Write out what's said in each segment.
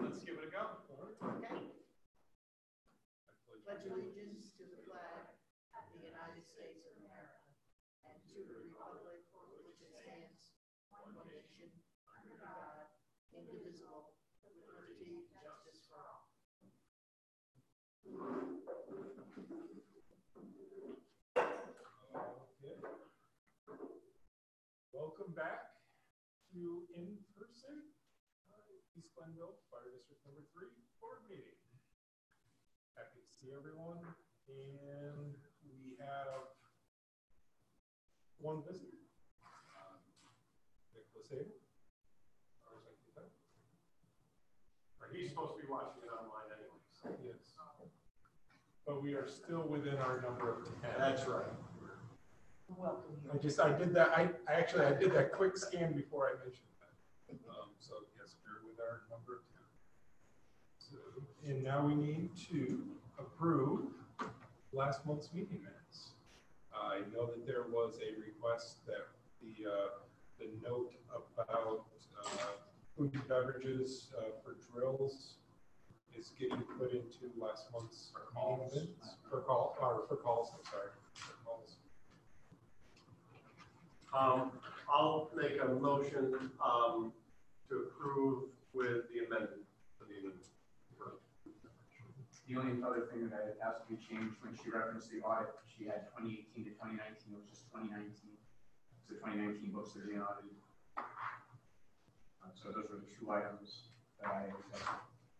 let's give it a go. Okay. Pledge allegiance to the flag of the United States of America and to the republic for which it stands, one nation, under God, indivisible, with liberty and justice for all. Okay. Welcome back to in-person East Glenville Fire District number 3 board meeting. Happy to see everyone, and we have one visitor, Nicholas Abel. He's supposed to be watching it online anyway. So. Yes. But we are still within our number of 10. That's right. Welcome. I did that. I did that quick scan before I mentioned that. So yes, we're with our number of 10. So, and now we need to approve last month's meeting minutes. I know that there was a request that the note about food and beverages for drills is getting put into last month's meeting minutes for calls. I'm sorry, for calls. I'll make a motion to approve with the amendment. The only other thing that has to be changed when she referenced the audit, she had 2018 to 2019, it was just 2019. So 2019 books are being audited. So those were the two items that I accepted.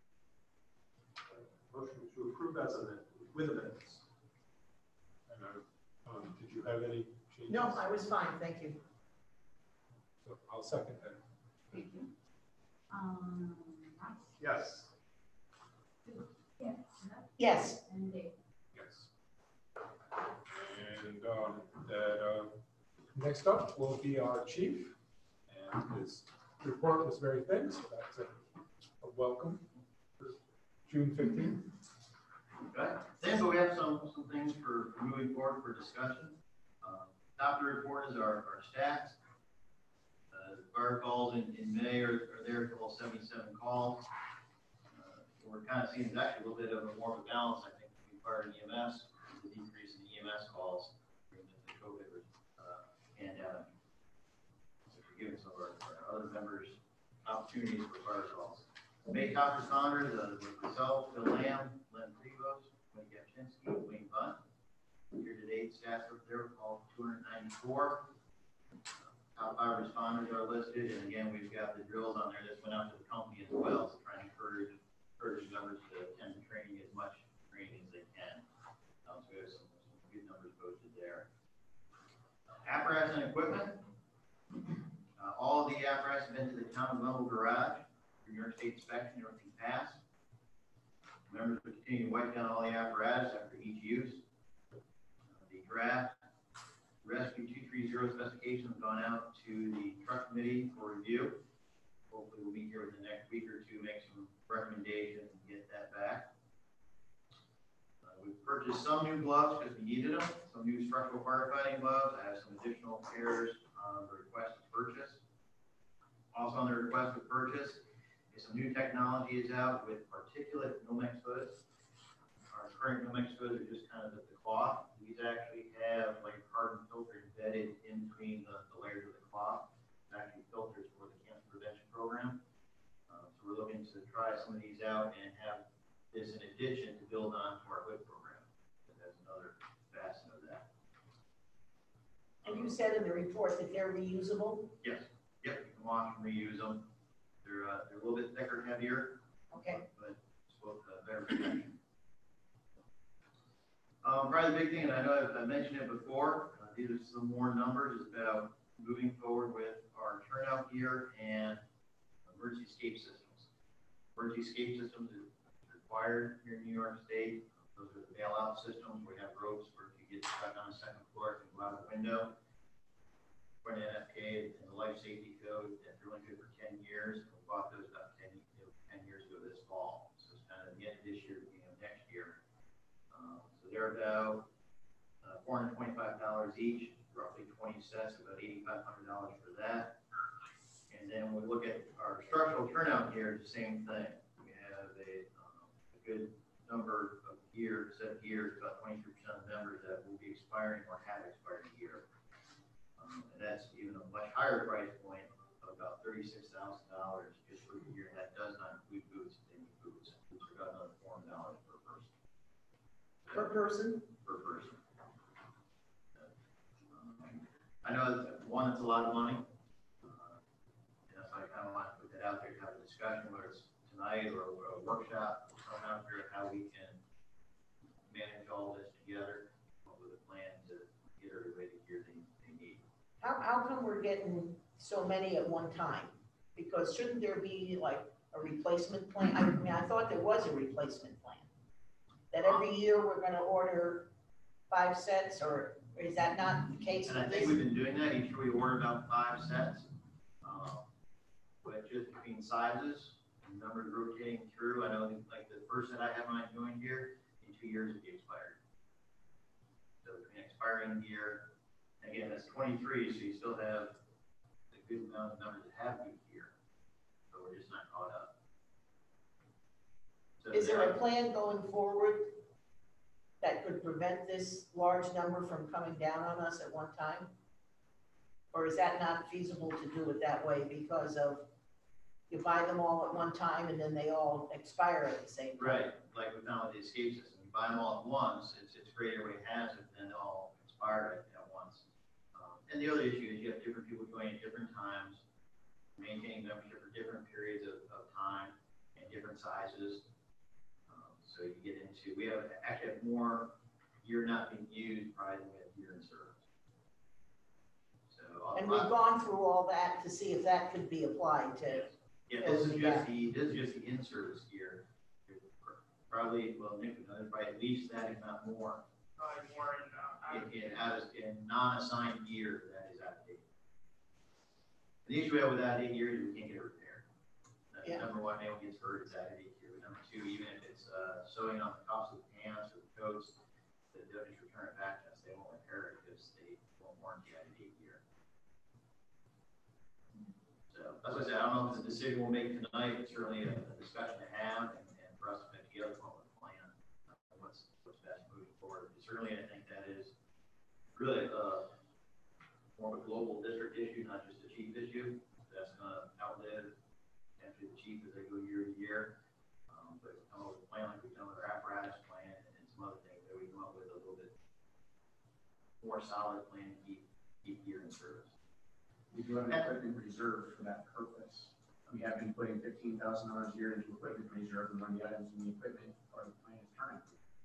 Motion to approve as amended with amendments. And did you have any changes? No, I was fine, thank you. So I'll second that. Thank you. Yes. Yes. Yes. And Dave. Yes. And next up will be our chief, and his report was very thin, so that's a welcome for June 15th. Okay. So we have some things for moving forward for discussion. Top of the report is our stats. The fire calls in May are there for all 77 calls. We're kind of seeing actually a little bit of a more of a balance, I think, between fire and EMS, the decrease in the EMS calls during the COVID pandemic. So we're giving some of our other members opportunities for fire calls. May top responders, myself, Bill Lamb, Len Prevos, Wayne Gapchinsky, Wayne Bunt. Year-to-date stats up there, all 294. Top 5 responders are listed, and again, we've got the drills on there that went out to the company as well, so trying to encourage members to attend the training as much training as they can. So we have some good numbers posted there. Apparatus and equipment. All of the apparatus have been to the town of Glenville garage for New York State inspection. Everything passed. Members will continue to wipe down all the apparatus after each use. The draft Rescue 230 specification has gone out to the truck committee for review. Hopefully we'll be here within the next week or two, make some recommendations and get that back. We've purchased some new gloves because we needed them, some new structural firefighting gloves. I have some additional pairs on the request to purchase. Also on the request to purchase is some new technology is out with particulate Nomex hoods. Our current Nomex hoods are just kind of the cloth. These actually have like a carbon filter embedded in between the layers of the cloth. It actually filters for the cancer prevention program. So we're looking to try some of these out and have this in addition to build on to our hood program. So that's another facet of that. And you said in the report that they're reusable? Yes. Yep, you can wash and reuse them. They're a little bit thicker, heavier. Okay. But both better protection. Probably the big thing, and I know I mentioned it before, these are some more numbers, is about moving forward with our turnout gear and emergency escape systems. Emergency escape systems is required here in New York State. Those are the bailout systems. We have ropes where if you get stuck on the second floor, you can go out the window. According to NFPA and the life safety code, that they're only good for 10 years. We bought those about 10 years ago this fall. So it's kind of the end of this year, beginning of next year. So they're about $425 each, roughly 20 sets, about $8,500 for that. And then when we look at our structural turnout gear, it's the same thing. We have good number of years, set years, about 23% of members that will be expiring or have expired a year. And that's even a much higher price point of about $36,000 just for the year. And that does not include boots. They need boots. Boots are about another $400 per person. Per person? Per person. I know that one, it's a lot of money. So I kind of want to put that out there to have a discussion, whether it's tonight or a workshop, somehow figure out how we can manage all this together, come up with a plan to get everybody the gear they need. How come we're getting so many at one time? Because shouldn't there be like a replacement plan? I mean, I thought there was a replacement plan. That every year we're gonna order 5 sets, or is that not the case And I with think this? we've been doing that. Each year we order about 5 sets. But just between sizes, numbers rotating through. I know like the first set I have mine doing here, in 2 years it'll be expired. So between expiring gear, again, that's 23, so you still have a good amount of numbers that have good gear. So we're just not caught up. So Is there a plan going forward that could prevent this large number from coming down on us at one time? Or is that not feasible to do it that way because of, you buy them all at one time and then they all expire at the same time? Right, like we found with the escape system, you buy them all at once, it's great, everybody has it, then they all expire at once. And the other issue is you have different people going at different times, maintaining membership for different periods of time and different sizes. So you get into, we actually have more gear not being used probably than we have gear in service. So. And we've gone through all that to see if that could be applied to. Yeah, this is just the in-service gear. Probably, well, Nick would know, there's probably at least that, if not more. Probably more In non-assigned gear that is out of date. The issue we have with out of date gear is we can't get it repaired. Yeah. Number one, anyone gets hurt, it's out of date gear. Number two, even if it's sewing on the tops of the pants or the coats, they'll just return it back to us. They won't repair it because they won't warranty out of date gear. So, as I said, I don't know if it's a decision we'll make tonight. It's certainly a discussion to have and for us to put together, come up with a plan. What's best moving forward. But certainly, I think that is really more of a global district issue, not just a chief issue. That's going to outlive potentially the chief as they go year to year. But come up with a plan like we've done with our apparatus plan and some other things that we come up with a little bit more solid plan to keep gear in service. We do have an equipment reserve for that purpose. We have been putting $15,000 a year into equipment reserve, and one of the items in the equipment part of the plan is turnout.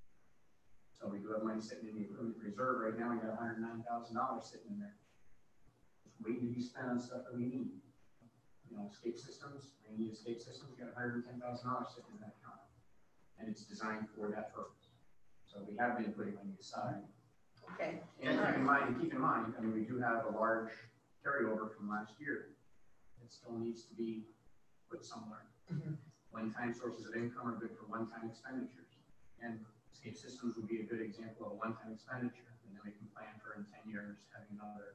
So we do have money sitting in the equipment reserve right now. We got $109,000 sitting in there. It's waiting to be spent on stuff that we need. You know, escape systems. We need escape systems. We got $110,000 sitting in that account, and it's designed for that purpose. So we have been putting money aside. Okay. And keep in mind, I mean, we do have a large carryover from last year. It still needs to be put somewhere. Mhm. One-time sources of income are good for one-time expenditures. And escape systems would be a good example of a one-time expenditure. And then we can plan for in 10 years having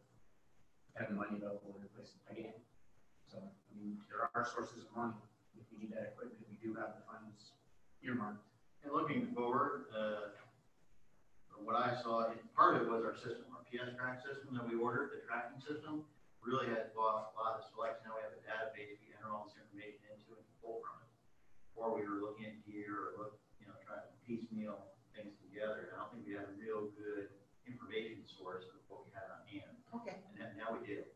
money available to replace it again. So, I mean, there are sources of money. If we need that equipment, we do have the funds earmarked. And looking forward, what I saw, part of it was our system, our PS track system that we ordered, the tracking system, really had bought a lot of selects. Now we have a database we enter all this information into and pull from it. Or we were looking at gear or trying to piecemeal things together. And I don't think we had a real good information source of what we had on hand. Okay. And now we do.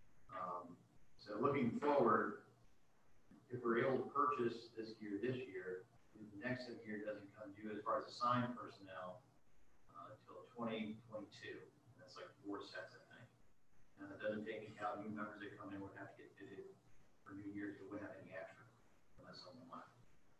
So looking forward, if we're able to purchase this gear this year, the next set of gear doesn't come due as far as assigned personnel until 2022. That's like 4 sets, I think. And that doesn't take into account new members that come in would have to get fitted for new years. We wouldn't have any extra unless someone left.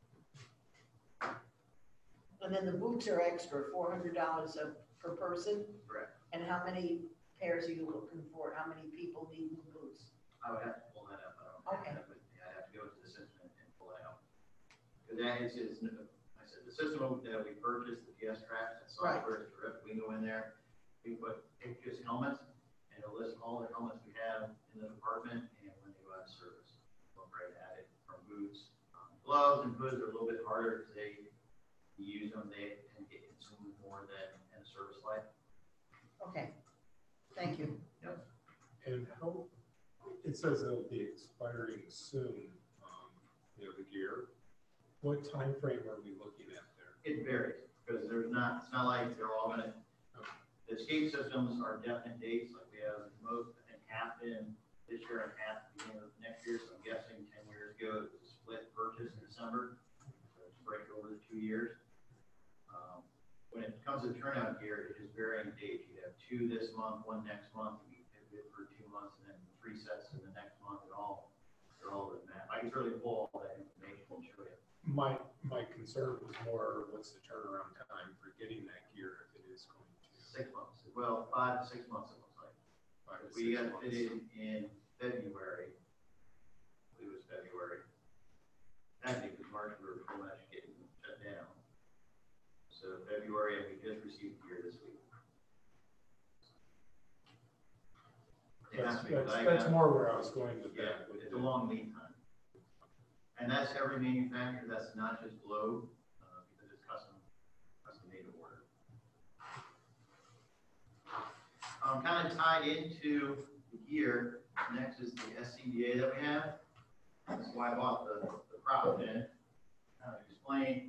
And then the boots are extra, $400 per person? Correct. And how many pairs are you looking for? How many people need new boots? I would have to pull that up. I don't have Okay. that with me. I'd have to go to the system and pull that out. Because that is, I said, the system that we purchased, the PS tracks, that software is terrific. We can go in there, we put pictures, helmets, and it'll list all the helmets we have in the department and when they go out of service. Look right at it, from boots. Gloves and hoods are a little bit harder because they you use them, they can get consumed more than in a service life. Okay, thank you. And how, it says it'll be expiring soon, the gear. What time frame are we looking at there? It varies, because it's not like they're all gonna, the escape systems are definite dates, like we have most, I think half in this year and half beginning of next year, so I'm guessing 10 years ago, it was a split purchase in December, so it's break over the 2 years. When it comes to turnout gear, it is varying dates. You have 2 this month, 1 next month, and you have it for 2 months, and then 3 sets in the next month, and they're all written out. I can certainly pull all that information and show you. My concern was more, what's the turnaround time for getting that gear if it is going to? 6 months, well, 5 to 6 months, it looks like. 5 to 6 We got months. fitted in February. I believe it was February. Actually, because March, we were pretty much getting shut down. So February, and we just received gear this week. It has to be, That's more where I was going with yeah, that. it's a long lead time. And that's every manufacturer, that's not just Globe, because it's custom made to order. Kind of tied into the gear, next is the SCBA that we have. That's why I bought the prop in. Explain.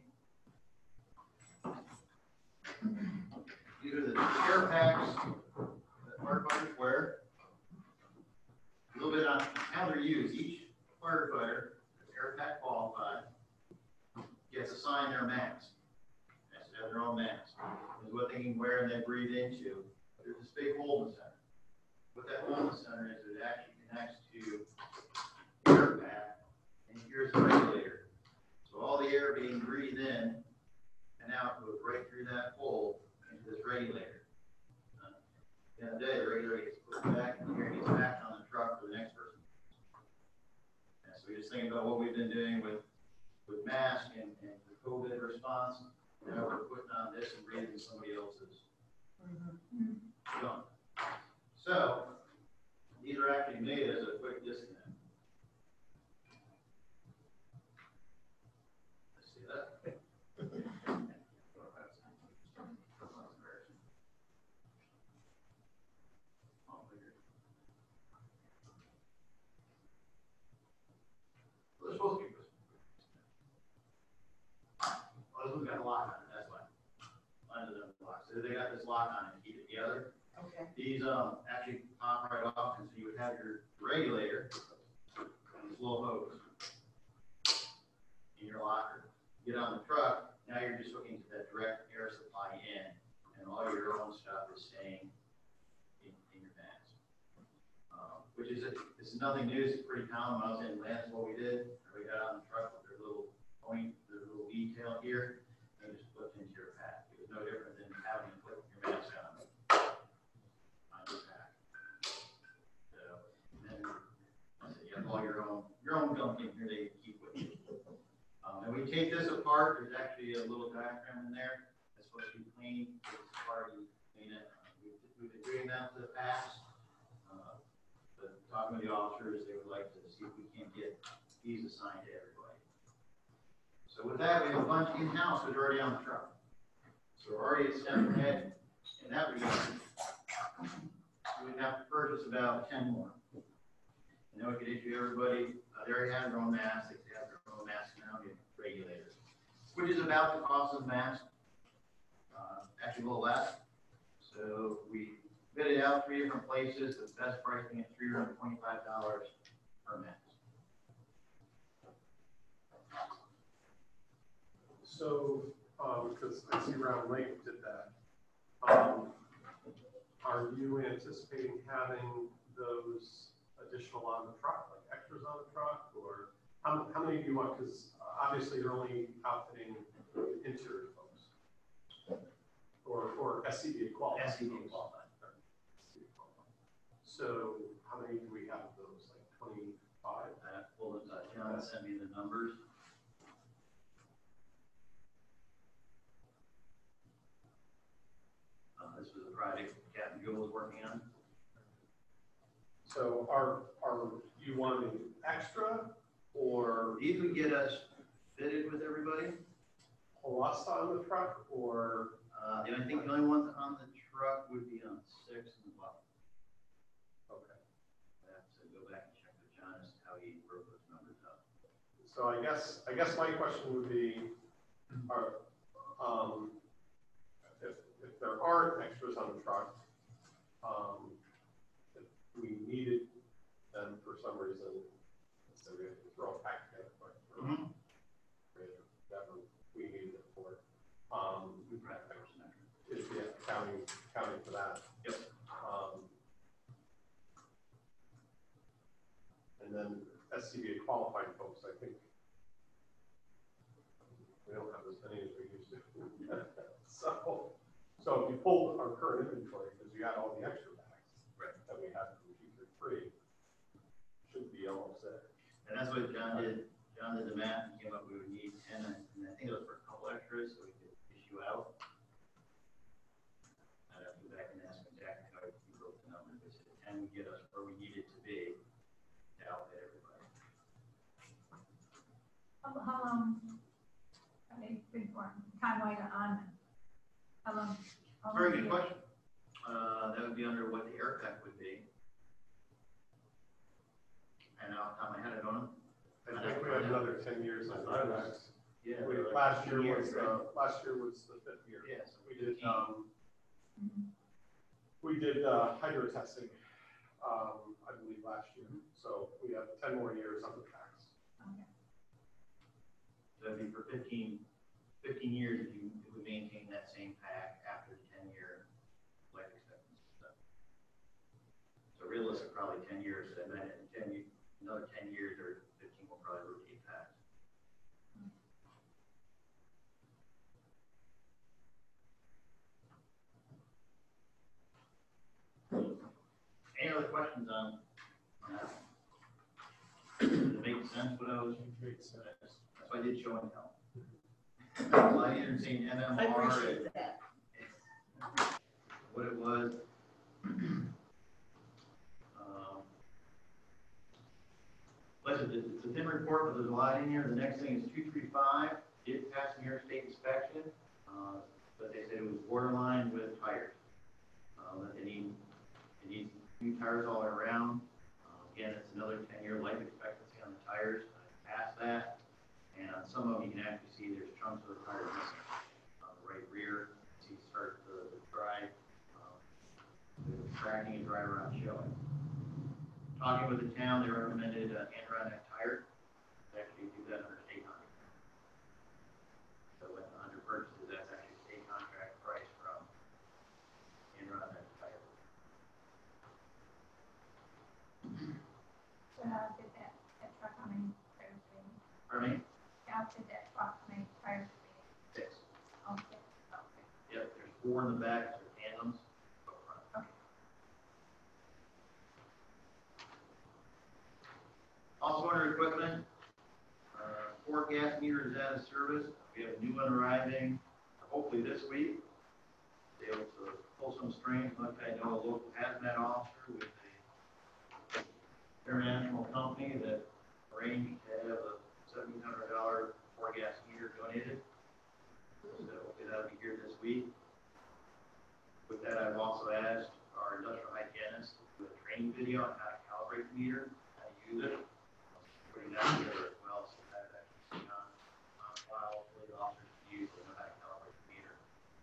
These are the care packs that firefighters wear. A little bit on how they're used. Each firefighter, care pack qualified, gets assigned their mask. Has to have their own mask. This is what they can wear and then breathe into. There's this big hole in the center. What that hole in the center is, it actually connects to the air pack, and here's the regulator. So all the air being breathed in and out goes right through that hole into this regulator. At the end of the day, the regulator gets put back and the air gets back on the truck for the next person. And so we're just thinking about what we've been doing with masks and the COVID response. Now we're putting on this and breathing somebody else's gun. So these are actually made as a quick disconnect. Let's see that. They're supposed to be quick. Oh, this one's got a lock on it, that's why. Mine doesn't have a lock. So they got this lock on it to keep it together. Okay. These actually pop right off, and so you would have your regulator and this little hose in your locker. Get on the truck, now you're just hooking to that direct air supply in, and all your own stuff is staying in your mask. Which is, this is nothing new, it's pretty common. When I was in Atlanta, what we did, we got on the truck with their little point, their little detail here, and just flipped into your pack. It was no different than having to put your mask on your pack. So, and then, you have all your own gunk in here that you keep with you. And we take this apart. There's actually a little diagram in there that's supposed to be clean. It's part of clean it. We've been doing that for the past. But talking to the officers, they would like to see if we can get these assigned to everybody. So with that, we have a bunch in-house that's already on the truck. So we're already a step ahead in that regard. We would have to purchase about 10 more. And then we could issue everybody, they already have their own mask, they have their own mask now, get regulators, which is about the cost of the mask, actually a little less. So we bid it out 3 different places, the best price being at $325 per mask. So, because I see Round Lake did that, are you anticipating having those additional on the truck, like extras on the truck, or how many do you want? Because obviously you're only outfitting interior folks, or SCBA qualified. SCBA qualified. So how many do we have of those? Like 25? Well, John sent me the numbers. This was a project Captain Jewell was working on. So are you wanting extra, or These would get us fitted with everybody. plus on the truck, or? I think the only ones on the truck would be on 6 and 11. Okay. I have to go back and check with John as to how he broke those numbers up. So I guess my question would be, if there aren't extras on the truck, if we need it, then for some reason, so we have to throw a pack together, but Mm-hmm. whatever we need it for. We probably have some extra. Is the accounting for that. Yep. And then SCBA qualified folks, I think we don't have as many as we used to. So if you pull our current inventory, because you got all the extra bags Right. that we have from Q3, should be almost there. And that's what John did. John did the math and came up, we would need 10, and I think it was for a couple extras, so we could issue out. I'd have to go back and ask him exactly how he broke the numbers. They said 10 would get us where we needed to be to outfit everybody. How long have they been for? Timeline on them? How long? Very good question. That would be under what the air pack would be. And off the top of my head, I don't know. I think we have another 10 years on I thought it bags. was- Yeah. Last year years, was, right? last year was the 5th year. Yeah, so We did, 15. we did, hydro testing, I believe last year. So we have 10 more years on the tracks. Okay. So it'd be for 15 years if we maintain that same pack after the 10-year life expectancy. So realistic, probably 10 years, and then in another 10 years or 15 will probably rotate packs. Any other questions on that? Does it make sense what I was? Makes sense. That's why I did show and tell. Well, I didn't see an MMR. I appreciate that. What it was. Like I said, it's a thin report, but there's a lot in here. The next thing is 235, did pass the New York State inspection, but they said it was borderline with tires. That they need new tires all around. Again, it's another 10-year life expectancy on the tires. Past that, and on some of them, you can actually see there's chunks of the tire missing. On the right rear, see start the dry, the tracking and dry rot showing. Talking with the town, they recommended Adirondack Tire. They actually do that under state contract. So when under purchases, that's actually state contract price from Adirondack Tire. So did that truck how many tires do you need? Pardon me? Did that truck how many tires do you 6. need? Okay. Okay. Yep, there's 4 in the back, they're tandems. Up front. Also under equipment, 4 gas meters out of service. We have a new one arriving, hopefully this week. Be able to pull some strings. Like I know a local hazmat officer with a international company that arranged to have a $1,700 4 gas meter donated. So hopefully that'll be here this week. With that, I've also asked our industrial hygienist to do a training video on how to calibrate the meter, how to use it. Putting that together as well, so that actually on file for the officers to use to know how to calibrate the meter.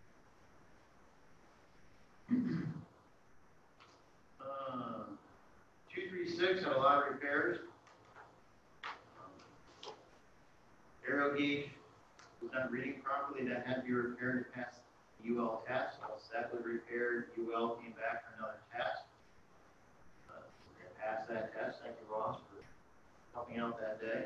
236 had a lot of repairs. Aerial gauge was not reading properly, that had to be repaired to pass the UL test. Once that was repaired, UL came back for another test. We're going to pass that test. Thank you, Ross, for helping out that day.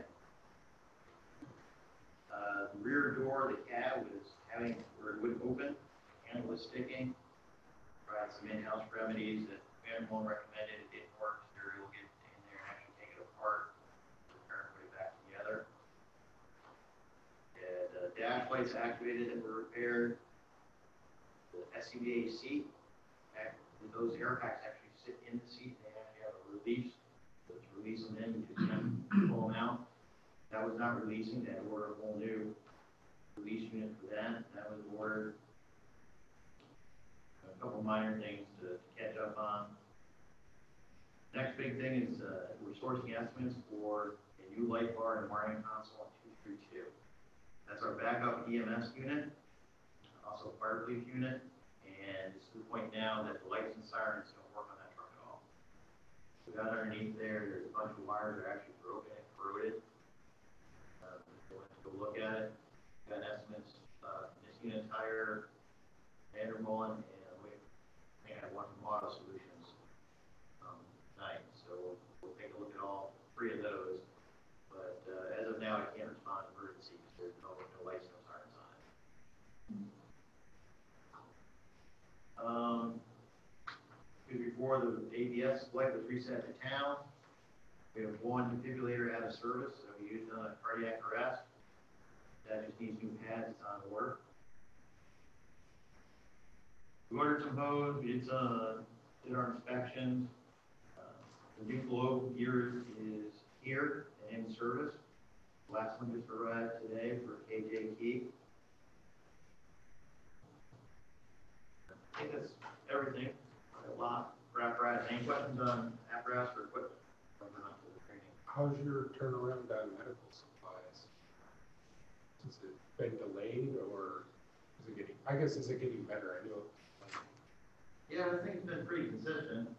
The rear door of the cab was having where it wouldn't open, handle was sticking. Tried some in-house remedies that Van recommended. It didn't work, so they're able to get in there and actually take it apart, repair and put it back together. The dash lights activated that were repaired. The SCBA seat, those air packs actually sit in the seat. They actually have a release. So to release them in, you can pull them out. That was not releasing. They had to order a whole new release unit for that. That was ordered. A couple minor things to catch up on. Next big thing is we're sourcing estimates for a new light bar and wiring console on 232. That's our backup EMS unit, also fire police unit, and it's to the point now that the lights and sirens don't work on that truck at all. We got underneath there, there's a bunch of wires that are actually broken and corroded. They went to go look at it, got estimates, missing a tire, Vandermolen, and we had one from Auto Solutions tonight. So we'll take a look at all three of those. But as of now, I can't respond to emergency because there's no lights, no sirens on it. Before the ABS light was reset to town, we have one defibrillator out of service that we used on a cardiac arrest. That just needs new pads, it's on order. We ordered some hose, we did our inspections. The new globe gear is here and in service. The last one just arrived today for KJ Key. I think that's everything. A lot for apparatus. Any questions on apparatus or equipment? How's your turnaround on medical supplies? Has it been delayed or is it getting, I guess, is it getting better? I know. Yeah, I think it's been pretty consistent.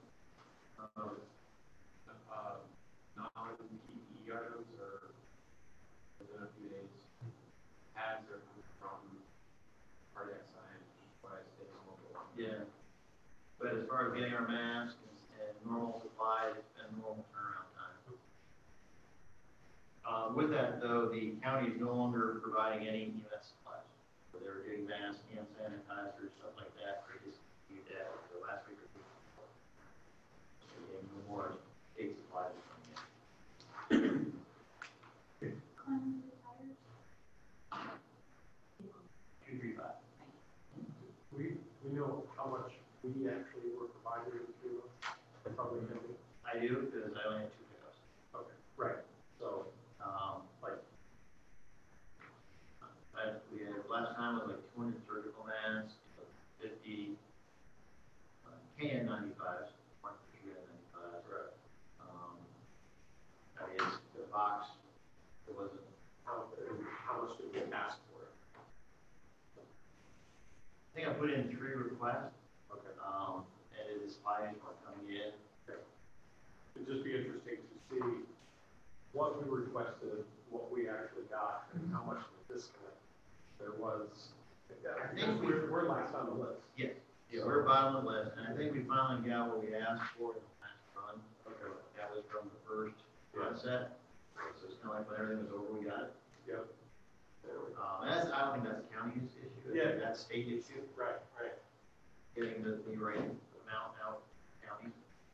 Non-PPE items or within a few days. Pads are coming from cardiac science, why it's taking a little bit. Yeah. But as far as getting our masks and normal supplies, it's been normal turnaround time. With that though, the county is no longer providing any EMS supplies. So they were doing masks, hand sanitizers, stuff like that. They just used that the last week or two. So we gave no more state supplies coming in. 235. We know how much we actually were provided to the public building. I do because I only have 2 pickups. Okay, right. So, We had last time was like 200 surgical masks, 50 KN95s, 150 KN95s. right. I mean, it's the box. It wasn't. How much did we ask for it? I think I put in 3 requests. Okay. And it is 5 more coming in. Okay. It'd just be interesting to see what we requested, what we actually got, and how much of a disconnect there was. I think we're last on the list. Yes. Yeah, we're bottom of the list, and I think we finally got what we asked for in the last run. Okay. That was from the first run set. So it's kind of like when everything was over, we got it. Yep. And I don't think that's the county's issue. Yeah. That's state issue. Right, right. Getting the right amount out county.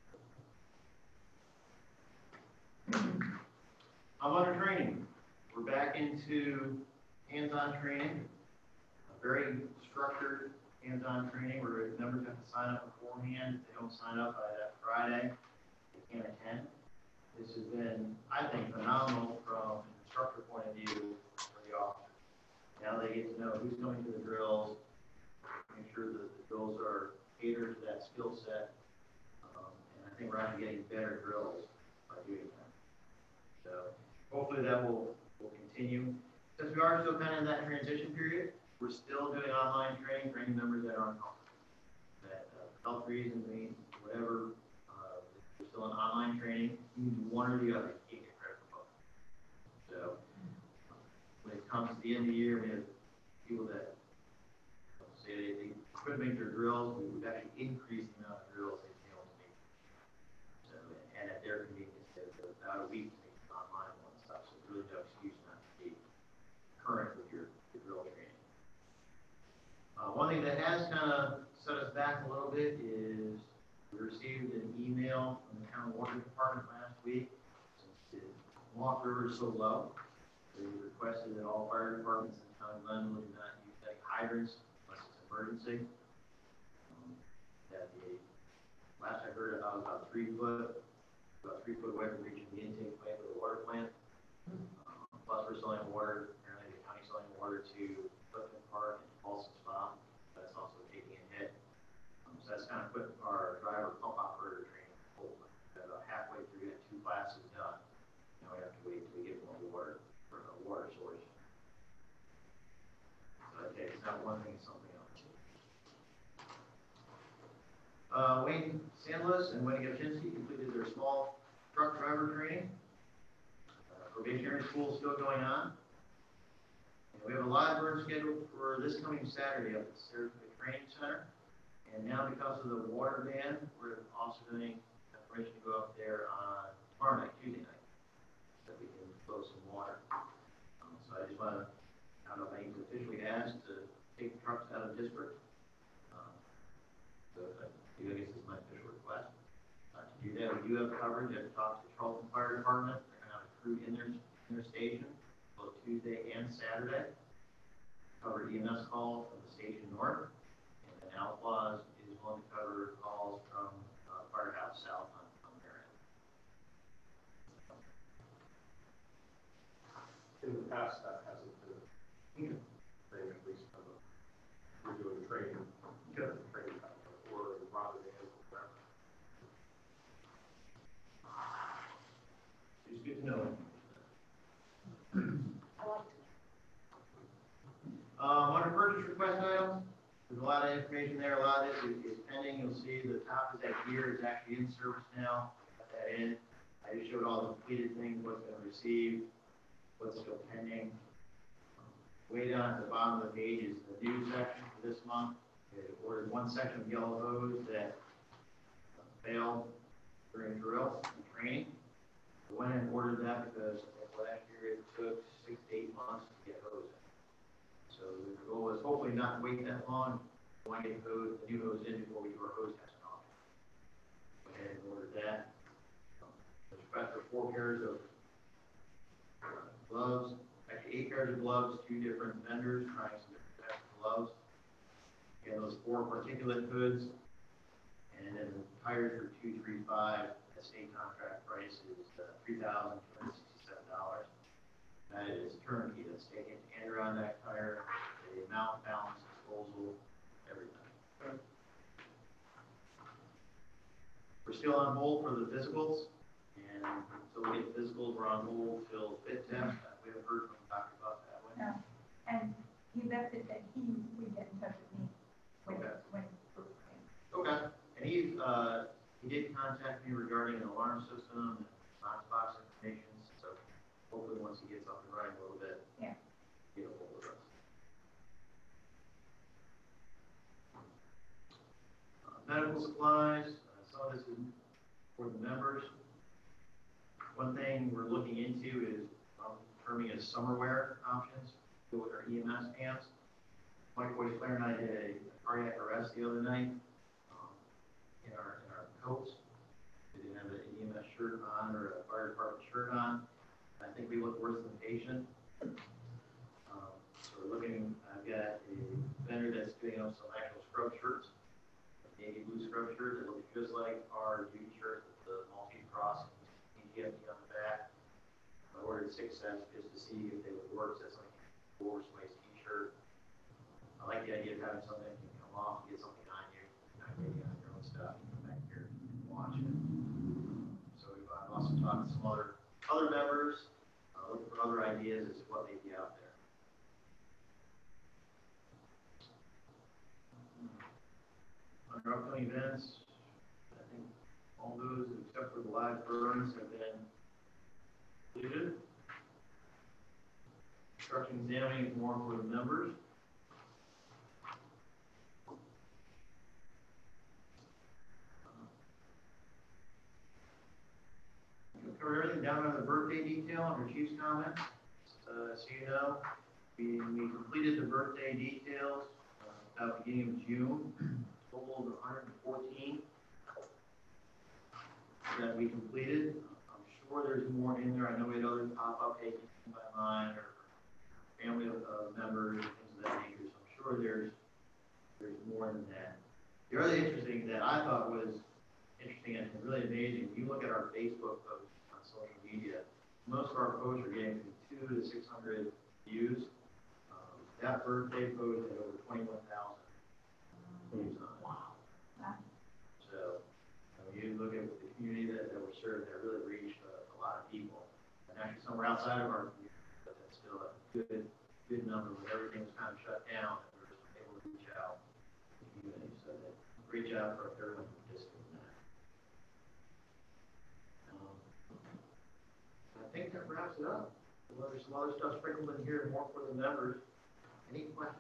I'm under training. We're back into hands-on training. A very structured hands-on training where members have to sign up beforehand. If they don't sign up by that Friday, they can't attend. This has been, I think, phenomenal from an instructor point of view for the officers. Now they get to know who's coming to the drills, make sure that the drills are catered to that skill set. And I think we're actually getting better drills by doing that. So hopefully that will continue. Since we are still kind of in that transition period, we're still doing online training for any members that aren't comfortable. That health reasons, whatever, we're still in online training. You can do one or the other. You can't get credit for both. So when it comes to the end of the year, we have people that say they couldn't make their drills. We've actually increased the amount of drills they've been able to make. So, and at their convenience, they've about a week to make the online one stuff. So there's really no excuse not to be current with your drill training. One thing that has kind of set us back a little bit is we received an email from the county water department last week. Since the Walk River is so low, they requested that all fire departments in the county of Glenville do not use any hydrants unless it's an emergency. That the last I heard, I was about 3 foot away from reaching the intake pipe of the water plant. Plus, we're selling water. Apparently, the county's selling water to Wayne Sandless and Wendy Gopchinsky completed their small truck driver training. Probationary school is still going on. And we have a live burn scheduled for this coming Saturday up at Saratoga Training Center. And now because of the water ban, we're also doing preparation to go up there on tomorrow night, Tuesday night, so that we can flow some water. So I just want to, I don't know if I need to officially ask to take the trucks out of district. So I guess this is my official request. To do that, we do have coverage. I've talked to Charlton Fire Department. They're going to have a crew in their station both Tuesday and Saturday. Cover EMS calls from the station north. And then Outlaws is going to cover calls from Firehouse south on their end. In the past, that hasn't been a thing, at least from we're doing training, training or rather than whatever. It's good to know. Under purchase request items, there's a lot of information there. A lot of this is pending. You'll see the top of that gear is actually in service now. Got that in. I just showed all the completed things, what's been received, what's still pending. Way down at the bottom of the page is the new section for this month. We ordered one section of yellow hose that failed during drill and training. We went and ordered that because last year it took 6 to 8 months to get hose in. So the goal is hopefully not to wait that long. We want to get the new hose in before we do our hose testing off. Go ahead and order that. There's about 4 pairs of gloves, actually 8 pairs of gloves, 2 different vendors trying some different types of gloves. Again, those 4 particulate hoods, and then the tires for 235. The state contract price is $3,267. That is turnkey. That's taking the Adirondack tire, the mount, balance, disposal, everything. Okay. We're still on hold for the physicals, and until we get physicals, we're on hold till fit test. We haven't heard from the doctor about that one. No, and he left it that he would get in touch with me when, Okay. when. Okay. And he did contact me regarding an alarm system and box information. So hopefully once he gets up and running a little bit, Yeah. get a hold of us. Medical supplies, some of this is for the members. One thing we're looking into is determining as summer wear options with our EMS pants. Mike Boyce-Claire and I did a cardiac arrest the other night in our coats. We didn't have an EMS shirt on or a fire department shirt on. I think we look worse than the patient. So we're looking, I've got a vendor that's doing up some actual scrub shirts, navy blue scrub shirts that look just like our duty shirts with the multi-cross and EGFD on the back. I ordered 6 sets just to see if they would work. So that's like over somebody's t-shirt. I like the idea of having something that can come off and get something on you, not getting on your own stuff. You come back here and watch it. So we've also talked to some other members, looking for other ideas as to what may be out there. Under upcoming events, I think all those except for the live burns have been completed. Construction examining is more for the members. Cover everything down on the birthday detail under Chief's comments. So you know, we completed the birthday details at the beginning of June. Total of 114 that we completed. I'm sure there's more in there. I know we had others pop up, hey, by mine or family members, things of that nature. So I'm sure there's more than that. The other interesting that I thought was interesting and really amazing, if you look at our Facebook posts on social media, most of our posts are getting from 200 to 600 views. That birthday post had over 21,000 views on it. Wow. So when you look at the community that we're serving, that really reached a lot of people. And actually somewhere outside of our community, but that's still a good number when everything was kind of shut down and we were able to reach out to the community. So that great job for everyone who think that wraps it up. Well, there's some other stuff sprinkled in here, more for the members. Any questions?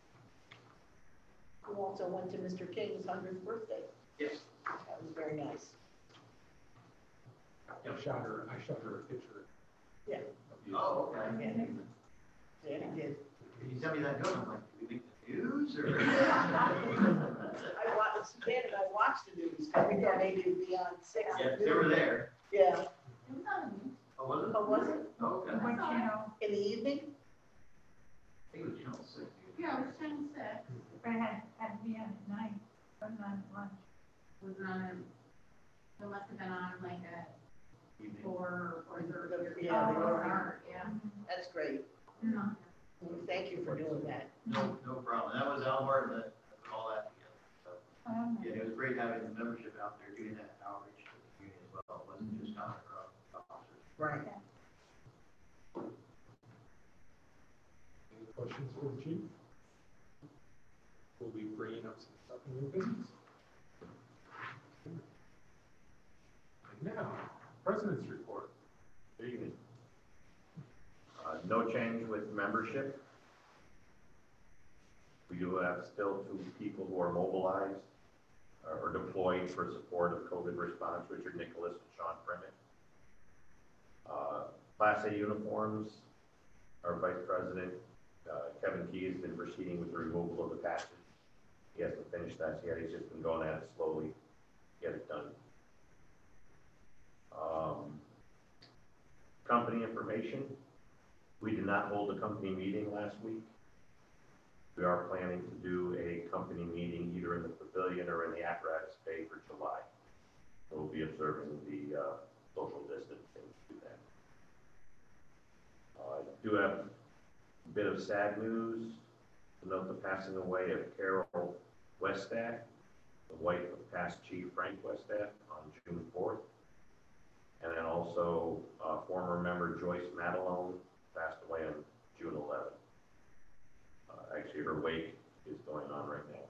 Who also went to Mr. King's 100th birthday. Yes. That was very nice. I shot her a picture. Yeah. of you. Oh, okay. Yeah, he did. Can you tell me that note? I'm like, did we make the news or? I watched, Stan and I watched the news, because we thought maybe it'd be on 6. Yeah, they were there. Yeah. It was on the news. Oh, was it? Oh, was it? Oh, okay. I What channel? In the evening? think it was Channel 6. Yeah, it was channel 6. But it had to be on at night, wasn't on at lunch. Was it on, it must have been on like a Evening. 4:30. Yeah, they were. Yeah. That's great. No. Thank you for doing that. No problem. That was Al Martin that put all that together. So, yeah, it was great having the membership out there doing that outreach to the community as well. It wasn't just common officers. Right. Any questions for the chief? We'll be bringing up some stuff in new business. And now, President's report. Good evening. No change with membership. We do have still 2 people who are mobilized or deployed for support of COVID response, Richard Nicholas and Sean Primmett. Class A uniforms, our Vice President, Kevin Key, has been proceeding with the removal of the patches. He hasn't finished that yet. He's just been going at it slowly, get it done. Company information. We did not hold a company meeting last week. We are planning to do a company meeting either in the pavilion or in the apparatus bay for July. We'll be observing the social distancing to that. I do have a bit of sad news to note the passing away of Carol Westack, the wife of past Chief Frank Westack, on June 4th. And then also former member Joyce Matalone passed away on June 11th. Actually, her wake is going on right now.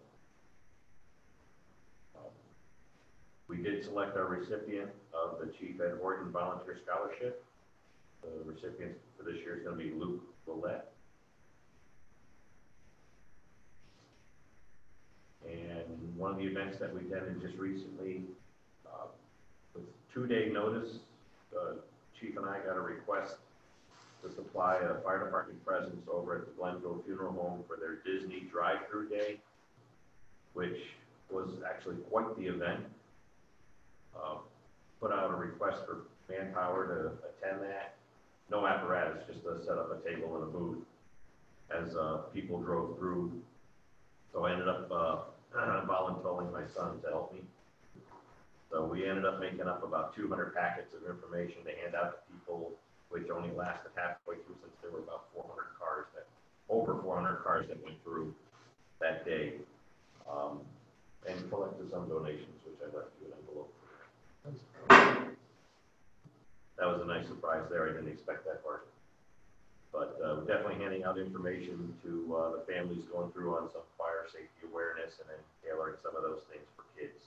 We did select our recipient of the Chief Ed Horton Volunteer Scholarship. The recipient for this year is going to be Luke Willett. And one of the events that we attended just recently, with 2-day notice, Chief and I got a request to supply a fire department presence over at the Glenville Funeral Home for their Disney drive-through day, which was actually quite the event. Put out a request for manpower to attend that. No apparatus, just to set up a table and a booth as people drove through. So I ended up volunteering my son to help me. So we ended up making up about 200 packets of information to hand out to people, which only lasted halfway through since there were about over 400 cars that went through that day, and collected some donations, which I left you an envelope. That was a nice surprise there. I didn't expect that part. But we're definitely handing out information to the families going through on some fire safety awareness and then tailoring some of those things for kids.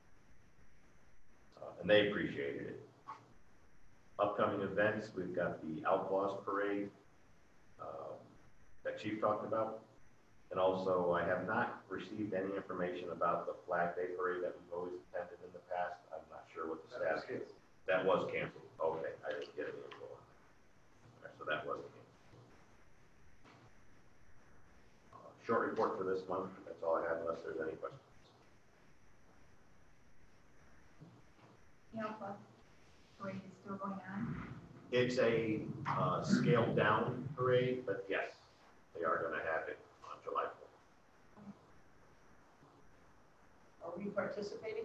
And they appreciated it. Upcoming events, we've got the Outlaws Parade that Chief talked about. And also, I have not received any information about the Flag Day Parade that we've always attended in the past. I'm not sure what the status is. That was canceled. Okay, I didn't get any info on that. So that was canceled. Short report for this month. That's all I have unless there's any questions. The Alpha parade is still going on. It's a scaled down parade, but yes, they are going to have it on July 4th. Are we participating?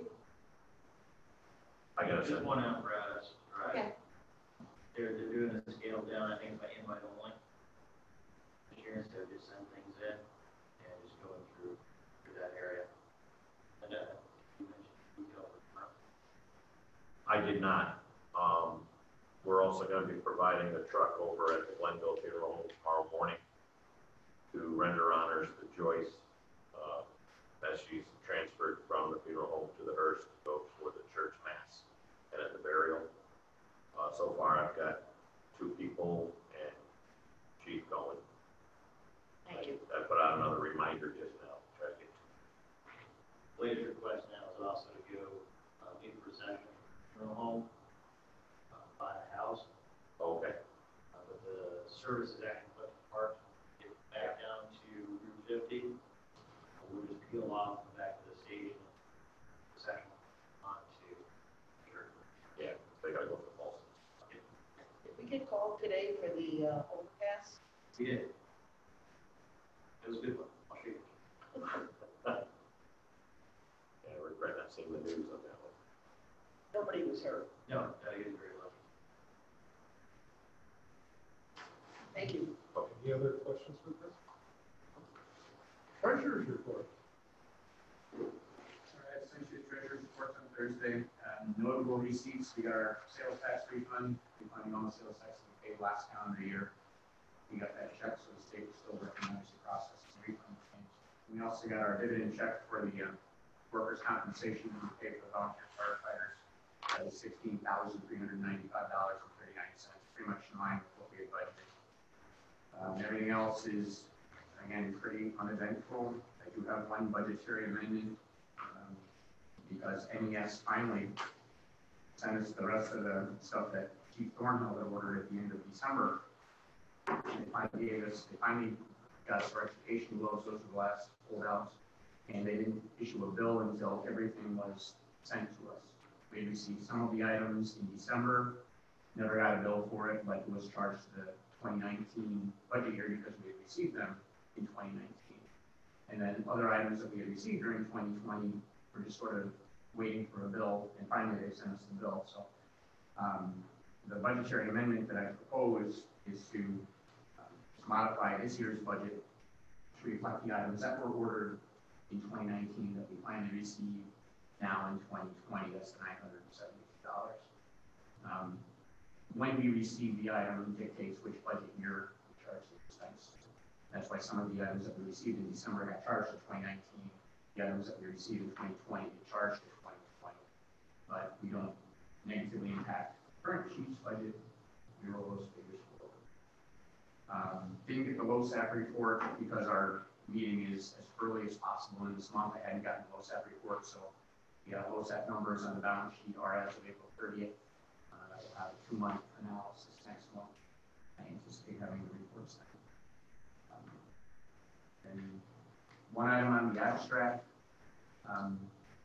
I got to Just send one apparatus, right? Okay. They're doing a scale down, I think, by invite only. This year, instead of just send things in and just going through that area. And you mentioned detail of the I did not. We're also going to be providing a truck over at the Glenville Funeral Home tomorrow morning to render honors to Joyce as she's transferred from the funeral home to the hearse to go for the church mass and at the burial. So far, I've got services actually put the park, get back down to Route 50. We'll just peel off the back of the station, section onto Church. Yeah, they gotta go for the falls. Did we get called today for the overpass? We did. It was a good one. I'll show you. Yeah, I regret not seeing the news on that one. Nobody was hurt. No, gotta get very lucky. Thank you. Any other questions for Chris? Treasurer's report. All right, essentially treasurer's report on Thursday. Notable receipts, we got our sales tax refund, refunding all the sales tax we paid last calendar year. We got that check, so the state was still working on the process of refund change. We also got our dividend check for the workers' compensation we paid for volunteer firefighters. That was $16,395.39, pretty much in line with what we had budgeted. Everything else is, again, pretty uneventful. I do have one budgetary amendment because NES finally sent us the rest of the stuff that Chief Thornhill had ordered at the end of December. They finally got us our education loans, those were the last holdouts, and they didn't issue a bill until everything was sent to us. We received some of the items in December, never got a bill for it, but it was charged to the 2019 budget year because we had received them in 2019. And then other items that we had received during 2020 were just sort of waiting for a bill, and finally they sent us the bill. So the budgetary amendment that I propose is to modify this year's budget to reflect the items that were ordered in 2019 that we plan to receive now in 2020. That's the $972. When we receive the item, it dictates which budget year we charge the expense. That's why some of the items that we received in December got charged to 2019. The items that we received in 2020 get charged to 2020. But we don't negatively impact current chief's budget. We roll those figures forward. Didn't get the LoSAP report because our meeting is as early as possible in this month. I hadn't gotten the LoSAP report, so we got LoSAP numbers on the balance sheet are as of April 30th. We'll have a 2-month analysis next month. I anticipate having the reports then. And one item on the abstract, voucher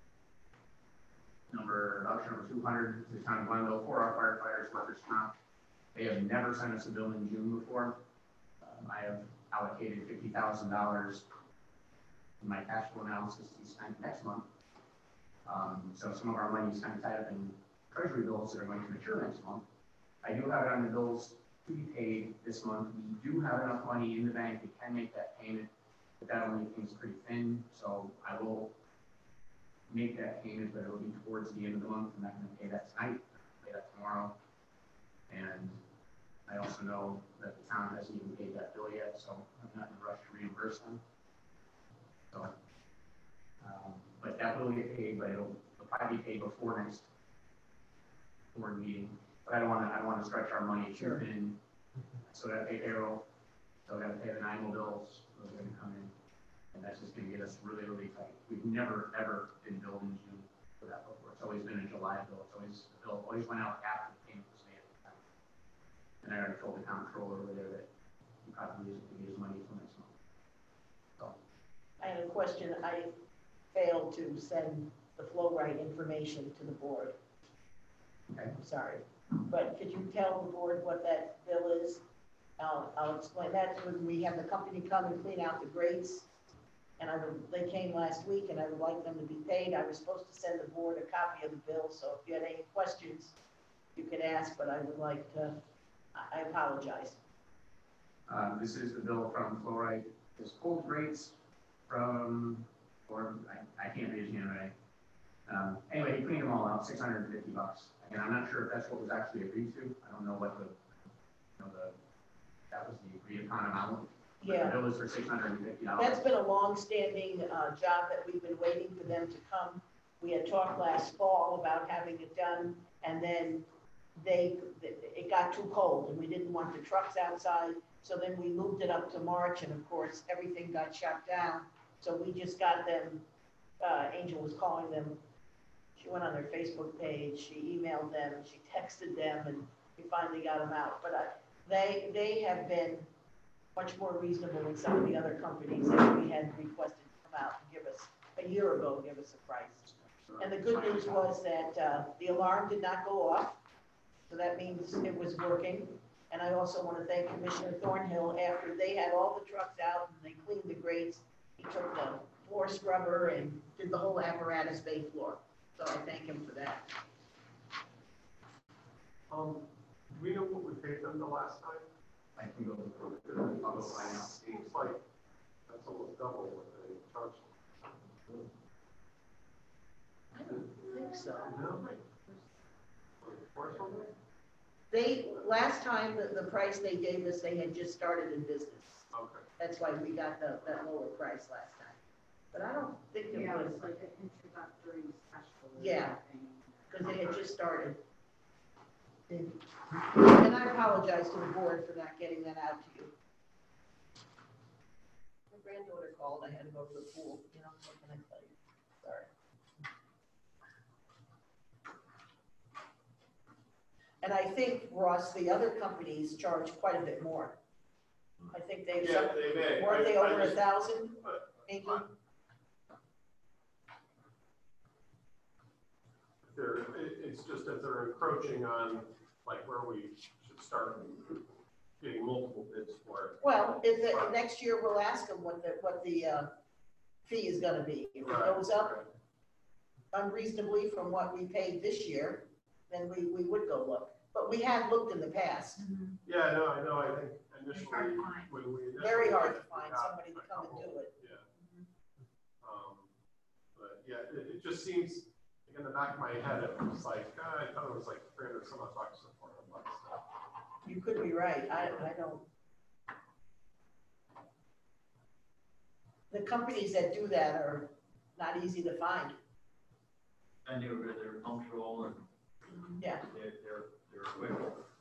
number 200 to the town of Glenville for our firefighters, workers' comp. They have never sent us a bill in June before. I have allocated $50,000 in my cash flow analysis to be spent next month. So some of our money is kind of tied up in treasury bills that are going to mature next month. I do have it on the bills to be paid this month. We do have enough money in the bank. We can make that payment, but that only thing's pretty thin. So I will make that payment, but it'll be towards the end of the month. I'm not going to pay that tonight. I'll pay that tomorrow. And I also know that the town hasn't even paid that bill yet, so I'm not in a rush to reimburse them. So, but that will get paid, but it'll probably be paid before next board meeting. But I don't want to stretch our money too thin. So that pay payroll, so we got to pay the 9 bills. Those are going to come in, and that's just going to get us really, really tight. We've never ever been billed in June for that before. It's always been a July bill. It's always the bill always went out after the payment was made at the time. And I already told the comptroller over there that he probably isn't going to get his money until next month. So I have a question. I failed to send the flow right information to the board. okay. I'm sorry. But could you tell the board what that bill is? I'll explain that when we have the company come and clean out the grates. And they came last week and I would like them to be paid. I was supposed to send the board a copy of the bill. So if you had any questions, you could ask, but I would like to, I apologize. This is the bill from Fluoride. This cold grates from, or I can't read his handwriting. Anyway, he cleaned them all out, $650. And I'm not sure if that's what was actually agreed to. I don't know what that was the agreed upon amount. Yeah. The bill is for $650. That's been a long-standing job that we've been waiting for them to come. We had talked last fall about having it done, and then it got too cold, and we didn't want the trucks outside. So then we moved it up to March, and of course, everything got shut down. So we just got them, Angel was calling them. She went on their Facebook page, she emailed them, she texted them, and we finally got them out. But They have been much more reasonable than some of the other companies that we had requested to come out and give us, a year ago, give us a price. And the good news was that the alarm did not go off, so that means it was working. And I also want to thank Commissioner Thornhill, after they had all the trucks out and they cleaned the grates, he took the floor scrubber and did the whole apparatus bay floor. So I thank him for that. Do we know what we paid them the last time? I can go before the, I'll go find out. Seems like that's almost double what they charged. I don't think so. No? First one? They, last time, the price they gave us, they had just started in business. Okay. That's why we got that lower price last time. But I don't think it Yeah, was, it's like an introductory special. or Yeah. something. because they had just started. And I apologize to the board for not getting that out to you. My granddaughter called, I had to go to the pool, you know, what can I tell you? Sorry. And I think, Ross, the other companies charge quite a bit more. I think they, Yeah, they may. weren't they I over just- 1,000? Maybe? It's just that they're encroaching on, like, where we should start getting multiple bids for it. Well, next year we'll ask them what the fee is gonna be. If it goes up unreasonably from what we paid this year, then we would go look. But we have looked in the past. Yeah, no, I know, I think initially, It's hard to find. when we. initially Very hard to went, we find got somebody to a come and couple, do it. Yeah. But yeah, it just seems, like, in the back of my head, it was like, I thought it was like 300 some odd bucks or $400. You could be right. I don't. The companies that do that are not easy to find. And they're punctual and Yeah. they're quick.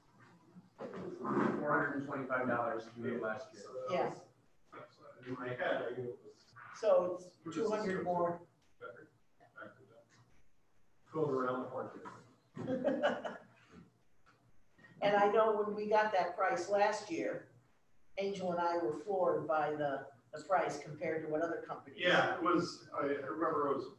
$425 to do it last year. So that Yeah. was- in my head, I knew it was So it's 200 more. better. Back to that. Going around the horn. And I know when we got that price last year, Angel and I were floored by the price compared to what other companies. Yeah, it was, I remember it was.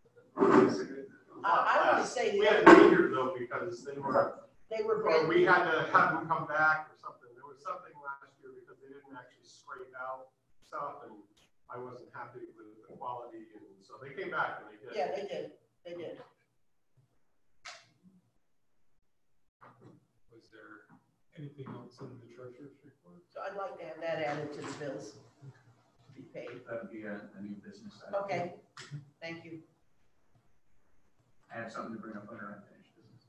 I want to say We had to be here though, because they were, they were or brand we had to have them come back or something. There was something last year because they didn't actually scrape out stuff and I wasn't happy with the quality, and so they came back and they did. Yeah, they did. They did. Was there anything else in the treasurer's report? So I'd like to have that added to the bills to be paid. That would be a new business item. Okay, thank you. I have something to bring up under unfinished business.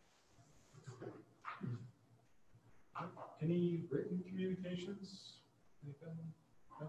Any written communications? Anything? No?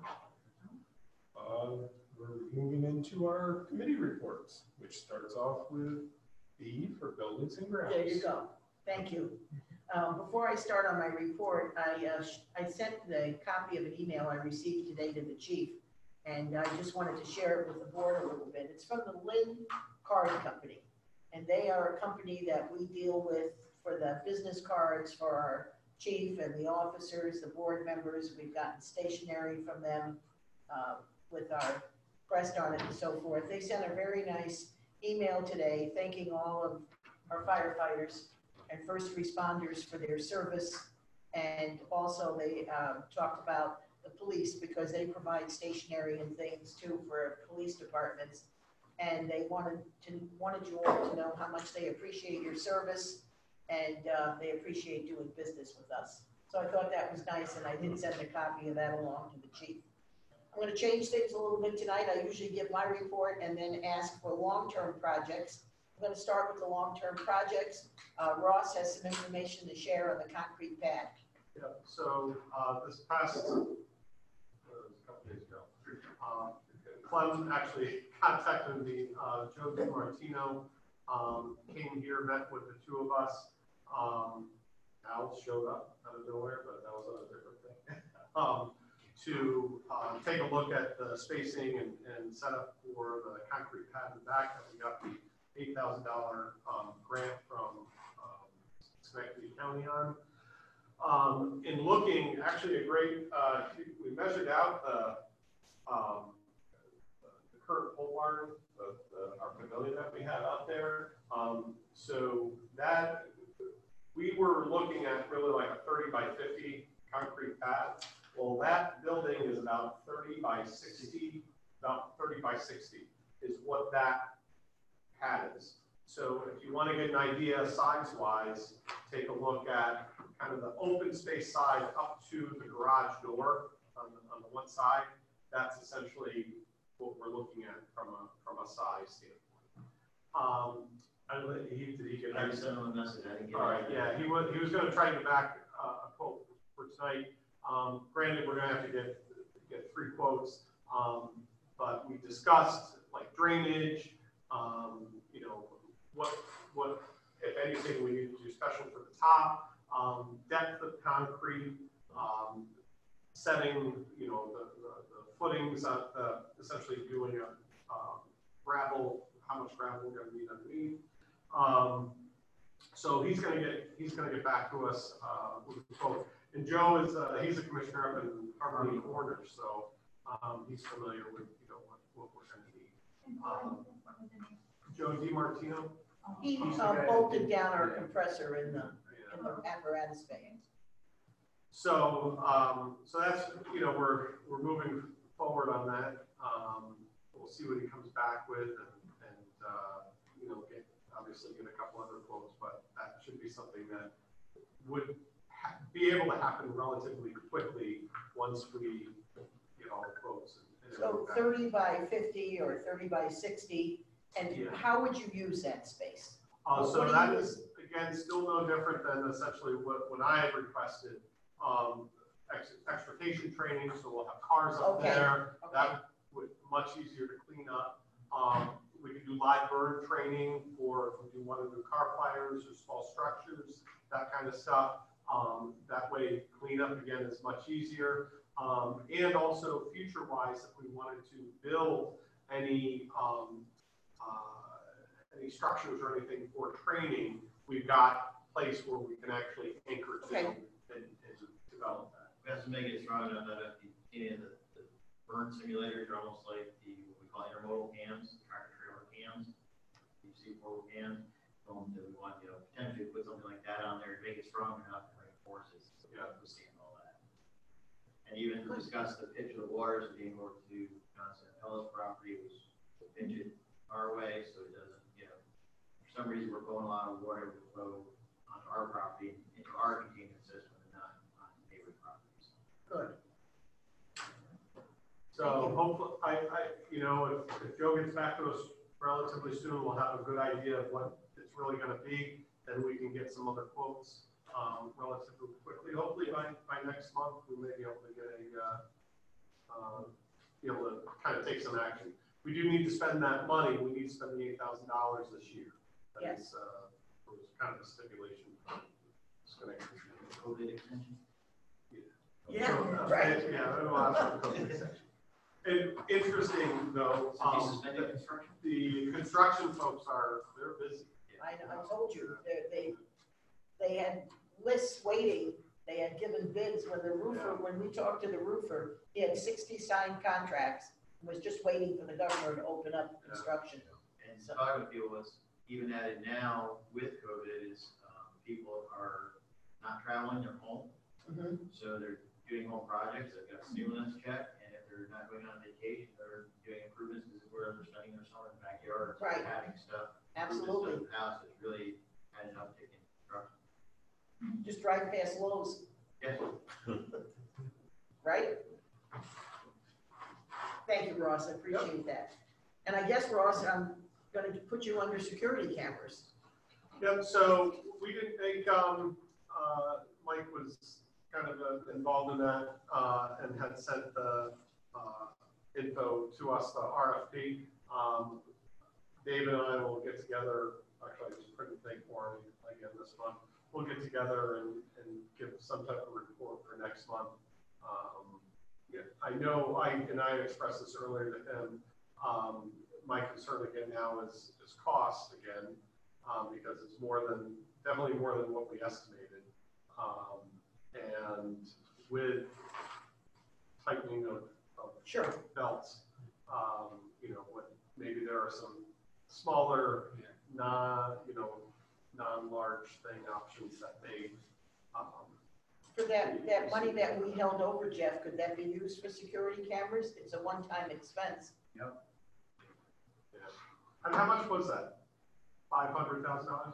We're moving into our committee reports, which starts off with B for buildings and grounds. There you go. Thank you. Before I start on my report, I sent the copy of an email I received today to the chief, and I just wanted to share it with the board a little bit. It's from the Lynn Card Company, and they are a company that we deal with for the business cards for our chief and the officers, the board members. We've gotten stationery from them with our crest on it and so forth. They sent a very nice email today thanking all of our firefighters and first responders for their service. And also they talked about the police because they provide stationery and things too for police departments. And they wanted you all to know how much they appreciate your service and they appreciate doing business with us. So I thought that was nice, and I did send a copy of that along to the chief. I'm going to change things a little bit tonight. I usually give my report and then ask for long-term projects. I'm going to start with the long-term projects. Ross has some information to share on the concrete pad. Yeah, so this past, a couple days ago, Clem actually contacted me, Joe DiMartino came here, met with the two of us. Al showed up out of nowhere, but that was a different thing. To take a look at the spacing and set up for the concrete pad in the back that we got the $8,000 grant from Schenectady County on. in looking, actually a great, we measured out the current pole barn, our pavilion that we have out there. So that, we were looking at really like a 30 by 50 concrete pad. Well, that building is about 30 by 60, about 30 by 60 is what that pad is. So if you want to get an idea size-wise, take a look at kind of the open space side up to the garage door on the one side. That's essentially what we're looking at from a size standpoint. Did he get I back? just sent him a message, I didn't get it. All right, yeah, he was going to try to get back a quote for tonight. Granted, we're going to have to get 3 quotes, but we discussed like drainage, you know, what if anything we need to do special for the top, depth of concrete, setting, you know, the footings, essentially doing a gravel, how much gravel we're going to need underneath. So he's going to get back to us with the quote. And Joe is he's a commissioner up in Harmony Corners, so he's familiar with, you know, what we're going to need. Joe DiMartino. He bolted down our compressor in the apparatus bay. So, so that's, you know, we're moving forward on that. We'll see what he comes back with, and you know, obviously get a couple other quotes, but that should be something that would be able to happen relatively quickly once we get all the quotes. So 30 by 50 or 30 by 60, and Yeah. how would you use that space? So What do that you is, again, still no different than essentially what I had requested. Extrication training, so we'll have cars up Okay. there. Okay. That would much easier to clean up. We could do live burn training for if we do want to do car fires or small structures, that kind of stuff. That way, cleanup again is much easier. And also future-wise, if we wanted to build any structures or anything for training, we've got a place where we can actually anchor to Okay. and develop that. We have to make it strong enough that if the burn simulators are almost like what we call intermodal cams, tractor trailer cams, deep sea portal cams. That we want, you know, potentially put something like that on there to make it strong enough to reinforce it, so we understand all that. And even discuss the pitch of the water, so being able to John Santella's property was to pitch it our way, so it doesn't, you know, for some reason we're pulling a lot of water to flow onto our property into our containment system and not on neighboring properties. Good. So hopefully, you know, if Joe gets back to us relatively soon, we'll have a good idea of what it's really going to be, then we can get some other quotes relatively quickly. Hopefully by next month, we may be able to get be able to kind of take some action. We do need to spend that money. We need to spend the $8,000 this year. That Yes. is, was kind of a stipulation. It's going to COVID extension. Yeah, right. Yeah, a lot of COVID extension. And interesting though, So they suspended construction? the construction folks they're busy. I told you, they had lists waiting, they had given bids when the roofer, when we talked to the roofer, he had 60 signed contracts, and was just waiting for the governor to open up construction. And so I would feel was even added now with COVID is people are not traveling, they're home. Mhm. So they're doing home projects, they've got stimulus check, and if they're not going on vacation, they're doing improvements, this is where they're spending their summer in the backyard. Right. Having stuff. Absolutely. improvements to the house, it's really had an uptick in construction. Just drive past Lowe's, Yes. right? Thank you, Ross, I appreciate that. And I guess, Ross, I'm gonna put you under security cameras. Yep, so we didn't think, Mike was kind of involved in that, and had sent the, info to us, the RFP. David and I will get together, actually I just printed the thing for him again this month. We'll get together and give some type of report for next month. Yeah, I know, I expressed this earlier to him, my concern again now is cost again, because it's definitely more than what we estimated. And with tightening of Sure. belts, you know, what, maybe there are some smaller, non-large thing options that may, For that money that we held over, Jeff, could that be used for security cameras? It's a one-time expense. yeah. And how much was that? $500,000?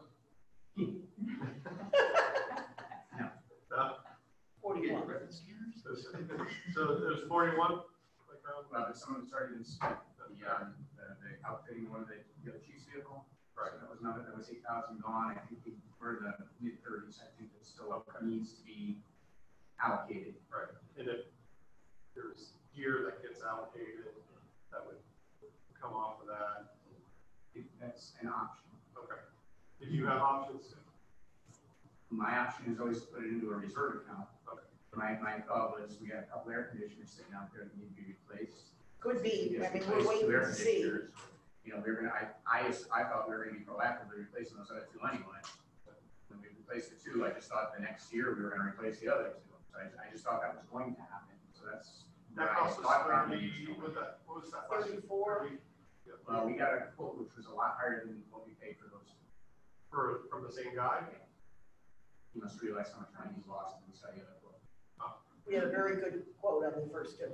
No. 41. So there's 41? Like around? Well, but some of it's already been spent, the outfitting one of the chief's vehicle. Right. So that was 8,000 gone, I think we're in the mid-30s, I think it still needs to be allocated. Right. And if there's gear that gets allocated, that would come off of that. That's an option. Okay. Did you have options? My option is always to put it into a reserve account. Okay. My thought was, we got a couple air conditioners sitting out there that need to be replaced. Could be, I mean, Replace we're waiting two air to see. conditioners. You know, I thought we were gonna be proactively replacing those other two anyway. When we replaced the two, I just thought the next year we were gonna replace the other two. So I just thought that was going to happen, so that's. That cost us 30, what was that? last year? 34. 30? Yeah. Well, we got a quote which was a lot higher than what we paid for those two. From the same guy? You must realize how much money he's lost in this other quote. We had a very good quote on the first two.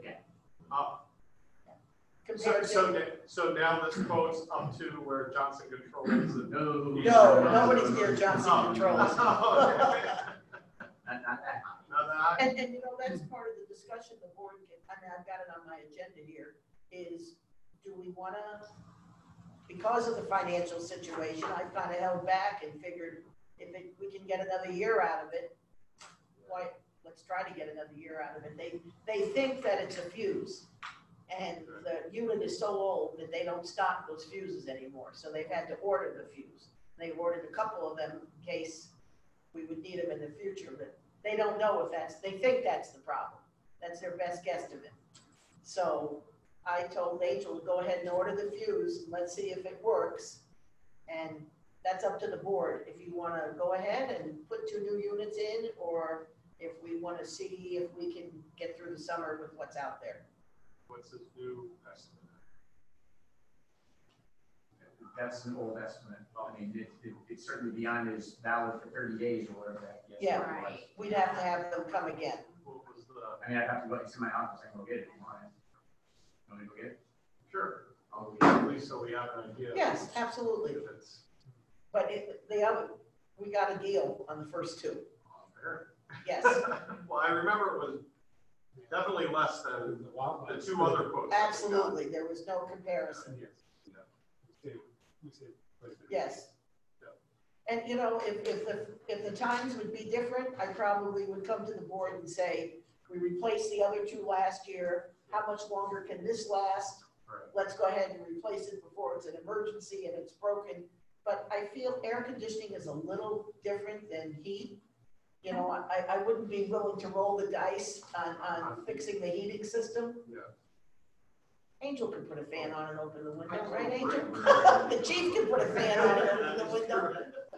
Compared So now this quote's up to where Johnson Controls is. No. No, nobody's near Johnson Oh. Controls. Not that high. Now that, And you know, that's part of the discussion the board can, I mean, I've got it on my agenda here, is do we wanna, because of the financial situation, I've kind of held back and figured if we can get another year out of it, why, let's try to get another year out of it. They think that it's a fuse. And the unit is so old that they don't stock those fuses anymore, so they've had to order the fuse. They ordered a couple of them in case we would need them in the future, but they don't know if they think that's the problem. That's their best guesstimate. So I told Angel to go ahead and order the fuse, let's see if it works. And that's up to the board, if you wanna go ahead and put 2 new units in, or if we wanna see if we can get through the summer with what's out there. what's his new estimate? That's an old estimate. I mean, it's certainly beyond his valid for 30 days or whatever that. Yeah. Right. We'd have to have them come again. What was the, I mean, I'd have to go into my office and go get it if you want it. You want me to go get it? sure, at least so we have an idea. Yes, absolutely. If it's But we got a deal on the first 2. fair. Yes, Well, I remember it was definitely less than the 2 other quotes. absolutely. There was no comparison. Yes. Yeah. We saved quite a bit. Yes. Yeah. And you know, if the times would be different, I probably would come to the board and say, we replaced the other 2 last year. How much longer can this last? Right. Let's go ahead and replace it before it's an emergency and it's broken. But I feel air conditioning is a little different than heat. You know, I wouldn't be willing to roll the dice on fixing the heating system. Yeah. Angel can put a fan on and open the window, right, Angel? The chief can put a fan on and open the window.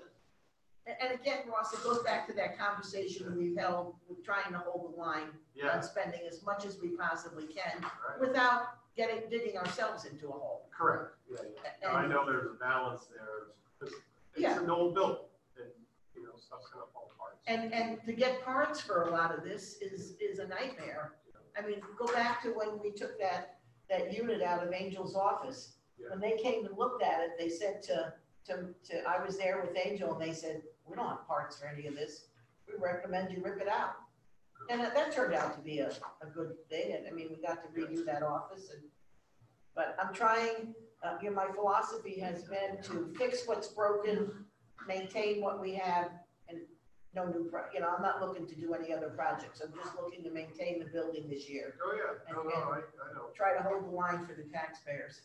And again, Ross, it goes back to that conversation we've held with trying to hold the line Yeah, on spending as much as we possibly can right. without digging ourselves into a hole. Correct. Yeah, yeah. Now, I And- know there's a balance there, because it's Yeah. an old building, and, you know, stuff's gonna fall apart. And to get parts for a lot of this is a nightmare. I mean, go back to when we took that unit out of Angel's office. Yeah. When they came and looked at it, they said I was there with Angel, and they said, we don't have parts for any of this. We recommend you rip it out. And that turned out to be a good thing, and I mean, we got to redo that office, but I'm trying, you know, my philosophy has been to fix what's broken, maintain what we have, and no new, you know, I'm not looking to do any other projects. I'm just looking to maintain the building this year. Oh, yeah, no, I know. Try to hold the line for the taxpayers.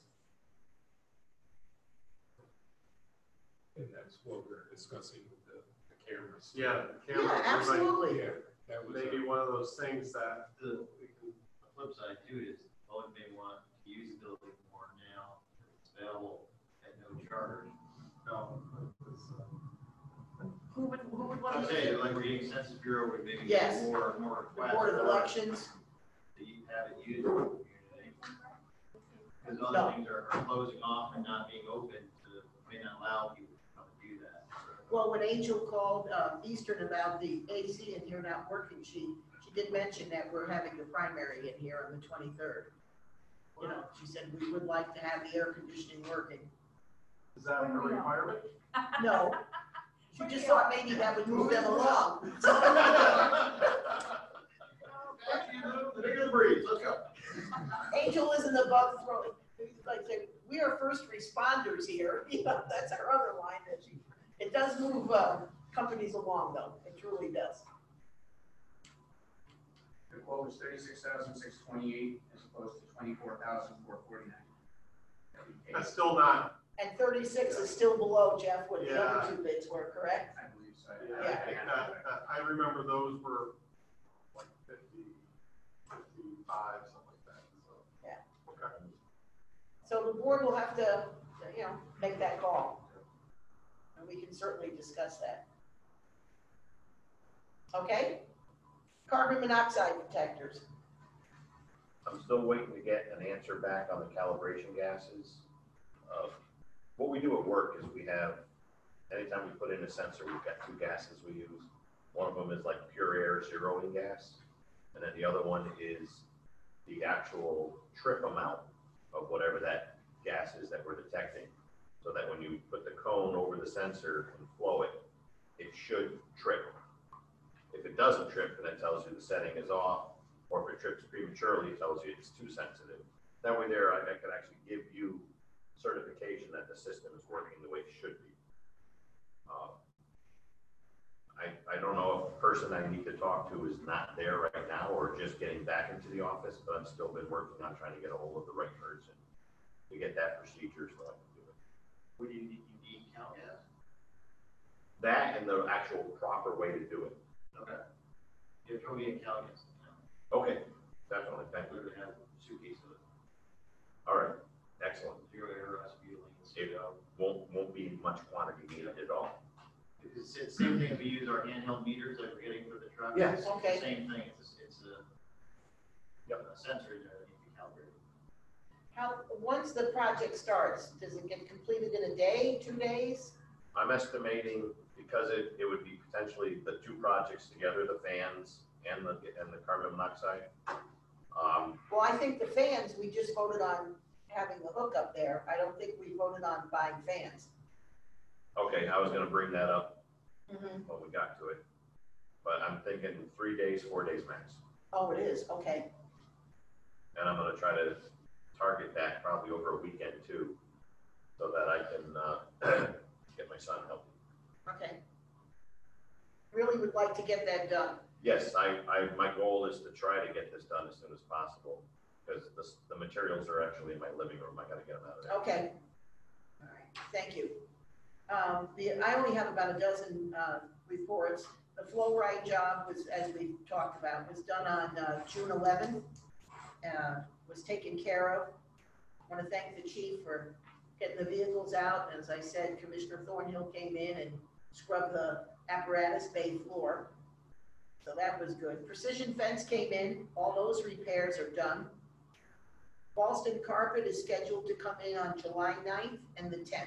And that's what we're discussing with the cameras. Yeah, the Yeah, camera, absolutely. Yeah, that was. maybe one of those things that, The flip side too is, Boeing may want to use the building more now, it's available at no charge. no, Who would want I'd say, like, we're getting Census Bureau, we maybe Yes. get more The requests. Board of Elections, That you have it used in the community. Because No. other things are closing off and not being open to, may not allow people to come and do that. well, when Angel called Eastern about the AC in here not working, she did mention that we're having the primary in here on the 23rd. You know, she said we would like to have the air conditioning working. Is that a requirement? No, she just thought maybe that would move them along. The bigger the breeze, let's go. Angel isn't above throwing, like, I said, we are first responders here, you know, that's our other line that she, it does move companies along though, it truly does. The quote was 36,628 as opposed to 24,449. That's still not, And 36 is still below, Jeff, what the Yeah. other two bids were, correct? I believe so. I think that, I remember those were like 50, 55, something like that, so. Yeah. Okay. So the board will have to, you know, make that call. And we can certainly discuss that. Okay? Carbon monoxide detectors. I'm still waiting to get an answer back on the calibration gases. What we do at work is we have, anytime we put in a sensor, we've got two gases we use. One of them is like pure air zeroing gas, and then the other one is the actual trip amount of whatever that gas is that we're detecting. So that when you put the cone over the sensor and flow it, it should trip. If it doesn't trip, then it tells you the setting is off, or if it trips prematurely, it tells you it's too sensitive. That way there, I could actually give you certification that the system is working the way it should be. I don't know if the person I need to talk to is not there right now or just getting back into the office, but I've still been working on trying to get a hold of the right person to get that procedure so I can do it. What do you need count as? That and the actual proper way to do it. Okay. You're throwing in Calgus. Okay, definitely, thank We're you. gonna have a suitcase of All right, excellent. zero air butylene. It won't be much quantity needed at all. It's the same thing we use our handheld meters that we're getting for the truck. Yes. It's the Okay. Same thing, it's a sensor that needs to be calibrated. How, once the project starts, does it get completed in a day, 2 days? I'm estimating, because it would be potentially the two projects together, the fans and the carbon monoxide. Well, I think the fans, we just voted on having the hookup there. I don't think we voted on buying fans. Okay, I was gonna bring that up Mm-hmm. when we got to it. But I'm thinking 3 days, 4 days max. Oh, it is, okay. And I'm gonna try to target that probably over a weekend too, so that I can, get my son helping. Okay. Really would like to get that done. Yes, my goal is to try to get this done as soon as possible, because the materials are actually in my living room. I gotta get them out of there. Okay. All right, thank you. I only have about a dozen reports. The flow ride job was, as we talked about, was done on June 11th, was taken care of. I want to thank the chief for getting the vehicles out. As I said, Commissioner Thornhill came in and scrubbed the apparatus bay floor. So that was good. Precision Fence came in. All those repairs are done. Boston Carpet is scheduled to come in on July 9th and the 10th.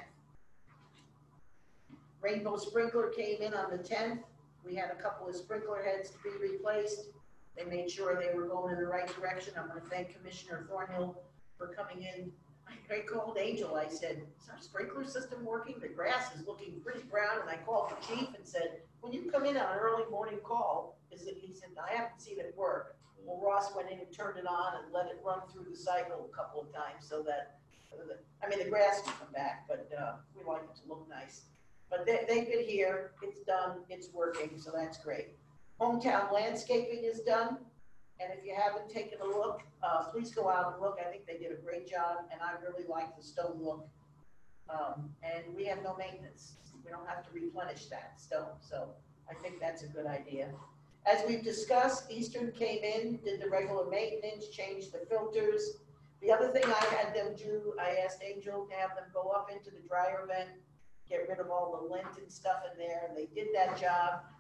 Rainbow Sprinkler came in on the 10th. We had a couple of sprinkler heads to be replaced. They made sure they were going in the right direction. I'm going to thank Commissioner Thornhill for coming in. I called Angel. I said, is our sprinkler system working? The grass is looking pretty brown. And I called the chief and said, when you come in on an early morning call, he said, I haven't seen it work. Well, Ross went in and turned it on and let it run through the cycle a couple of times so that, I mean, the grass will come back, but we like it to look nice. But they've been here, it's done, it's working, so that's great. Hometown landscaping is done, and if you haven't taken a look, please go out and look. I think they did a great job, and I really like the stone look. And we have no maintenance. We don't have to replenish that stone, so I think that's a good idea. As we've discussed, Eastern came in, did the regular maintenance, changed the filters. The other thing I had them do, I asked Angel to have them go up into the dryer vent, get rid of all the lint and stuff in there, and they did that job.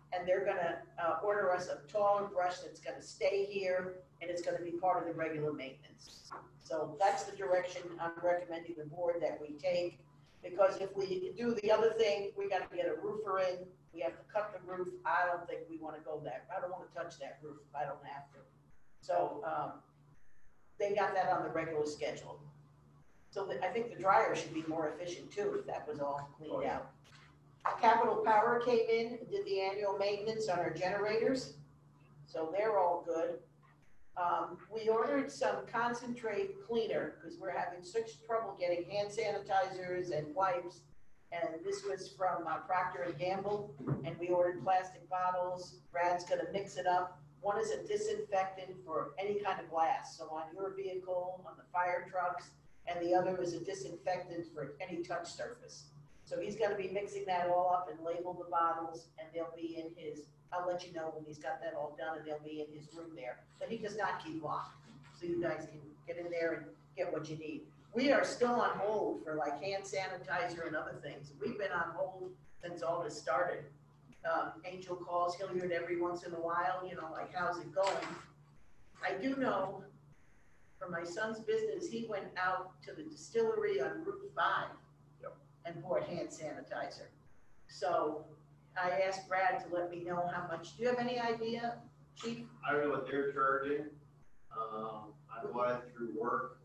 and they're gonna, order us a taller brush that's gonna stay here, and it's gonna be part of the regular maintenance. So that's the direction I'm recommending the board that we take, because if we do the other thing, we gotta get a roofer in, we have to cut the roof, I don't think we wanna go there, I don't wanna touch that roof if I don't have to. So, they got that on the regular schedule. So I think the dryer should be more efficient too, if that was all cleaned out. Capital Power came in, did the annual maintenance on our generators, so they're all good. We ordered some concentrate cleaner, because we're having such trouble getting hand sanitizers and wipes. And this was from Procter & Gamble, and we ordered plastic bottles. Brad's gonna mix it up. One is a disinfectant for any kind of glass, so on your vehicle, on the fire trucks, and the other is a disinfectant for any touch surface. So he's gonna be mixing that all up and label the bottles, and they'll be in his, I'll let you know when he's got that all done, and they'll be in his room there. But he does not keep locked, so you guys can get in there and get what you need. We are still on hold for like hand sanitizer and other things. We've been on hold since all this started. Angel calls Hilliard every once in a while, you know, like, how's it going? I do know for my son's business, he went out to the distillery on Route 5 and bought hand sanitizer. So I asked Brad to let me know how much. Do you have any idea, Chief? I don't know what they're charging. I bought it through work.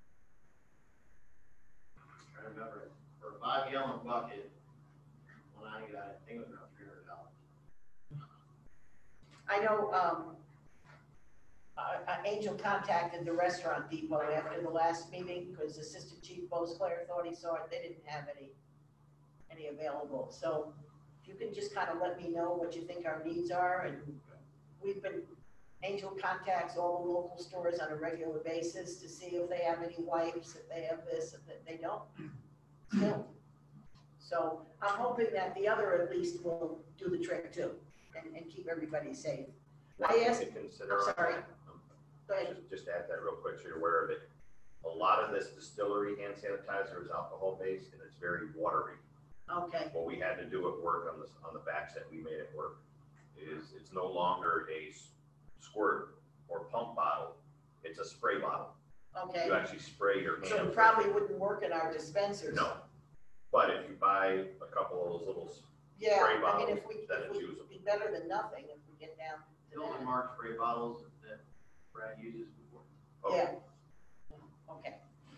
I remember it. For a 5-gallon bucket, when I got it, I think it was around $300. I know, Angel contacted the Restaurant Depot after the last meeting, because Assistant Chief Beauclair thought he saw it, they didn't have any available. So if you can just kind of let me know what you think our needs are, and Angel contacts all the local stores on a regular basis to see if they have any wipes, if they have this, if they don't, still. So I'm hoping that the other at least will do the trick too, and keep everybody safe. I asked, I'm sorry. Go ahead. Just to add that real quick, so you're aware of it. A lot of this distillery hand sanitizer is alcohol based, and it's very watery. Okay, What we had to do at work on the batch that we made at work is it's no longer a squirt or pump bottle, it's a spray bottle. okay. You actually spray your hand. So it probably wouldn't work in our dispensers. No, but if you buy a couple of those little Yeah, spray I mean, bottles, if we, then if it's we, usable. it'd be better than nothing if we get down to Those are that. marked spray bottles that Brad uses before. Oh, Yeah. Okay.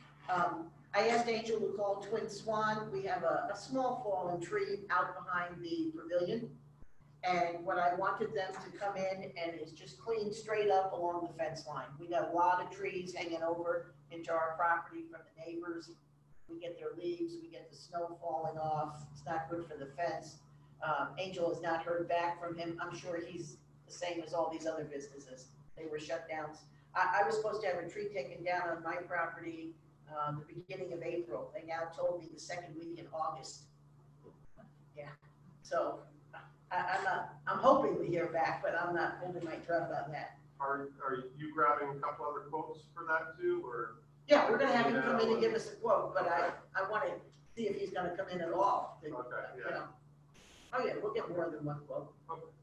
I asked Angel to call Twin Swan. We have a small fallen tree out behind the pavilion. And what I wanted them to come in and is just clean straight up along the fence line. We got a lot of trees hanging over into our property from the neighbors. We get their leaves, we get the snow falling off. It's not good for the fence. Angel has not heard back from him. I'm sure he's the same as all these other businesses. They were shut down. I was supposed to have a tree taken down on my property the beginning of April. They now told me the second week in August. Yeah, so I'm hoping we hear back, but I'm not holding my breath on that. Are you grabbing a couple other quotes for that too, or? Yeah, we're gonna have him come in and give us a quote, but I wanna see if he's gonna come in at all. Okay, You yeah. know. Oh yeah, we'll get more than one quote.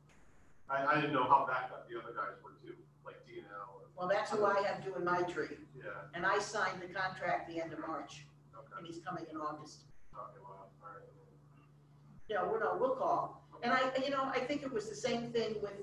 I didn't know how backed up the other guys were too, like DNL. Well, that's who I have doing my tree, Yeah, and I signed the contract the end of March, okay, and he's coming in August. okay, well, all right. Yeah, we'll call. And I think it was the same thing with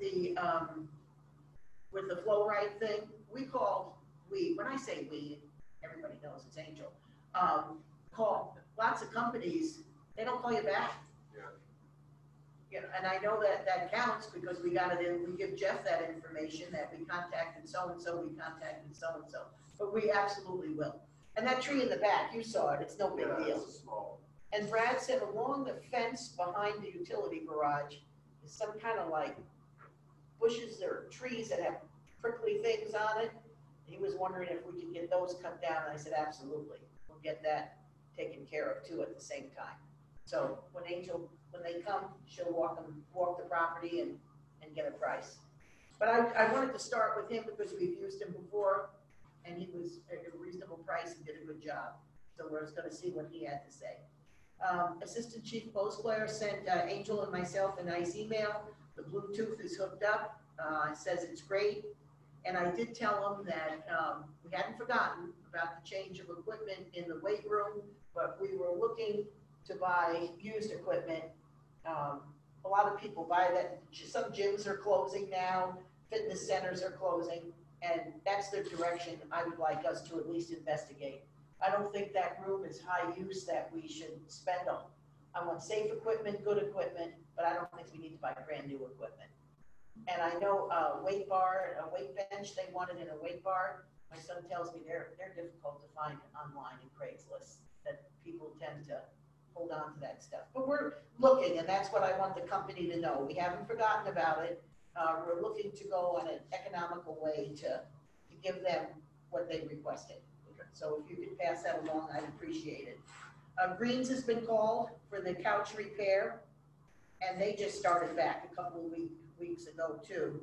the flow right thing. When I say we, everybody knows it's Angel, call lots of companies, they don't call you back. Yeah. You know, and I know that counts because we got it in, we give Jeff that information that we contacted so-and-so, we contacted so-and-so, but we absolutely will. And that tree in the back, you saw it, it's no big Yeah, deal. it's a small. And Brad said along the fence behind the utility garage is some kind of like bushes or trees that have prickly things on it. He was wondering if we could get those cut down. I said, absolutely. We'll get that taken care of too at the same time. So when they come, she'll walk the property and get a price. But I wanted to start with him because we've used him before and he was at a reasonable price and did a good job. So we're just gonna see what he had to say. Assistant Chief Bosquare sent Angel and myself a nice email. The Bluetooth is hooked up, says it's great. And I did tell him that we hadn't forgotten about the change of equipment in the weight room, but we were looking to buy used equipment. A lot of people buy that. Some gyms are closing now, fitness centers are closing, and that's the direction I would like us to at least investigate. I don't think that room is high use that we should spend on. I want safe equipment, good equipment, but I don't think we need to buy brand new equipment. And I know a weight bar, a weight bench, they wanted in a weight bar. My son tells me they're difficult to find online in Craigslist, that people tend to hold on to that stuff. But we're looking, and that's what I want the company to know. We haven't forgotten about it. We're looking to go on an economical way to give them what they requested. So if you could pass that along, I'd appreciate it. Greens has been called for the couch repair, and they just started back a couple of weeks ago too.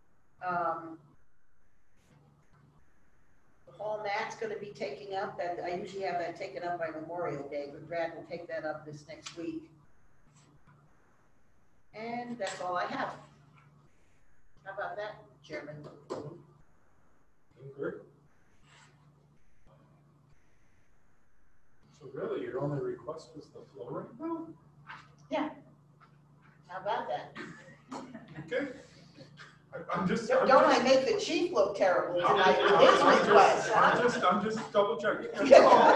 The hall mat's gonna be taking up, that I usually have that taken up by Memorial Day, but Brad will take that up this next week. And that's all I have. How about that, Chairman? Good. So really, your only request was the flooring? How about that? Okay. I'm just. Don't I make the chief look terrible tonight with I'm his request, huh? I'm just double checking. Okay,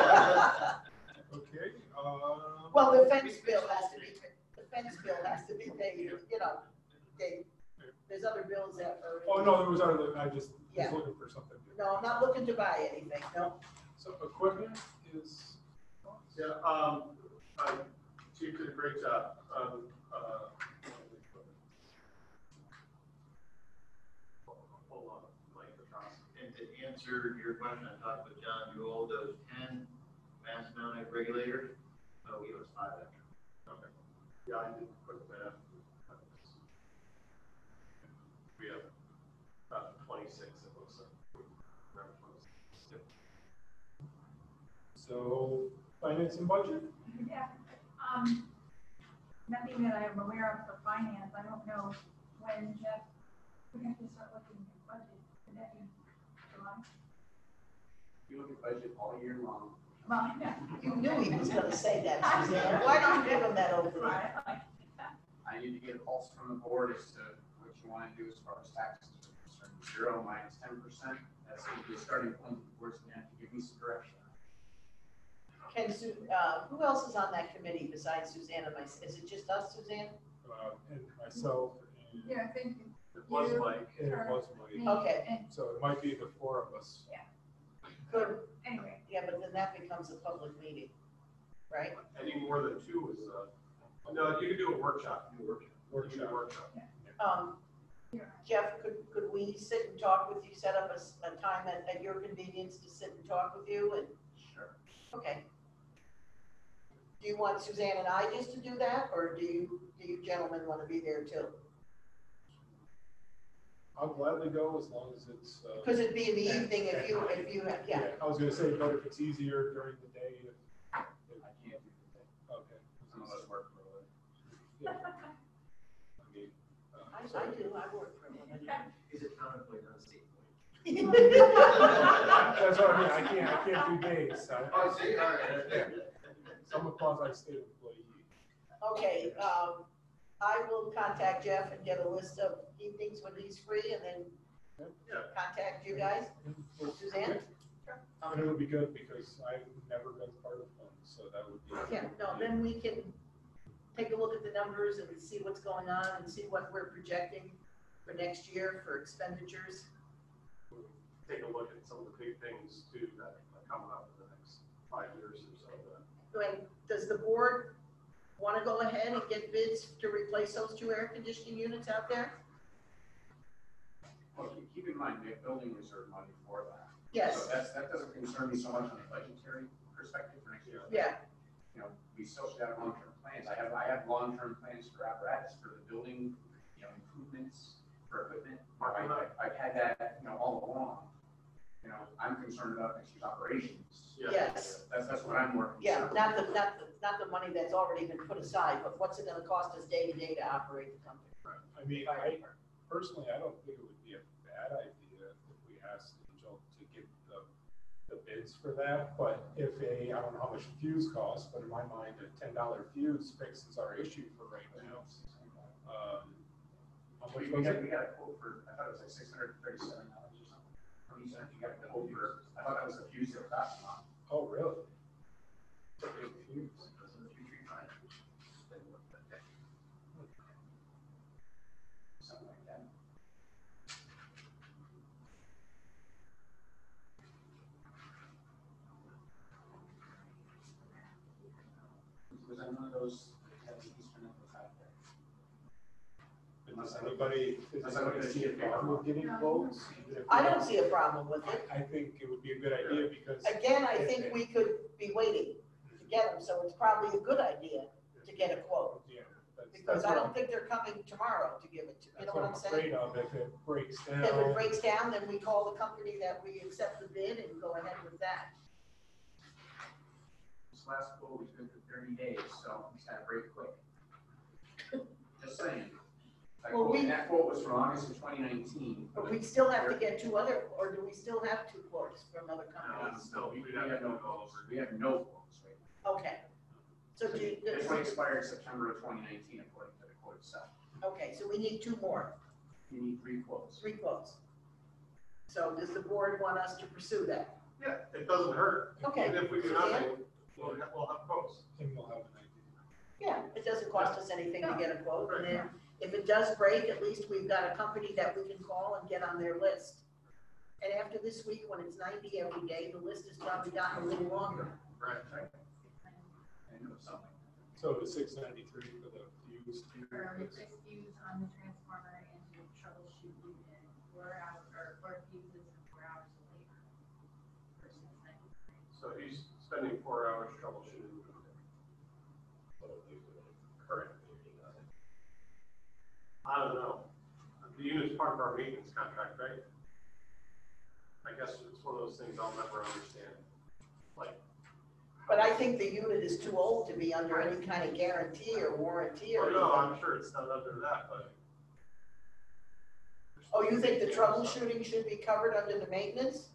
Well, the fence bill has to be paid, you know, there's other bills that are. oh, no, there was other, I just Yeah. was looking for something. No, I'm not looking to buy anything, no. So equipment is. Yeah, Chief did a great job. Hold on, Mike, the cost. And to answer your question, I talked with John Jewell, those 10 mass mounted regulators, we was 5 extra. Okay. Yeah, I did quick math. We have about 26, it looks like. Around 26. So finance and budget? Yeah, nothing that I'm aware of for finance. I don't know when, Jeff, we have to start looking at budget. Would that be July? You look at budget all year long. Well, yeah. You knew he was gonna say that, Suzanne. Why don't you give him that over? I need to get a pulse from the board as to what you want to do as far as taxes are concerned. 0 minus 10%. That's going to be a starting point. The board's going to have to give me some direction. Who else is on that committee besides Suzanne and myself? Is it just us, Suzanne? And myself and. Yeah, thank you. It was Mike. And it was Mike. Okay. And So it might be the 4 of us. Good. anyway, Yeah, but then that becomes a public meeting, right? Any more than 2 is, no, you could do a workshop. You could do a workshop. Jeff, could we sit and talk with you, set up a time at your convenience to sit and talk with you and? Sure. Okay. Do you want Suzanne and I just to do that, or do you gentlemen want to be there too? I'll gladly go as long as it's. Because it'd be in the evening if you, yeah. I was gonna say, but if it's easier during the day, I can't do that. okay. Some of us work for a living. Yeah. I mean, I do, I work for a living. Is it counterpoint, not state That's what I mean, I can't do days. Oh, see, all right. Yeah. I'm a quasi-state employee. Okay, I will contact Jeff and get a list of evenings when he's free and then contact you guys. Suzanne? And it would be good because I've never been part of one, so that would be. Yeah, no, then we can take a look at the numbers and see what's going on and see what we're projecting for next year for expenditures. Take a look at some of the big things too that are coming up in the next 5 years or so. And does the board want to go ahead and get bids to replace those 2 air conditioning units out there? Well, keep in mind, we have building reserve money for that. Yes. So that doesn't concern me so much on the budgetary perspective for next year. Yeah. You know, we still should have long-term plans. I have long-term plans for apparatus, for the building, improvements, for equipment. I've had that, all along. I'm concerned about next year's operations. Yes. That's what I'm more Yeah, concerned. not the money that's already been put aside, but what's it gonna cost us day to day to operate the company? I mean, personally, I don't think it would be a bad idea if we asked Angel to get the bids for that, but if I don't know how much a fuse costs, but in my mind, a $10 fuse fixes our issue for right now. How much was it? We got a quote for, I thought it was like $637 or something. You said you got the quote for, I thought that was the fuse that cost a lot. Oh, really? It's a big fuse. Something like that. Was that one of those that the Eastern was out there? Does anybody see a problem with getting quotes? Even if we I don't see a problem with it. I think it would be a good idea because. Again, I think we could be waiting to get them, so it's probably a good idea to get a quote. Yeah, Because that's I what don't I'm, think they're coming tomorrow to give it to, you know that's what what I'm I'm saying? afraid of, if it breaks down. If it breaks down, then we call the company that we accept the bid and go ahead with that. This last quote was good for 30 days, so it's got to break quick. Just saying. That quote was from August of 2019. But we still have to get two other, or do we still have two quotes from other companies? Still, We we'd have have to no go quotes. over. We have no quotes right now. Okay. So do you, This one expired September of 2019 according to the quote itself. okay, so we need two more, You need 3 quotes. 3 quotes. So does the board want us to pursue that? Yeah, it doesn't hurt. Okay. Even if we do nothing, we'll have quotes. And we'll have an idea. Yeah, it doesn't cost us anything to get a quote, and then if it does break, at least we've got a company that we can call and get on their list. And after this week, when it's 90 every day, the list has probably gotten a little longer. Right. I know something. So the $693 for the fuse. For replace fuse on the transformer and to troubleshoot unit, 4 hours, or 4 fuses and 4 hours of labor. For $693. So he's spending 4 hours troubleshooting. Current. I don't know. The unit's part of our maintenance contract, right? I guess it's one of those things I'll never understand. Like, But I think the unit is too old to be under any kind of guarantee or warranty or oh no, anything. I'm sure it's not under that, but. Oh, you think the troubleshooting should be covered under the maintenance?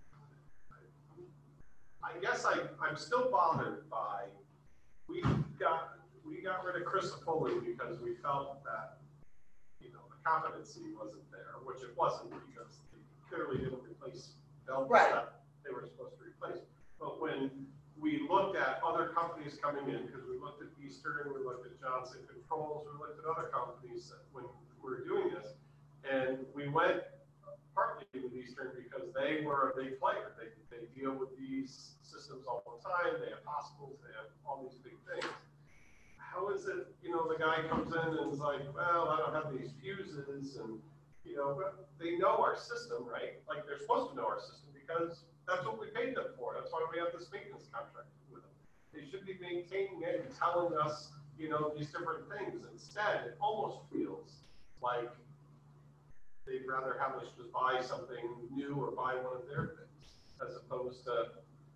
I guess I'm still bothered by, we got rid of Chris Foley because we felt that, you know, the competency wasn't there, which it wasn't because they clearly didn't replace belts Right. that they were supposed to replace. But when we looked at other companies coming in, because we looked at Eastern, we looked at Johnson Controls, we looked at other companies when we were doing this, and we went partly with Eastern because they were a big player. They deal with these systems all the time. They have hospitals. They have all these big things. How is it, you know, the guy comes in and is like, well, I don't have these fuses, and, you know, but they know our system, right? Like, they're supposed to know our system because that's what we paid them for. That's why we have this maintenance contract with them. They should be maintaining it and telling us, you know, these different things. Instead, it almost feels like they'd rather have us just buy something new or buy one of their things, as opposed to,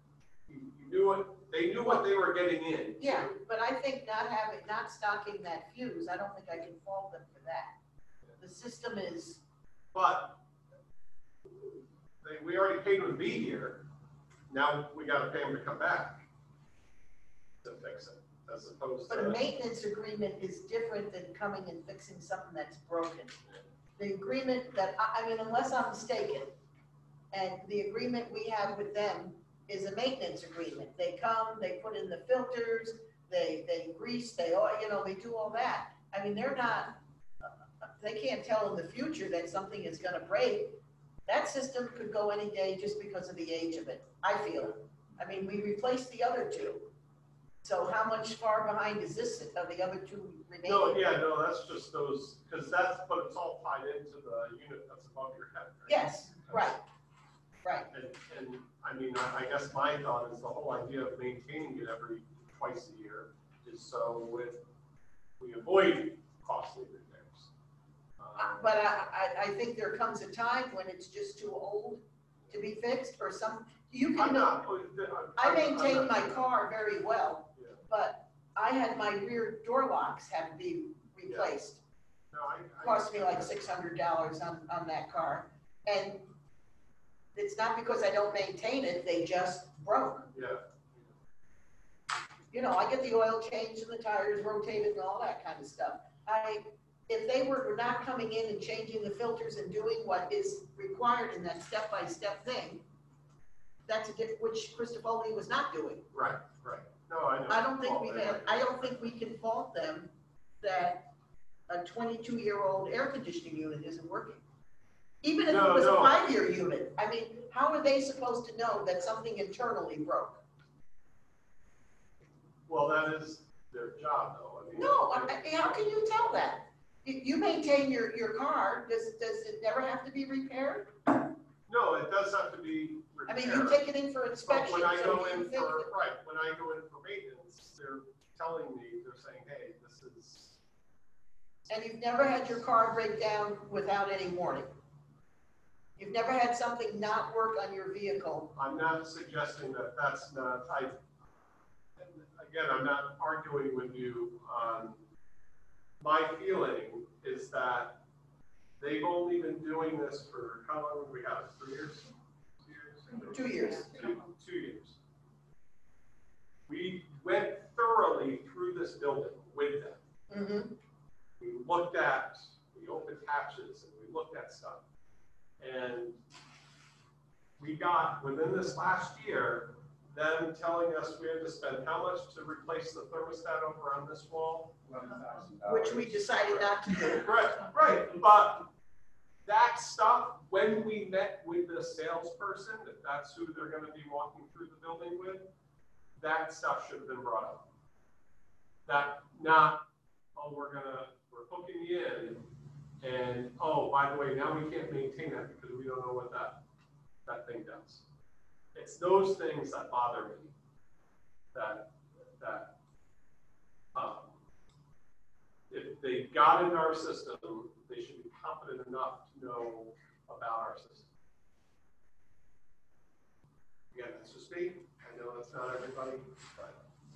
they knew what they were getting in. Yeah, but I think not stocking that fuse, I don't think I can fault them for that. The system is, But we already paid them to be here. Now we gotta pay them to come back to fix it, as opposed but a to. maintenance agreement is different than coming and fixing something that's broken. The agreement that, I mean, unless I'm mistaken, and the agreement we have with them is a maintenance agreement. They come, they put in the filters, they grease, they all, you know, they do all that. I mean, they're not, they can't tell in the future that something is gonna break. That system could go any day just because of the age of it, I feel. I mean, we replaced the other two. So how much far behind is this, of the other two remaining? No, yeah, no, that's just those, because but it's all tied into the unit that's above your head, right? Yes, right, right. And I mean, I guess my thought is the whole idea of maintaining it every twice a year is so we avoid costly repairs. But I think there comes a time when it's just too old to be fixed or some, you I'm can, not. I maintain my car very well, Yeah. but I had my rear door locks had to be replaced. No, Cost me like $600 on that car. And it's not because I don't maintain it, they just broke. Yeah. You know, I get the oil changed and the tires rotated and all that kind of stuff. If they were not coming in and changing the filters and doing what is required in that step-by-step thing, which Christopoli was not doing. Right. No, I know. I don't think we can fault them that a 22-year-old air conditioning unit isn't working. Even if it was a 5-year unit, I mean, how are they supposed to know that something internally broke? Well, that is their job, though. I mean, No, how can you tell that? You maintain your car, does it never have to be repaired? No, it does have to be I repaired. mean, you take it in for But inspection. when I so go you in fix for, it. when I go in for maintenance, they're telling me, they're saying, hey, this is. And you've never had your car break down without any warning? You've never had something not work on your vehicle? I'm not suggesting that that's not, again, I'm not arguing with you on, my feeling is that they've only been doing this for, how long have we had it, 3 years? 2 years? 2 years. 2 years. We went thoroughly through this building with them. Mm-hmm. We opened hatches and we looked at stuff. And we got, within this last year, them telling us we had to spend how much to replace the thermostat over on this wall? $11,000. Which we decided not to do. Right, but that stuff, when we met with the salesperson, if that's who they're gonna be walking through the building with, that stuff should have been brought up. That, not, oh, we're hooking you in, and, oh, by the way, now we can't maintain that because we don't know what that thing does. It's those things that bother me, if they got into our system, they should be competent enough to know about our system. Again, that's just me. I know that's not everybody, but.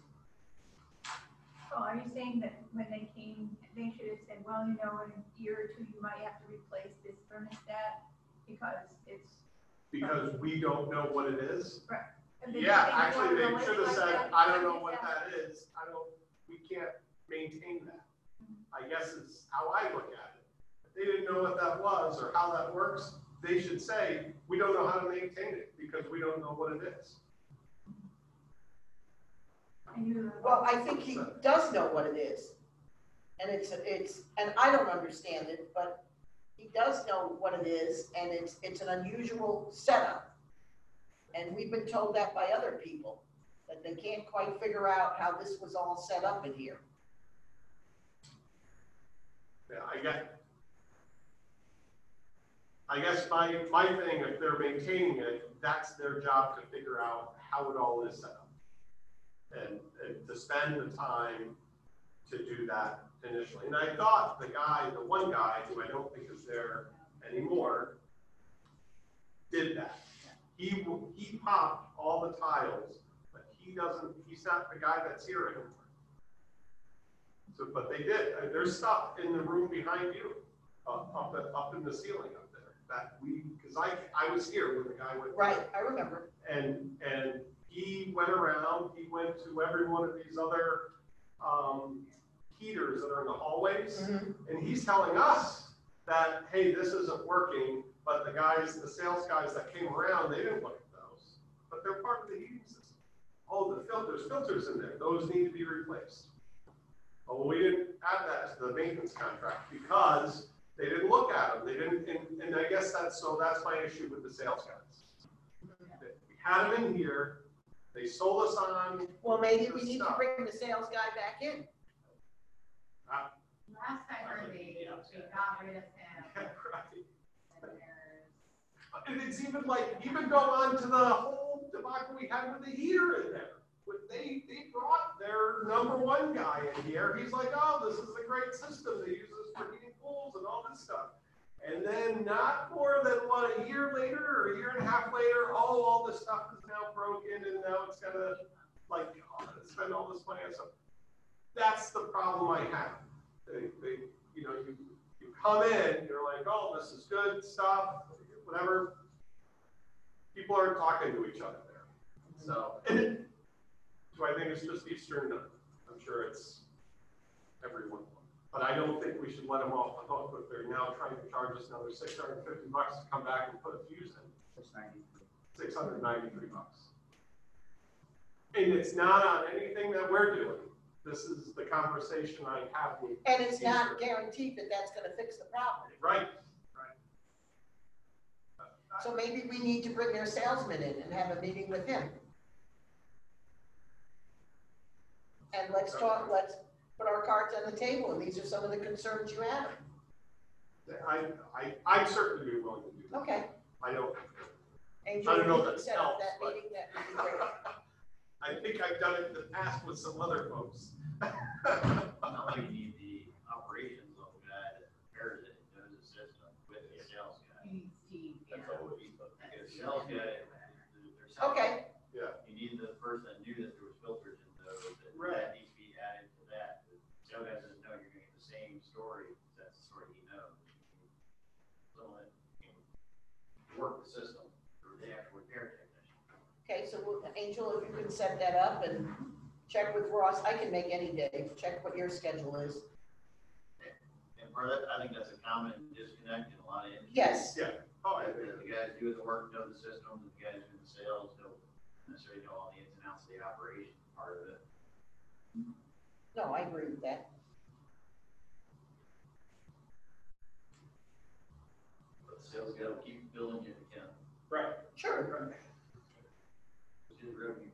So are you saying that when they came, they should have said, well, you know, in a year or two, you might have to replace this thermostat because it's. Because we don't know what it is? Right. Yeah, actually, they should have said, I don't know what that is. We can't maintain that. I guess is how I look at it. If they didn't know what that was or how that works, they should say, we don't know how to maintain it because we don't know what it is. Well, I think he does know what it is. And and I don't understand it, but he does know what it is, and it's an unusual setup. And we've been told that by other people, that they can't quite figure out how this was all set up in here. Yeah, I guess my thing, if they're maintaining it, that's their job to figure out how it all is set up. And to spend the time to do that initially. And I thought the one guy, who I don't think is there anymore, did that. He popped all the tiles, but he's not the guy that's here anymore. So, but they did. There's stuff in the room behind you, up in the ceiling up there because I was here when the guy went. Right, I remember. And he went around. He went to every one of these other heaters that are in the hallways, and he's telling us that, hey, this isn't working. But the sales guys that came around, they didn't look at those. But they're part of the heating system. Oh, there's filters in there. Those need to be replaced. Oh, well, we didn't add that to the maintenance contract because they didn't look at them. They didn't, and I guess that's my issue with the sales guys. We had them in here. They sold us on. Well, maybe we need to bring the sales guy back in. Last I heard, they got rid of him. Right. And it's even go on to the whole debacle we had with the heater in there. They brought their #1 guy in here. He's like, oh, this is a great system. They use this for heating pools and all this stuff. And then not more than a year later or a year and a half later, all this stuff is now broken and now it's gonna spend all this money on stuff. that's the problem I have. They, you know, you come in, you're like, oh, this is good stuff, whatever. People aren't talking to each other there. So, do I think it's just Eastern? No. I'm sure it's everyone. But I don't think we should let them off the hook if they're now trying to charge us another $650 to come back and put a fuse in. $693. And it's not on anything that we're doing. This is the conversation I have with. And it's not guaranteed that that's gonna fix the problem. Right. So maybe we need to bring their salesman in and have a meeting with him. And let's talk, let's put our cards on the table, and these are some of the concerns you have. I certainly be willing to do that. Okay. I don't. Angel, I don't know if you if can that set up helps, that but- meeting, that would be great. I think I've done it in the past with some other folks. Not like you need the operations level guy that prepares it, knows the system with the sales guy. That's all we need. The sales guy, there's. Okay, Yeah. You need the person that knew that there was filters in those, that Right. that needs to be added to that. The sales guy doesn't know you're gonna get the same story, that's the story he knows. Someone that can work the system, or the actual repair technician. okay, so Angel, if you can set that up and check with Ross, I can make any day, check what your schedule is. And part of that, I think that's a common disconnect in a lot of industries. Yes, Yeah. Oh, I agree. The guys doing the work, know the systems, and the guys doing the sales don't necessarily know all the ins and outs of the operation part of it. no, I agree with that. But the sales guy will keep billing you if you can. Right. Sure. Which is revenue.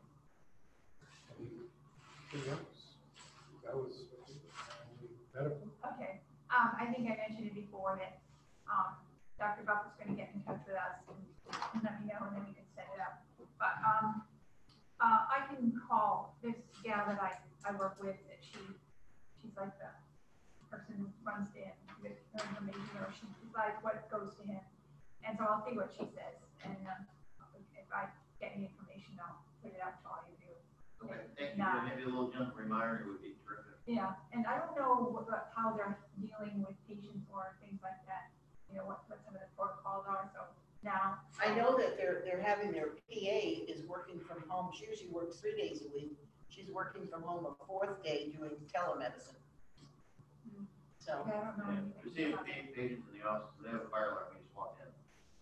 Anything else? That was medical. Okay, I think I mentioned it before that, Dr. Buck was gonna get in touch with us and let me know, and then we could set it up. But, I can call this gal that I work with, that she's like the person who runs the information, or she decides what goes to him. And so I'll see what she says, and, if I get any information, I'll put it out to all of you. Okay, thank you. Nah. Maybe a little junk reminder would be terrific. Yeah, and I don't know how they're dealing with patients or things like that, you know, what some of the protocols are, so now. I know that they're having their PA is working from home, she usually works 3 days a week. She's working from home a 4th day doing telemedicine. So, Okay, I don't know anything Receiving about it. patients in the office, they have a fire alarm, we just walk in.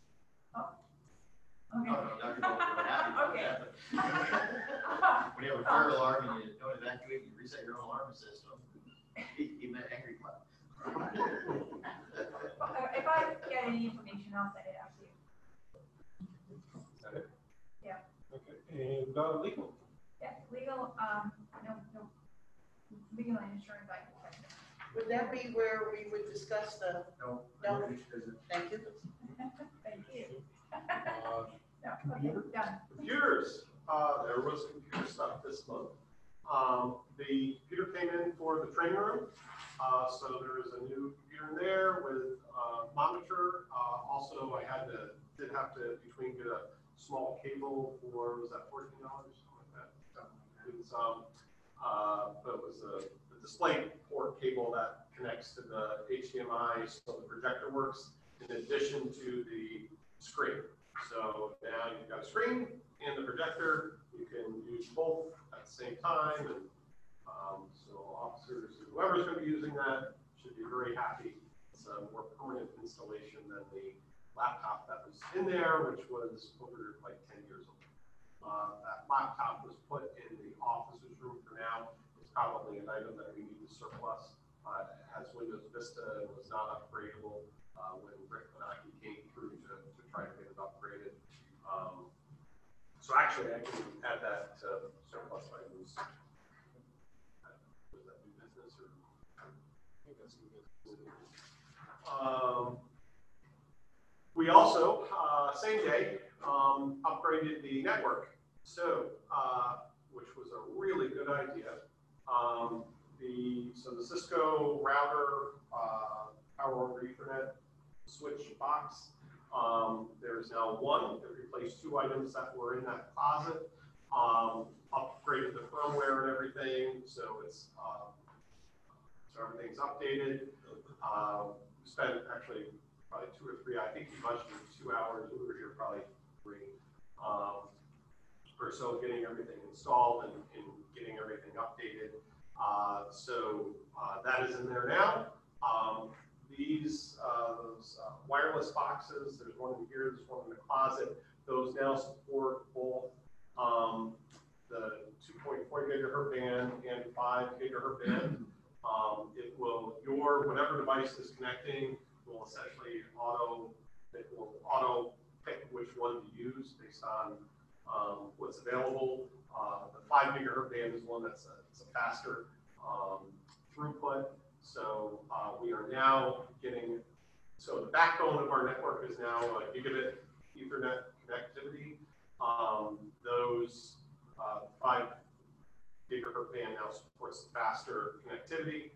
Okay. No, Dr. Bowles would happy about Okay. that, but when you have a fire alarm and you don't evacuate, you reset your own alarm system, even an angry cloud. If I get any information, I'll send it out to you. Is that it? Yeah. Okay, and legal. Yeah, legal, no, legal and insurance, I can check it. would that be where we would discuss the, No. No. Finished business. thank you. Thank you. Uh, No, okay, Computer? done. Computers, there was computer stuff this month. The computer came in for the training room. So there is a new computer in there with monitor. Also, did have to between get a small cable for, was that $14? Something like that. It's, but it was the display port cable that connects to the HDMI, so the projector works in addition to the screen. So now you've got a screen and the projector. You can use both at the same time, and so officers, whoever's going to be using that, should be very happy. It's a more permanent installation than the laptop that was in there, which was over like 10 years old. That laptop was put in the officer's room for now. It's probably an item that we need to surplus. It has Windows Vista and was not upgradable when Rick Benaki came through to try to get it upgraded. So actually, I can add that to surplus items. Was that new business or? I think that's new business. We also, same day, upgraded the network. So, which was a really good idea. So the Cisco router, power over Ethernet switch box. There's now one that replaced 2 items that were in that closet. Upgraded the firmware and everything, so it's so everything's updated. We spent actually probably 2 or 3, I think we budgeted 2 hours, we were here probably 3, or so getting everything installed and getting everything updated. That is in there now. Those wireless boxes, there's one in here, there's one in the closet. Those now support both the 2.4 gigahertz band and 5 gigahertz band. Whatever device is connecting will essentially auto pick which one to use based on what's available. The 5 gigahertz band is one that's a faster throughput. So we are now getting, so the backbone of our network is now a gigabit Ethernet connectivity. Those 5 gigahertz band now supports faster connectivity.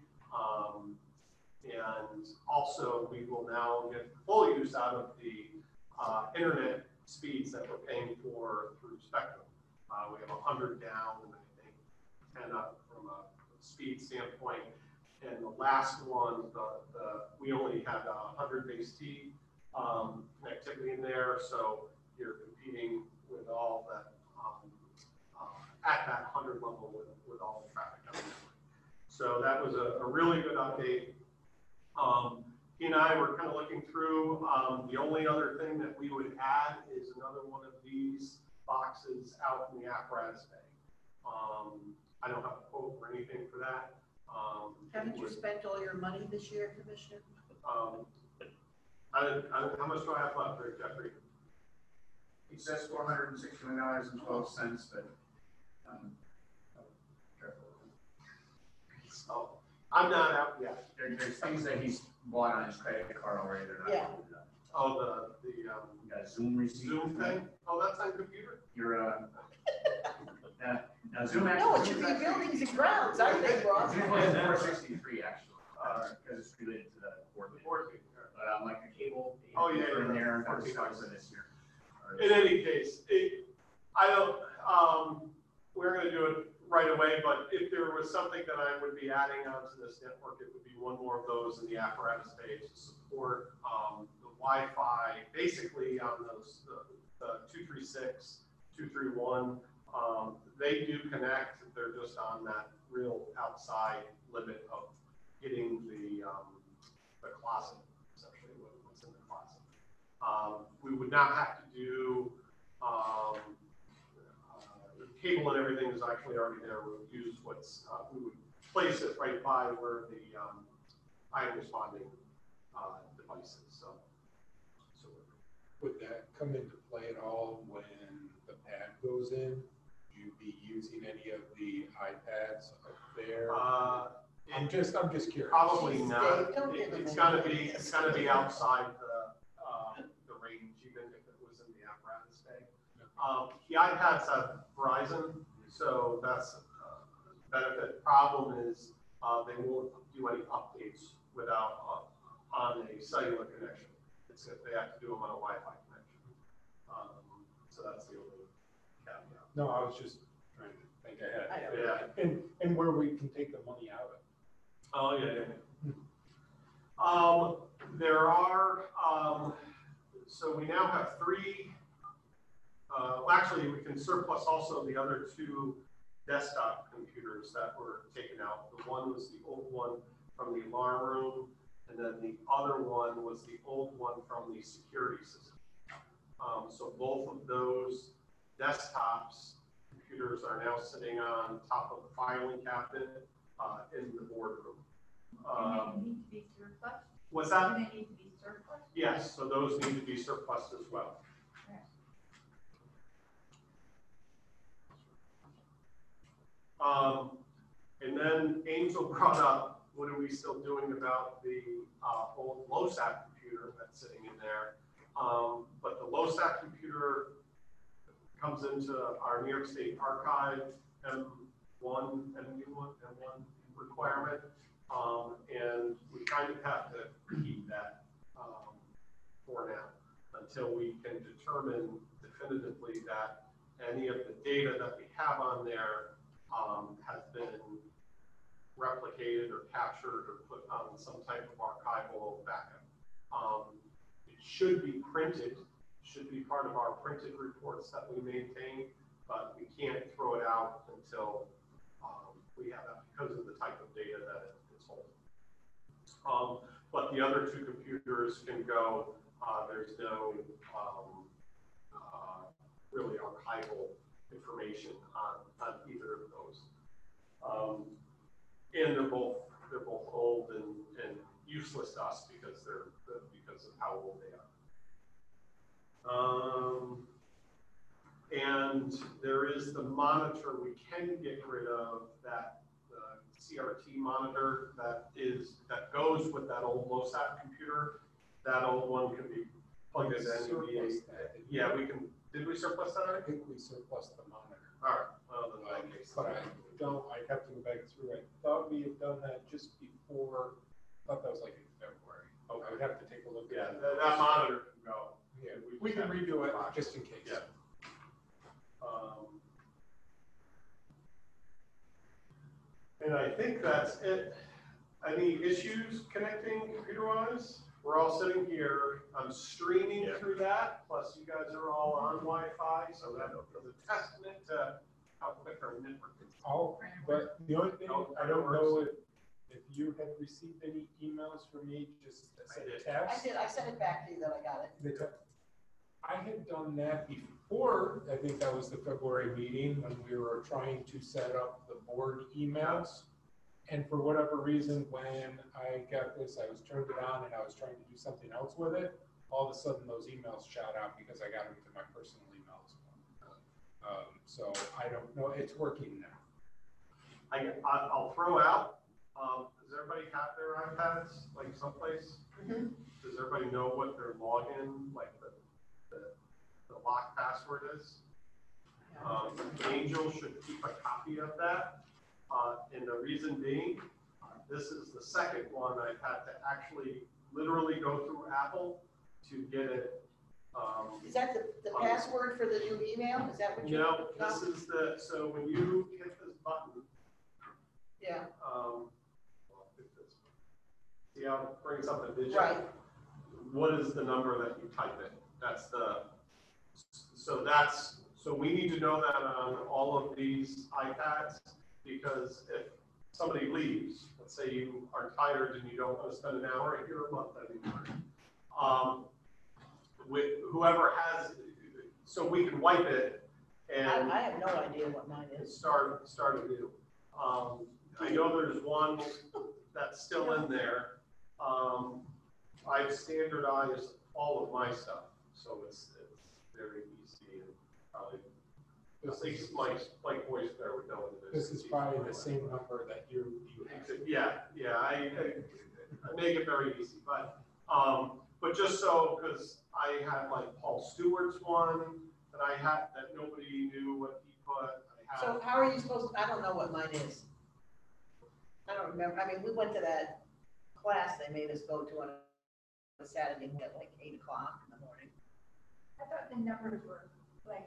And also we will now get full use out of the internet speeds that we're paying for through Spectrum. We have 100 down and I think 10 up from a speed standpoint. And the last one, we only had 100 base T connectivity in there, so you're competing with all that at that 100 level with all the traffic on the network. So that was a really good update. He and I were kind of looking through. The only other thing that we would add is another one of these boxes out in the apparatus bay. I don't have a quote or anything for that. Haven't you spent all your money this year, Commissioner? How much do I have left there, Jeffrey? It says $461.12, but careful. So I'm not out yet. There's things that he's bought on his credit card already. They're not. Yeah. Oh, You got a Zoom receipt. Zoom thing? Oh, that's on computer? Your now Zoom actually. No, it should be buildings and grounds, I think, Ross. Zoom is 463 actually, because it's related to the board. But like the cable. Oh, yeah, in there. yeah. For this year. In any case, we're going to do it right away, but if there was something that I would be adding onto this network, it would be one more of those in the apparatus bay to support the Wi-Fi, basically on those, the 236, 231, they do connect, they're just on that real outside limit of getting the closet, essentially what's in the closet. We would not have to do, the cable and everything is actually already there. We would use we would place it right by where the ion responding device is. So would that come into play at all when the pad goes in? Would you be using any of the iPads up there? I'm just curious. Probably Jeez, not. Dave, don't give them It's any gonna be outside the range, even if it was in the apparatus bay. The iPads have Verizon, so that's a benefit. Problem is they won't do any updates without on a cellular connection. It's if they have to do them on a Wi-Fi connection. So that's the only caveat. No, I was just trying to think ahead. I Yeah. And where we can take the money out of. Oh, yeah. There are, so we now have 3, actually we can surplus also the other 2 desktop computers that were taken out. The one was the old one from the alarm room, and then the other one was the old one from the security system. So both of those desktops computers are now sitting on top of the filing cabinet in the boardroom. And they need to be surplus? What's that? Do they need to be surplus? Yes, so those need to be surplus as well. And then Angel brought up, what are we still doing about the old LoSAP computer that's sitting in there? But the LoSAP computer comes into our New York State Archive M1 requirement. And we kind of have to keep that for now until we can determine definitively that any of the data that we have on there has been replicated or captured or put on some type of archival backup. It should be printed, should be part of our printed reports that we maintain, but we can't throw it out until we have that because of the type of data that it's holding. But the other two computers can go. There's no really archival information on either of those. And they're both old and useless to us because of how old they are. And there is the monitor we can get rid of, that CRT monitor that goes with that old LoSat computer. That old one can be plugged into NVDA. Yeah, we can. Did we surplus that? I think we surplused the monitor. All right. Well, then in that case. But I have to go back through. I thought we had done that just before. I thought that was like in February. Okay. I would have to take a look Yeah, at that monitor can go. Yeah, we can redo it just in case. Yeah. And I think that's it. Any issues connecting computer-wise? We're all sitting here. I'm streaming through that. Plus, you guys are all on Wi-Fi, so that is a testament to how quick our network is. But the only thing, I don't know if you had received any emails from me, just I did. text. I sent it back to you that I got it. I had done that before. I think that was the February meeting when we were trying to set up the board emails. And for whatever reason, when I got this, I was turned it on and I was trying to do something else with it. All of a sudden, those emails shot out because I got them to my personal emails. So I don't know. It's working now. I'll throw out. Does everybody have their iPads like someplace? Mm-hmm. Does everybody know what their login, like the lock password is? Angel should keep a copy of that. And the reason being, this is the second one I've had to actually literally go through Apple to get it. Is that the password for the new email? Is that what you? No, this is so when you hit this button. Yeah. See how it brings up a digit? Right. What is the number that you type in? That's so we need to know that on all of these iPads, because if somebody leaves, let's say you are tired and you don't want to spend an hour here a month anymore, with whoever has, so we can wipe it and I have no idea what mine is. start anew. I know there's one that's still in there. I've standardized all of my stuff, so it's very easy and probably. At least Mike Boyce there would know what it is. This is probably the same number that you have. Yeah, I make it very easy, but just so, because I had like Paul Stewart's one that I had that nobody knew what he put. So how are you supposed to, I don't know what mine is. I don't remember. I mean, we went to that class they made us go to on a Saturday at like 8 o'clock in the morning. I thought the numbers were like,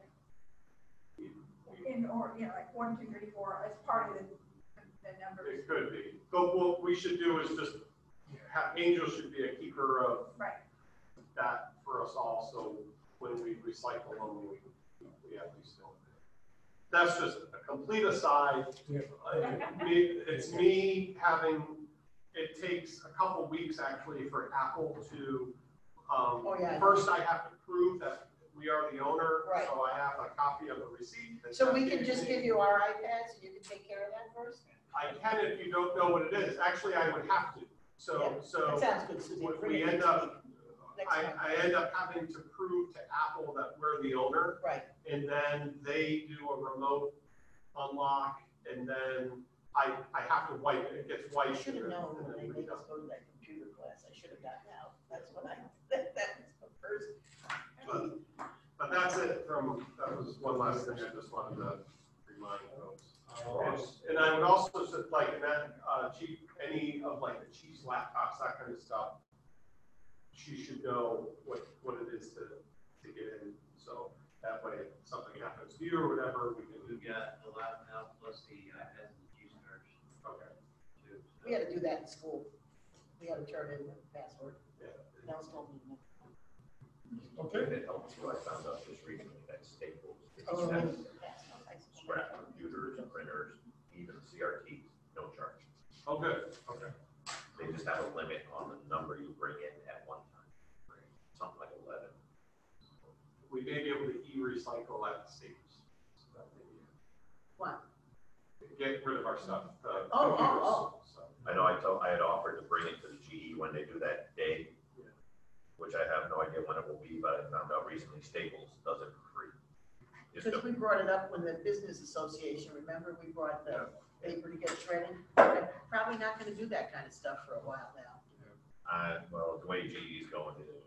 like 1, 2, 3, 4 as part of the numbers. It could be, but what we should do is just have, Angel should be a keeper of that for us all, so when we recycle them, we at least know it. That's just a complete aside. Yeah. It's me having, it takes a couple weeks actually for Apple to, first I have to prove that we are the owner, Right. so I have a copy of the receipt. So we can just give you our iPads and you can take care of that first? I can if you don't know what it is. Actually, I would have to. That sounds good, Susie. We end up, Next time. I end up having to prove to Apple that we're the owner. Right. And then they do a remote unlock, and then I have to wipe it. It gets I wiped. should have known when they made us go to that computer class. I should have gotten out. That's what that was the first. But that's it from, that was one last thing I just wanted to remind folks. And I would also say, like, in that chief, any of like the chief's laptops, that kind of stuff, she should know what it is to get in. So that way, if something happens to you or whatever, we can. We've got the laptop plus the iPad and the juice cards. Okay. We had to do that in school. We had to turn in the password. Yeah. Nels told me. Okay. If it helps you, I found out just recently that Staples, Oh. scrap computers, printers, even CRTs, no charge. Oh, good, okay. They just have a limit on the number you bring in at one time, something like 11. We may be able to e-recycle at Staples. So that may be- What? Get rid of our stuff, the Oh, computers, so. I know I had offered to bring it to the GE when they do that day, Yeah. which I have no idea when it will be, but I found out recently Staples does it for free. Just Because to- we brought it up when the business association, remember, we brought the paper to get shredded? They're probably not gonna do that kind of stuff for a while now. well, the way GE's going is.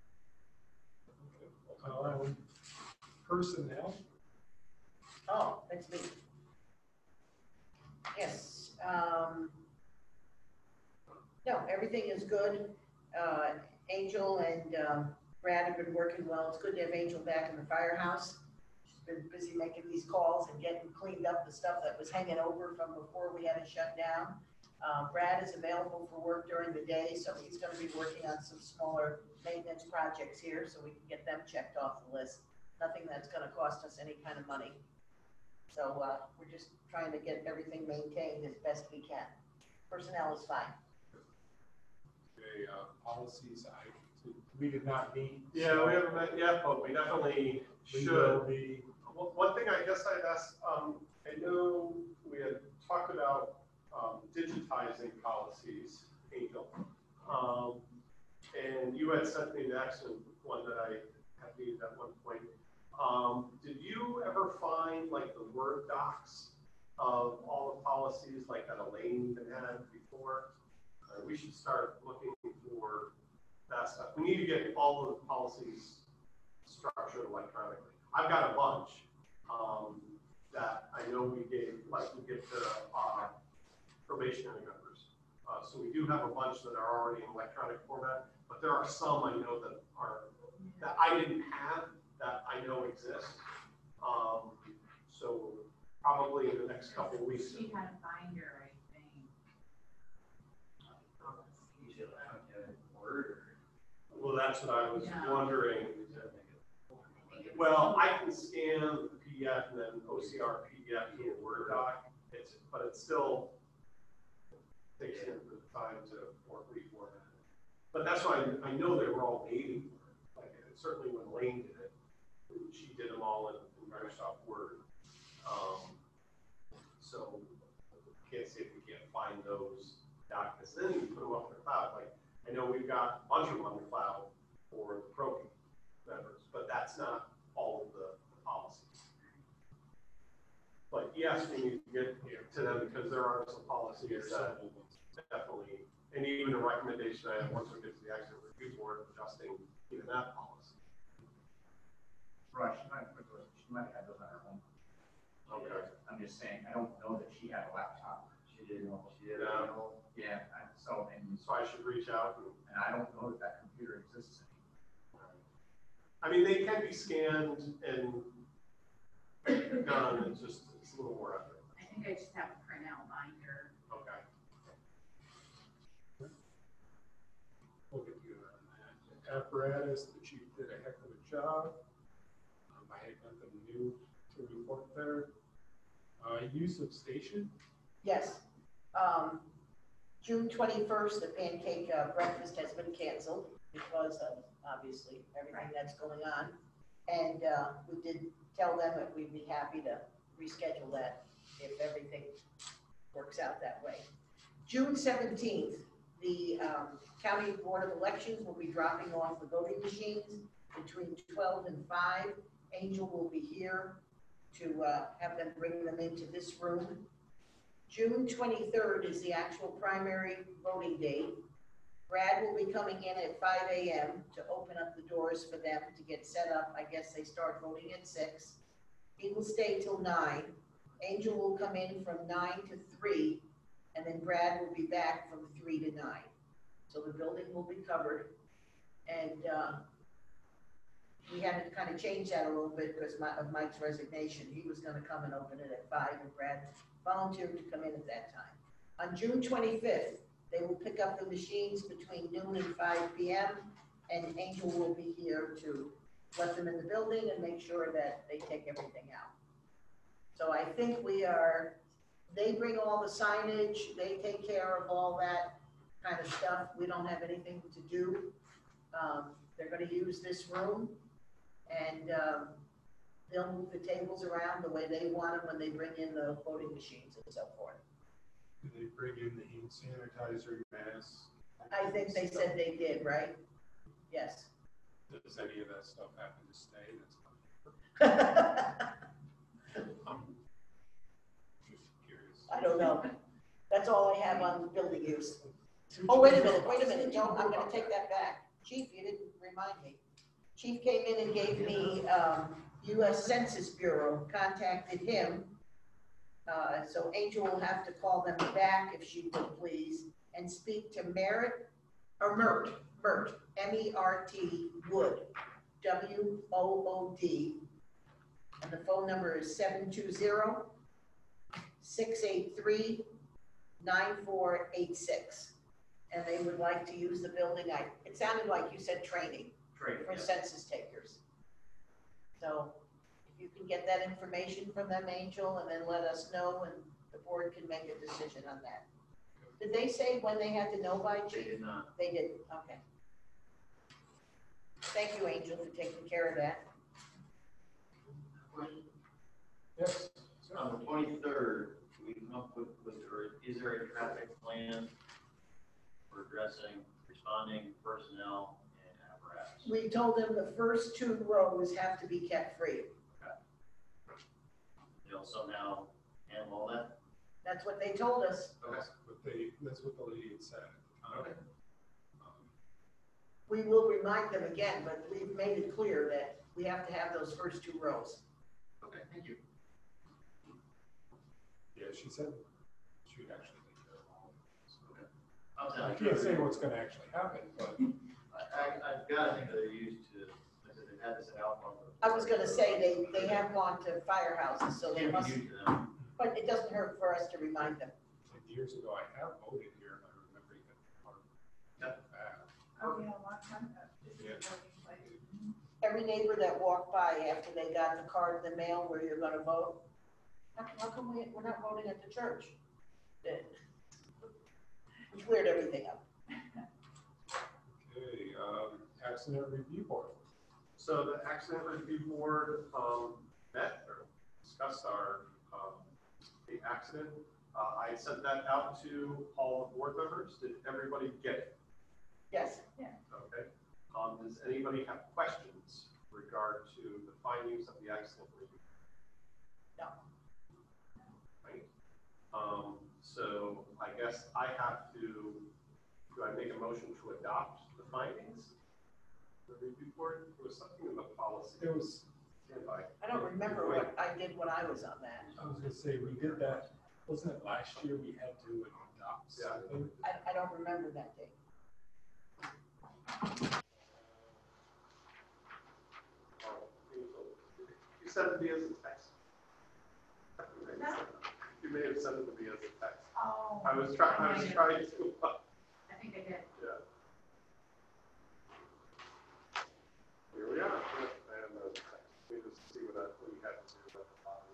Personnel, Oh, that's me. Yes, no, everything is good. Angel and, Brad have been working well. It's good to have Angel back in the firehouse. She's been busy making these calls and getting cleaned up the stuff that was hanging over from before we had it shut down. Brad is available for work during the day, so he's gonna be working on some smaller maintenance projects here, so we can get them checked off the list. Nothing that's gonna cost us any kind of money. So, we're just trying to get everything maintained as best we can. Personnel is fine. okay, policies, we did not meet. Yeah, so we haven't met yet, but we definitely we will should. be, One thing I guess I'd ask, I know we had talked about digitizing policies, Angel. And you had sent me the excellent one that I had needed at one point. Did you ever find like the Word docs of all the policies like that Elaine even had before? We should start looking for that stuff. We need to get all of the policies structured electronically. I've got a bunch that I know we gave, like we give to probationary members. So we do have a bunch that are already in electronic format, but there are some I know that I didn't have that I know exist. So probably in the next couple of weeks. She had a binder, I think. Well, that's what I was Yeah. wondering. Well, I can scan the PDF and then OCR PDF to a Word doc, but it still takes a little bit of time to reformat it. But that's why I know they were all dated, like certainly when Lane did it, she did them all in Microsoft Word. So can't say if we can't find those documents, then you put them up in the cloud. Like I know we've got a bunch of them on the cloud for the Pro members, but that's not all of the policies. But yes, we need to get to them because there are some policies that definitely, and even a recommendation I have once we get to the accident review board, adjusting even that policy. Right, she might have those on her home. Okay. I'm just saying, I don't know that she had a laptop. She did. Yeah. Yeah, and So I should reach out and, I don't know that that computer exists anymore. I mean, they can be scanned and done, it's a little more effort. I think I just have a printout binder. Okay. we'll get you on that. Apparatus, the chief did a heck of a job. I had nothing new to report there. Use of station, Yes. June 21st, the pancake breakfast has been canceled because of, obviously, everything that's going on. And we did tell them that we'd be happy to reschedule that if everything works out that way. June 17th, the County Board of Elections will be dropping off the voting machines between 12 and 5. Angel will be here to have them bring them into this room. June 23rd is the actual primary voting date. Brad will be coming in at 5 a.m. to open up the doors for them to get set up. I guess they start voting at 6. He will stay till 9. Angel will come in from 9 to 3, and then Brad will be back from 3 to 9. So the building will be covered. And we had to kind of change that a little bit because of Mike's resignation. He was going to come and open it at 5, and Brad volunteered to come in at that time. On June 25th, they will pick up the machines between noon and 5 p.m. and Angel will be here to let them in the building and make sure that they take everything out. So I think they bring all the signage, they take care of all that kind of stuff. We don't have anything to do. They're gonna use this room and they'll move the tables around the way they want them when they bring in the voting machines and so forth. Do they bring in the hand sanitizer, masks? I think they said they did, right? Yes. Does any of that stuff happen to stay? That's I'm just curious. I don't know. That's all I have on building use. Oh, wait a minute, no, I'm gonna take that back. Chief, you didn't remind me. Chief came in and gave me, US Census Bureau, contacted him. So Angel will have to call them back if she would please, and speak to Mert, M-E-R-T, Wood, W-O-O-D. And the phone number is 720-683-9486. And they would like to use the building. It sounded like you said training for census takers. So if you can get that information from them, Angel, and then let us know, and the board can make a decision on that. Did they say when they had to know by, They Chief? did not. They did, okay. Thank you, Angel, for taking care of that. Question. Yes. On the 23rd, we come up with, or is there a traffic plan for addressing responding personnel and apparatus? We told them the first 2 rows have to be kept free. They'll somehow handle all that? That's what they told us. That's what the lady had said. Okay. We will remind them again, but we've made it clear that we have to have those first 2 rows. Okay, thank you. Yeah, she said she'd actually take care of all of it. Okay. I can't say what's gonna actually happen, but I've got to think that they're used to, like I said, they've had this at Alpha. I was gonna say, they have gone to firehouses, so they Can't must, be new to them. but it doesn't hurt for us to remind them. like years ago, I have voted here and I remember even part of that. Oh, yeah, a long time ago. Yeah. Every neighbor that walked by after they got the card in the mail where you're gonna vote, how come we're not voting at the church? Which cleared everything up. Okay, accident review board. So the accident review board, met or discussed the accident. I sent that out to all the board members. Did everybody get it? Yes. Okay. Does anybody have questions in regard to the findings of the accident review? No. Right. So I guess I have to, do I make a motion to adopt the findings? The review board, there was something in the policy. It was, Stand by. I don't remember what I did when I was on that. I was gonna say, we did that, wasn't it last year we had to adopt something? I don't remember that date. You sent it to me as a text. You may have sent it to me as a text. Oh. I was trying to, I think I did. yeah. Here we are. And text. Let me just see what we had to do with the bottom.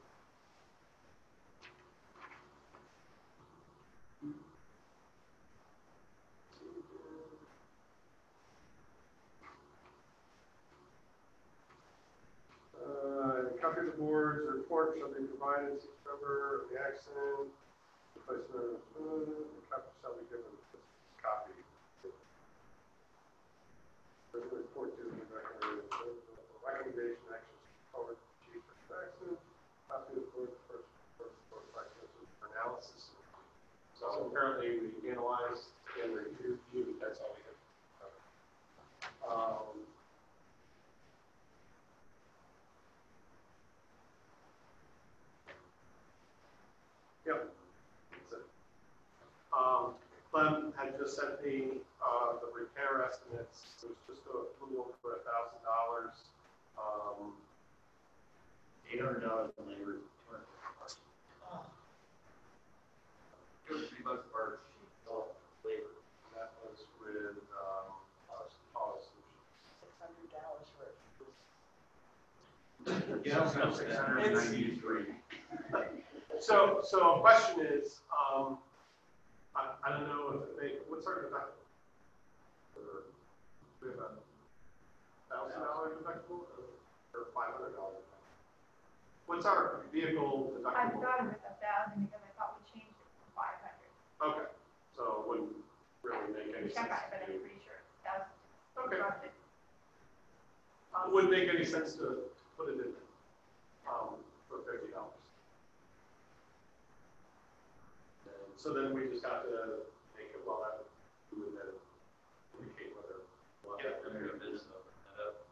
Copy of the board's report shall be provided to each member of the accident. The placement of the copy shall be given this copy. The report to the recommendation actions forward to chief of the accident. Copy of the board's first practice for analysis. So apparently we analyzed and reviewed. That's all we have. Yep, that's it. Clem had just sent me the repair estimates. It was just a little over $1,000. $800 in labor, $200. $250 per Yeah. 693. So a question is, I don't know if they, what's our deductible? We have a $1,000 deductible or $500 deductible? What's our vehicle I deductible? thought it was 1,000 because I thought we changed it to 500. Okay, so it wouldn't really make any sense Check on it, but to I'm do. pretty sure it's 1,000. Okay. Trust it. It wouldn't make any sense to put it in, for $50. And so then we just have to make it, well, that we would then indicate whether. we'll have Yeah, that we're in gonna business open that up.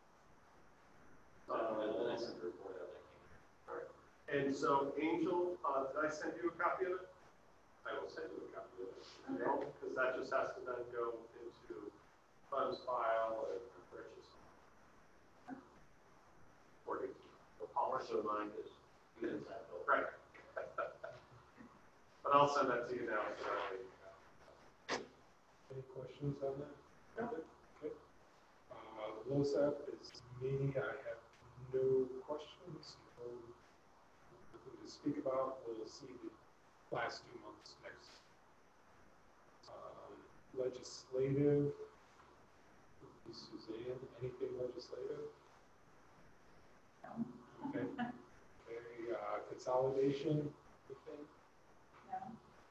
there. That's a report out that came. And so Angel, did I send you a copy of it? I will send you a copy of it. Because that just has to then go into funds file and purchase. Or the polish of mine is, right. But I'll send that to you now. So that way you have it. Any questions on that? Okay. LoSAP is meeting. I have no questions, nothing to speak about. We'll see the last 2 months next. Legislative, Suzanne, anything legislative? No. Okay. Okay, consolidation, anything? No.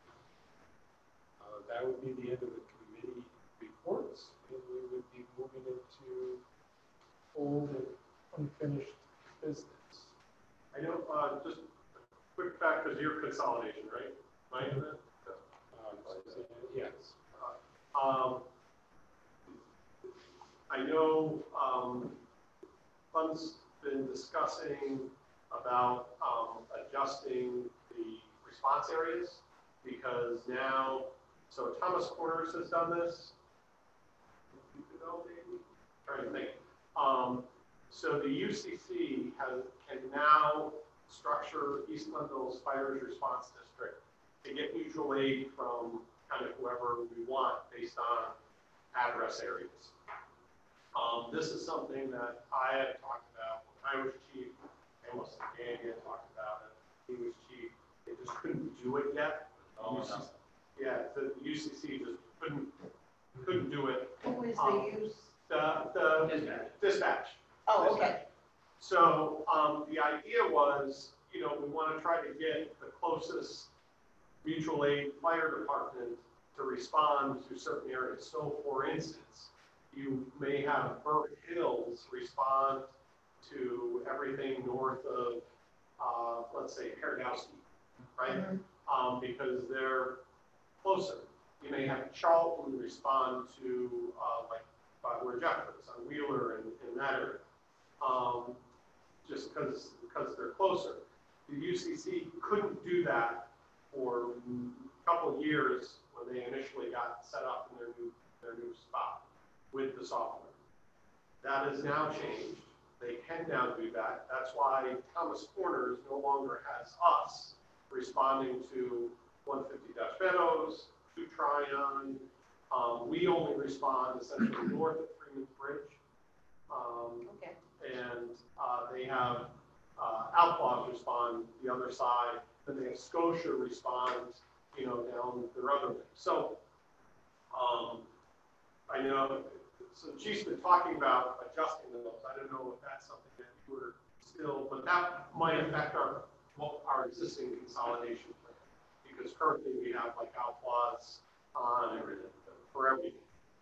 That would be the end of the committee reports, and we would be moving into old and unfinished business. I know, just a quick fact, because you're consolidation, right? Am I in that? Yes. I know, Fun's been discussing about, adjusting the response areas, because now, so Thomas Corners has done this. Trying to think. So the UCC can now structure East Glenville's Fires Response District to get mutual aid from kind of whoever we want based on address areas. This is something that I had talked about when I was chief, and Mr. Danny had talked about it. He was chief. They just couldn't do it yet. Yeah, the UCC just couldn't do it. Who is the use? The dispatch. Oh, okay. So the idea was, we want to try to get the closest mutual aid fire department to respond to certain areas. So for instance, you may have Burke Hills respond to everything north of, let's say, Paradowski, right? Mm-hmm. Because they're closer. You may have Charlton respond to, like, where Jeff is, on Wheeler and that area. Just because they're closer. The UCC couldn't do that for a couple of years when they initially got set up in their new spot with the software. That has now changed. They can now do that. That's why Thomas Corners no longer has us responding to 150 Meadows, to Tryon. We only respond essentially north of Freeman's Bridge. Okay. And they have Outlaws respond the other side. Then they have Scotia respond, down their other way. So I know, so Chief's been talking about adjusting those. I don't know if that's something that you were still, but that might affect our existing consolidation plan. Because currently we have like Outlaws on for everything.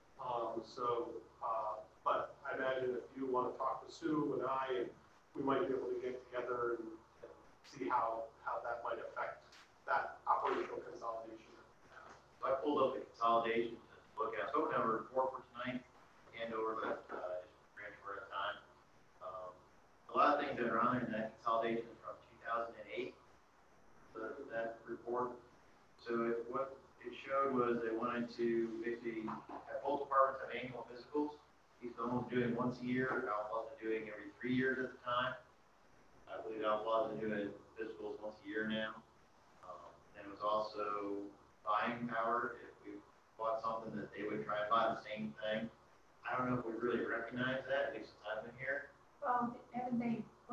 But I imagine if you want to talk to Sue and I, and we might be able to get together and see how that might affect that operational consolidation. So I pulled up the consolidation to look at. So number 4 for tonight, hand over the transfer at a time. A lot of things that are on there in that consolidation is from 2008. That report. So what it showed was they wanted to basically have both departments have annual physicals. East Glenville's doing once a year. Outlaws are doing every 3 years at the time. I believe Outlaws are doing physicals once a year now. And it was also buying power. If we bought something that they would try and buy the same thing. I don't know if we really recognize that, at least since I've been here. Well, haven't they,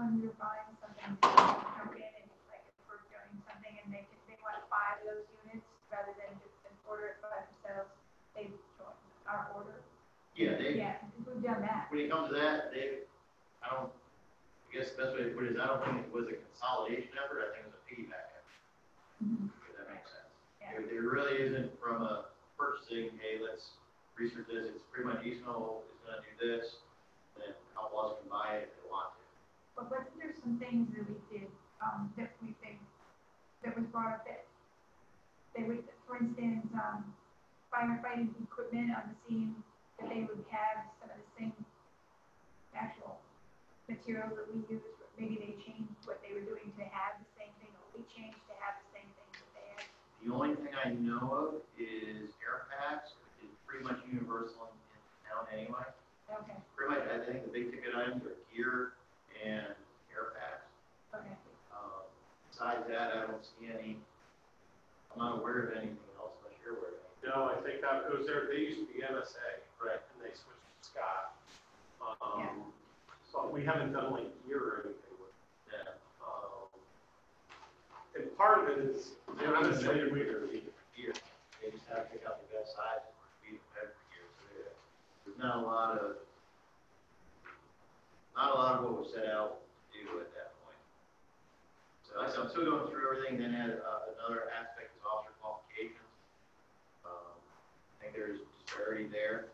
when you're buying something, they jump in and like if we're doing something and they want 5 of those units rather than just order it by themselves, they join our order. Yeah, Yeah, we've done that. when it comes to that, I guess the best way to put it is I don't think it was a consolidation effort, I think it was a piggyback effort. If that makes sense. Yeah. There really isn't from a purchasing, hey, let's research this, it's pretty much East Knoll is gonna do this, then Outlaws can buy it if they want to. But wasn't there some things that we did, that we think, that was brought up that they would, for instance, firefighting equipment on the scene, that they would have some of the same actual materials that we use, maybe they changed what they were doing to have the same thing, or we changed to have the same thing that they had. The only thing I know of is air packs, which is pretty much universal in town anyway. Okay, Pretty much, I think the big ticket items are gear and air packs. okay. Besides that, I don't see any, I'm not aware of anything else unless you're aware of anything. No, I think that goes there, they used to be MSA, right, and they switched to Scott. Yeah. So we haven't done like gear or anything with it. Yeah. And part of it is, They're they're not MSA saying reader. gear. They just have to pick out the best size and feed them every year. So there's not a lot of what was set out to do at that point. So like I said, I'm still going through everything. Then another aspect is officer qualifications. I think there's disparity there.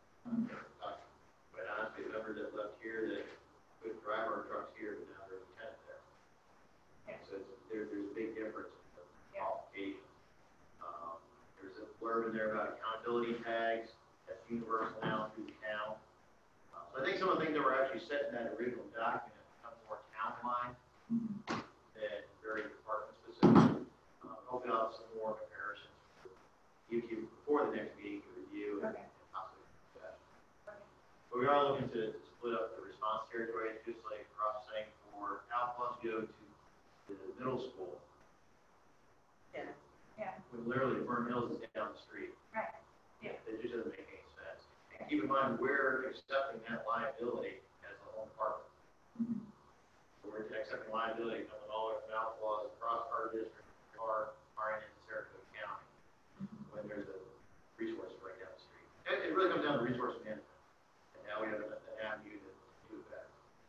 But honestly, the number that left here that could drive our trucks here, but now there's a lieutenant there. Yeah. So there's a big difference in the qualifications. There's a blurb in there about accountability tags. That's universal now through the town. So I think some of the things that were actually set in that original document become more town-wide than very department specific. Hopefully I'll have some more comparisons for you before the next meeting to review and possibly discuss. But we are looking to split up the response territories, just like Ross saying, for Outlaws go to the middle school. Yeah. Yeah. When literally Fern Hills is down the street. Right. Yeah. It just doesn't make any sense. And keep in mind, we're accepting that liability as the home department. We're accepting liability coming all the way from Outlaws across our district, our in Saratoga County, when there's a resource right down the street. It really comes down to resource management. And now we have an avenue to do that.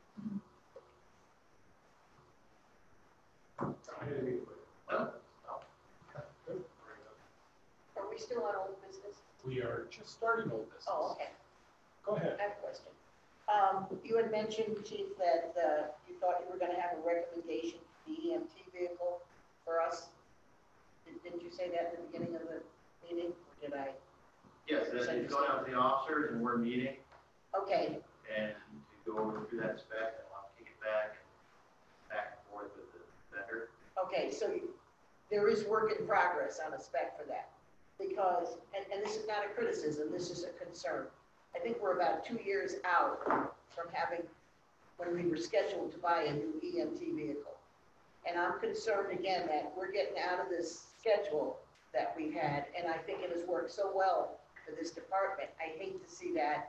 Are we still on old business? We are just starting old business. Oh, okay. Go ahead. I have a question. You had mentioned, Chief, that you thought you were going to have a recommendation for the EMT vehicle for us. Didn't you say that at the beginning of the meeting, or did I? Yes, it's going out to the officers and we're meeting Okay, and to go over through that spec and I'll kick it back and forth with the vendor. okay, so there is work in progress on a spec for that. Because, and this is not a criticism, this is a concern. I think we're about 2 years out from having, when we were scheduled to buy a new EMT vehicle. And I'm concerned again that we're getting out of this schedule that we've had, and I think it has worked so well for this department. I hate to see that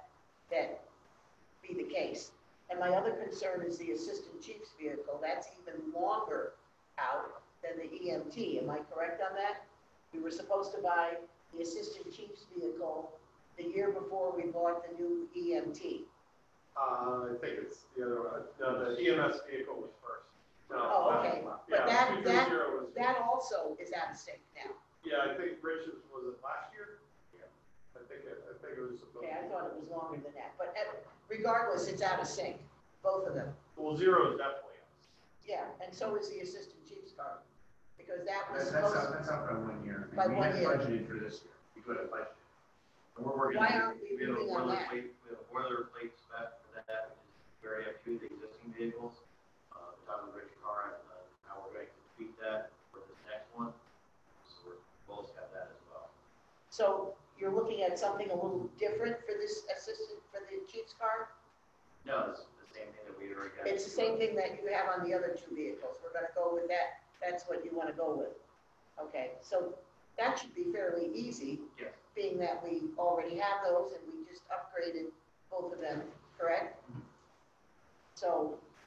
be the case. And my other concern is the assistant chief's vehicle. That's even longer out than the EMT. Am I correct on that? We were supposed to buy the assistant chief's vehicle the year before we bought the new EMT. I think it's the other one. No, the EMS vehicle was first. No, Oh, okay. But yeah, that 230 was. that also is out of sync now. Yeah, I think Rich's, was it last year? Yeah. I think it was supposed Okay, I to. thought it was longer than that. But regardless, it's out of sync, both of them. Well, zero is definitely us. Yeah, and so is the assistant chief's car. Because that was That's supposed. out by 1 year. By We 1 had year. budgeted for this year. We could have budgeted. And we're working. Why aren't we have a moving on that? boilerplate, we have a boilerplate spec for that, which is very up to the existing vehicles. Talking with Richard Carr, how we're going to tweak that for this next one. So we're both have that as well. So you're looking at something a little different for this assistant, for the chief's car? No, it's the same thing that we already got. It's the same thing that you have on the other two vehicles. We're gonna go with that. That's what you wanna go with. Okay, so that should be fairly easy. Yes. Being that we already have those and we just upgraded both of them, correct? So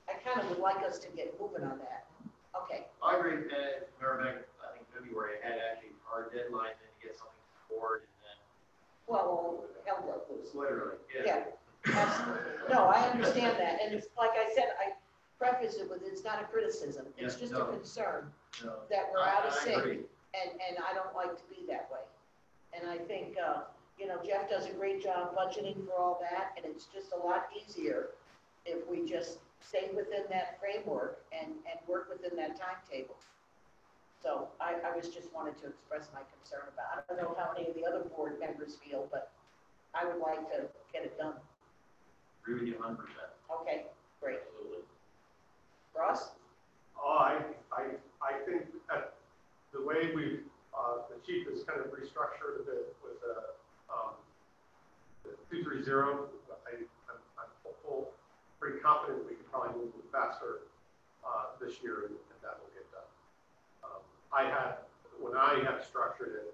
I kind of would like us to get moving on that. Okay, I agree, remember back, I think February, I had actually our deadline then to get something forward and well, hell broke loose. then literally, Yeah, absolutely. No, I understand that, and it's, like I said, I preface it with, it's not a criticism, it's Yeah, just no. a concern no. that we're out of I sync, agree. and I don't like to be that way. And I think, you know, Jeff does a great job budgeting for all that, and it's just a lot easier if we just stay within that framework and work within that timetable. So I was just wanted to express my concern about, I don't know how many of the other board members feel, but I would like to get it done. Agree with you 100%. Okay, great. Absolutely. Ross? I think that the way we've, the chief has kind of restructured a bit with the 230, I'm hopeful, pretty confident we can probably move faster this year and that will get done. When I had structured it,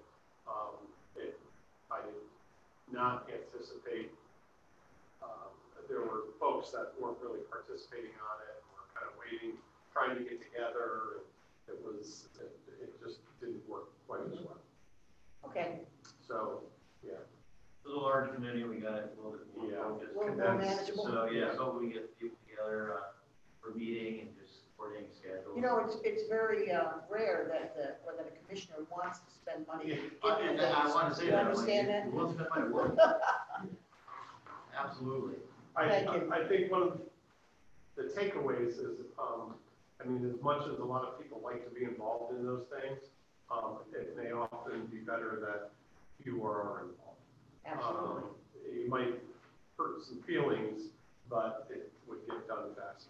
I did not anticipate, there were folks that weren't really participating on it, were kind of waiting, trying to get together, and it just didn't work quite as well. Okay, So, yeah. It was a large committee, we got it a little bit more focused. a little more manageable. So, yeah, so we get people together for meeting and just coordinating schedules. You know, it's very rare that a commissioner wants to spend money. And I want to say You that. understand that? We'll spend money, work. Absolutely. Thank you. I think one of the takeaways is, I mean, as much as a lot of people like to be involved in those things, it may often be better that fewer are involved. Absolutely. You might hurt some feelings, but it would get done faster.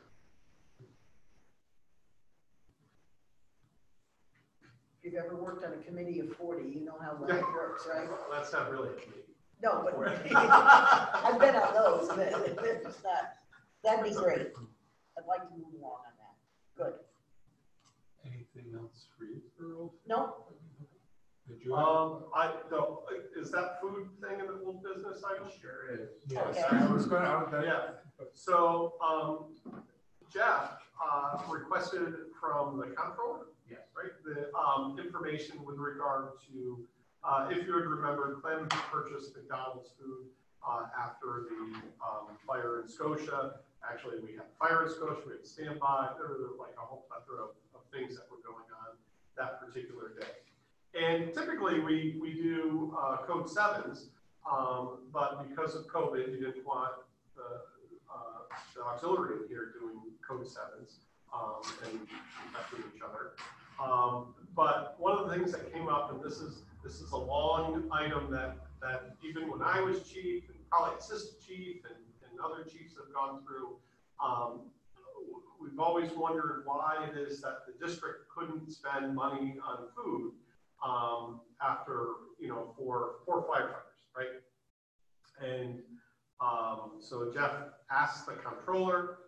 If you've ever worked on a committee of 40, you know how well it works, right? Well, that's not really a committee. No, but I've been on those, but it's not, that'd be great. I'd like to move along on that. Good. Anything else for you, Earl? No? Did you have? Is that food thing in the old business item? Sure is. Yes, Okay. I was gonna, Yeah. So, Jeff, requested from the comptroller. Yes. Right, the, information with regard to, if you would remember, Clem purchased McDonald's food, after the, fire in Scotia. Actually, we had fire in Scotia, we had standby, there were like a whole plethora of things that were going on that particular day. And typically we do, code 7s, but because of COVID, you didn't want the auxiliary here doing code 7s, and affecting each other. But one of the things that came up, and this is a long item that even when I was chief, and probably assistant chief, and other chiefs have gone through, we've always wondered why it is that the district couldn't spend money on food after, for firefighters, right? And so Jeff asked the comptroller.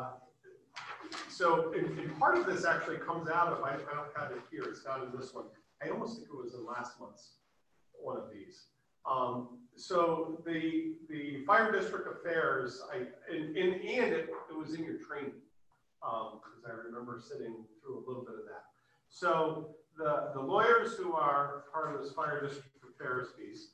So and part of this actually comes out of, I don't have it here, it's not in this one. I almost think it was in last month's one of these. So the fire district affairs, it was in your training, because I remember sitting through a little bit of that. So the lawyers who are part of this fire district affairs piece,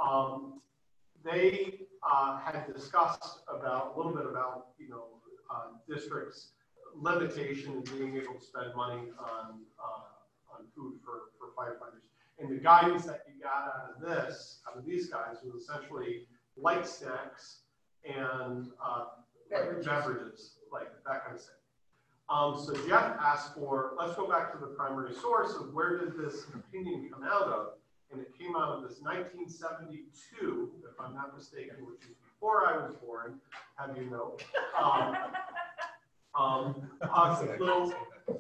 they had discussed a little bit about districts' limitation in being able to spend money on food for firefighters. And the guidance that you got out of these guys was essentially light snacks and beverages, like that kind of thing. So Jeff asked for, let's go back to the primary source of where did this opinion come out of? And it came out of this 1972, if I'm not mistaken, which is before I was born, have you know. Little,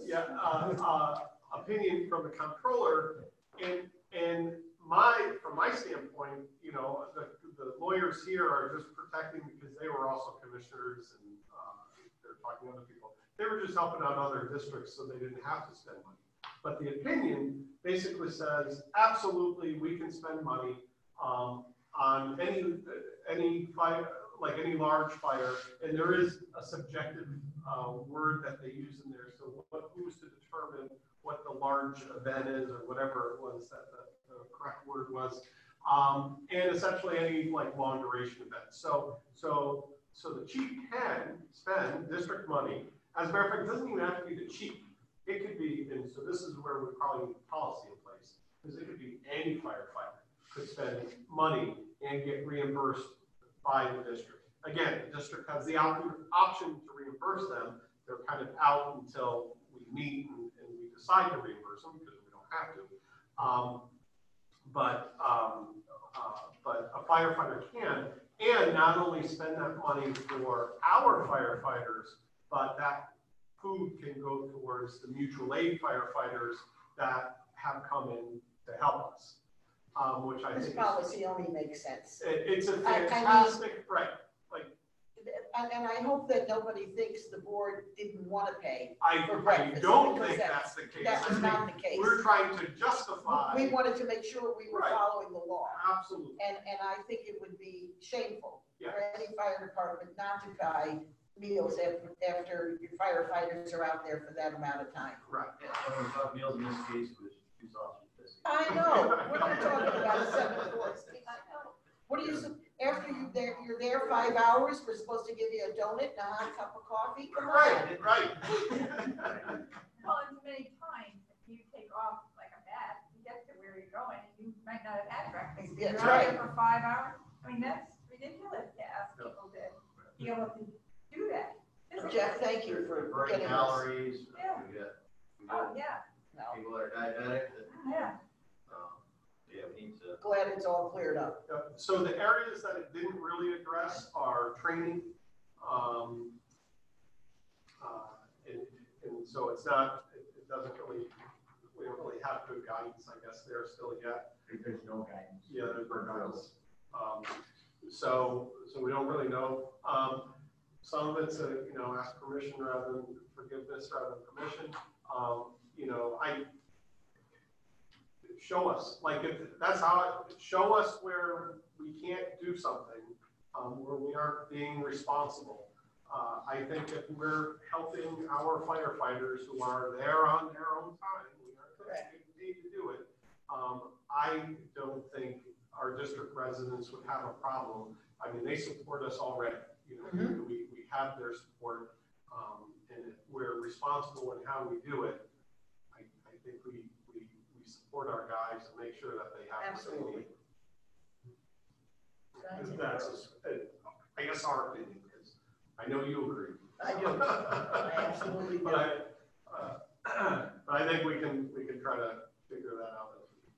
opinion from the comptroller, and from my standpoint, the lawyers here are just protecting because they were also commissioners and they're talking to other people. They were just helping out other districts so they didn't have to spend money. But the opinion basically says, absolutely, we can spend money on any fire, like any large fire, and there is a subjective word that they use in there. So who's to determine what the large event is or whatever it was that the correct word was. And essentially any like long duration event. So the chief can spend district money. As a matter of fact, it doesn't even have to be the chief. It could be, and so this is where we probably need policy in place, because it could be any firefighter could spend money and get reimbursed by the district. Again, the district has the option to reimburse them. They're kind of out until we meet and we decide to reimburse them because we don't have to. But a firefighter can, and not only spend that money for our firefighters, but that food can go towards the mutual aid firefighters that have come in to help us, which I This think policy only makes sense. it's a I mean- fantastic, right? Like And I hope that nobody thinks the board didn't want to pay. I For breakfast, don't because think that's the case. That I was think not the case. we're trying to justify. We wanted to make sure we were Right. following the law. Absolutely. And I think it would be shameful Yeah. for any fire department not to buy meals after your firefighters are out there for that amount of time. Right. When we talk meals in this case, it was 2 sausage biscuits. I know, we're not talking about a 7-course. What do you, after you're there 5 hours, we're supposed to give you a donut and a hot cup of coffee? Come on. Right. Well, and many times, if you take off like a bat, you get to where you're going, and you might not have had breakfast. That's You're out there right. for 5 hours. I mean, that's ridiculous to ask people to be able to do that. Jeff, thank you for Burning getting us. calories. Yeah. We got Oh, yeah, No, people that are diabetic that, yeah. yeah, we need to. glad it's all cleared up. So the areas that it didn't really address are training. And so it's not, it doesn't really, we don't really have good guidance, I guess, there still yet. There's no guidance. Yeah, there's no guidance. So we don't really know. Some of it's ask permission rather than forgiveness rather than permission. Show us, like if that's how show us where we can't do something, where we aren't being responsible. I think if we're helping our firefighters who are there on their own time, we aren't getting paid to do it. I don't think our district residents would have a problem. I mean, they support us already. We have their support, and if we're responsible in how we do it, I think we support our guys and make sure that they have what they need. That's, I guess, our opinion, because I know you agree. I do. I absolutely do. But I think we can try to figure that out.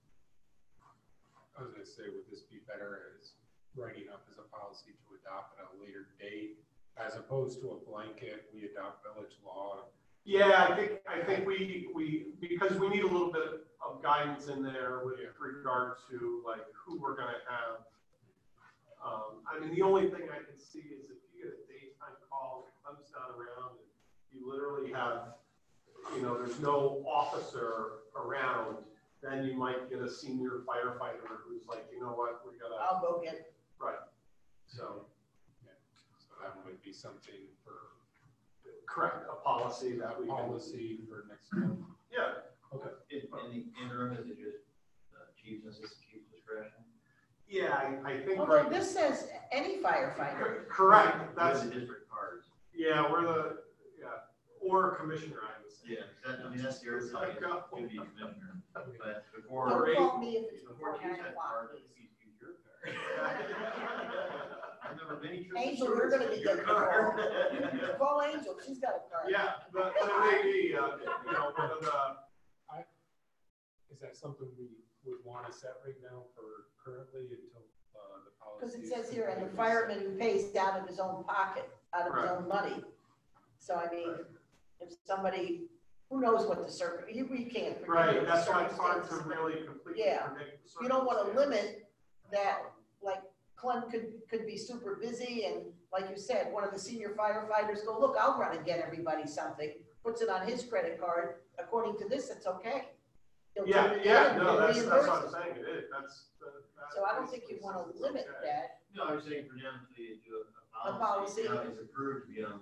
I was gonna say, would this be better as writing up as a policy to adopt at a later date, as opposed to a blanket, we adopt village law? Yeah, I think we because we need a little bit of guidance in there with regard to like who we're gonna have. I mean, the only thing I can see is if you get a daytime call, it comes down around, and you literally have, there's no officer around, then you might get a senior firefighter who's like, you know what, we gotta. I'll go get it. Right. So. Yeah. So that would be something for Correct, a policy that we can. policy for next month. Yeah. In the interim, is it just chief's and assistant chief's discretion? Yeah, I think. Although this says any firefighter. Correct, That's that's, the district cards. yeah, or commissioner, I would say. Yeah, that's the other thing, Like, could be commissioner, but before. Don't call me if it's Before before chief's 9 had o'clock. cards, he's your card. I remember many trips. Angel, you're gonna be Your getting card. Call Angel, she's got a card. Yeah, but it may be, one of the, Is that something we would want to set right now for currently until the policy? Because it is says here, and the completed? fireman pays out of his own pocket, out of his Right. own money. So I mean, if somebody, who knows what we can't. predict right, the that's why it's hard to circumstances. really completely Yeah. predict the You don't want to circumstances. limit that, like Clem could be super busy and like you said, one of the senior firefighters go, look, I'll run and get everybody something, puts it on his credit card. According to this, it's okay. He'll Yeah, turn it yeah, in no, and that's reimburse what I'm it. saying, it is, that's. So I don't think you want to limit that. No, I was saying for them to do A policy. Now it's approved to be on the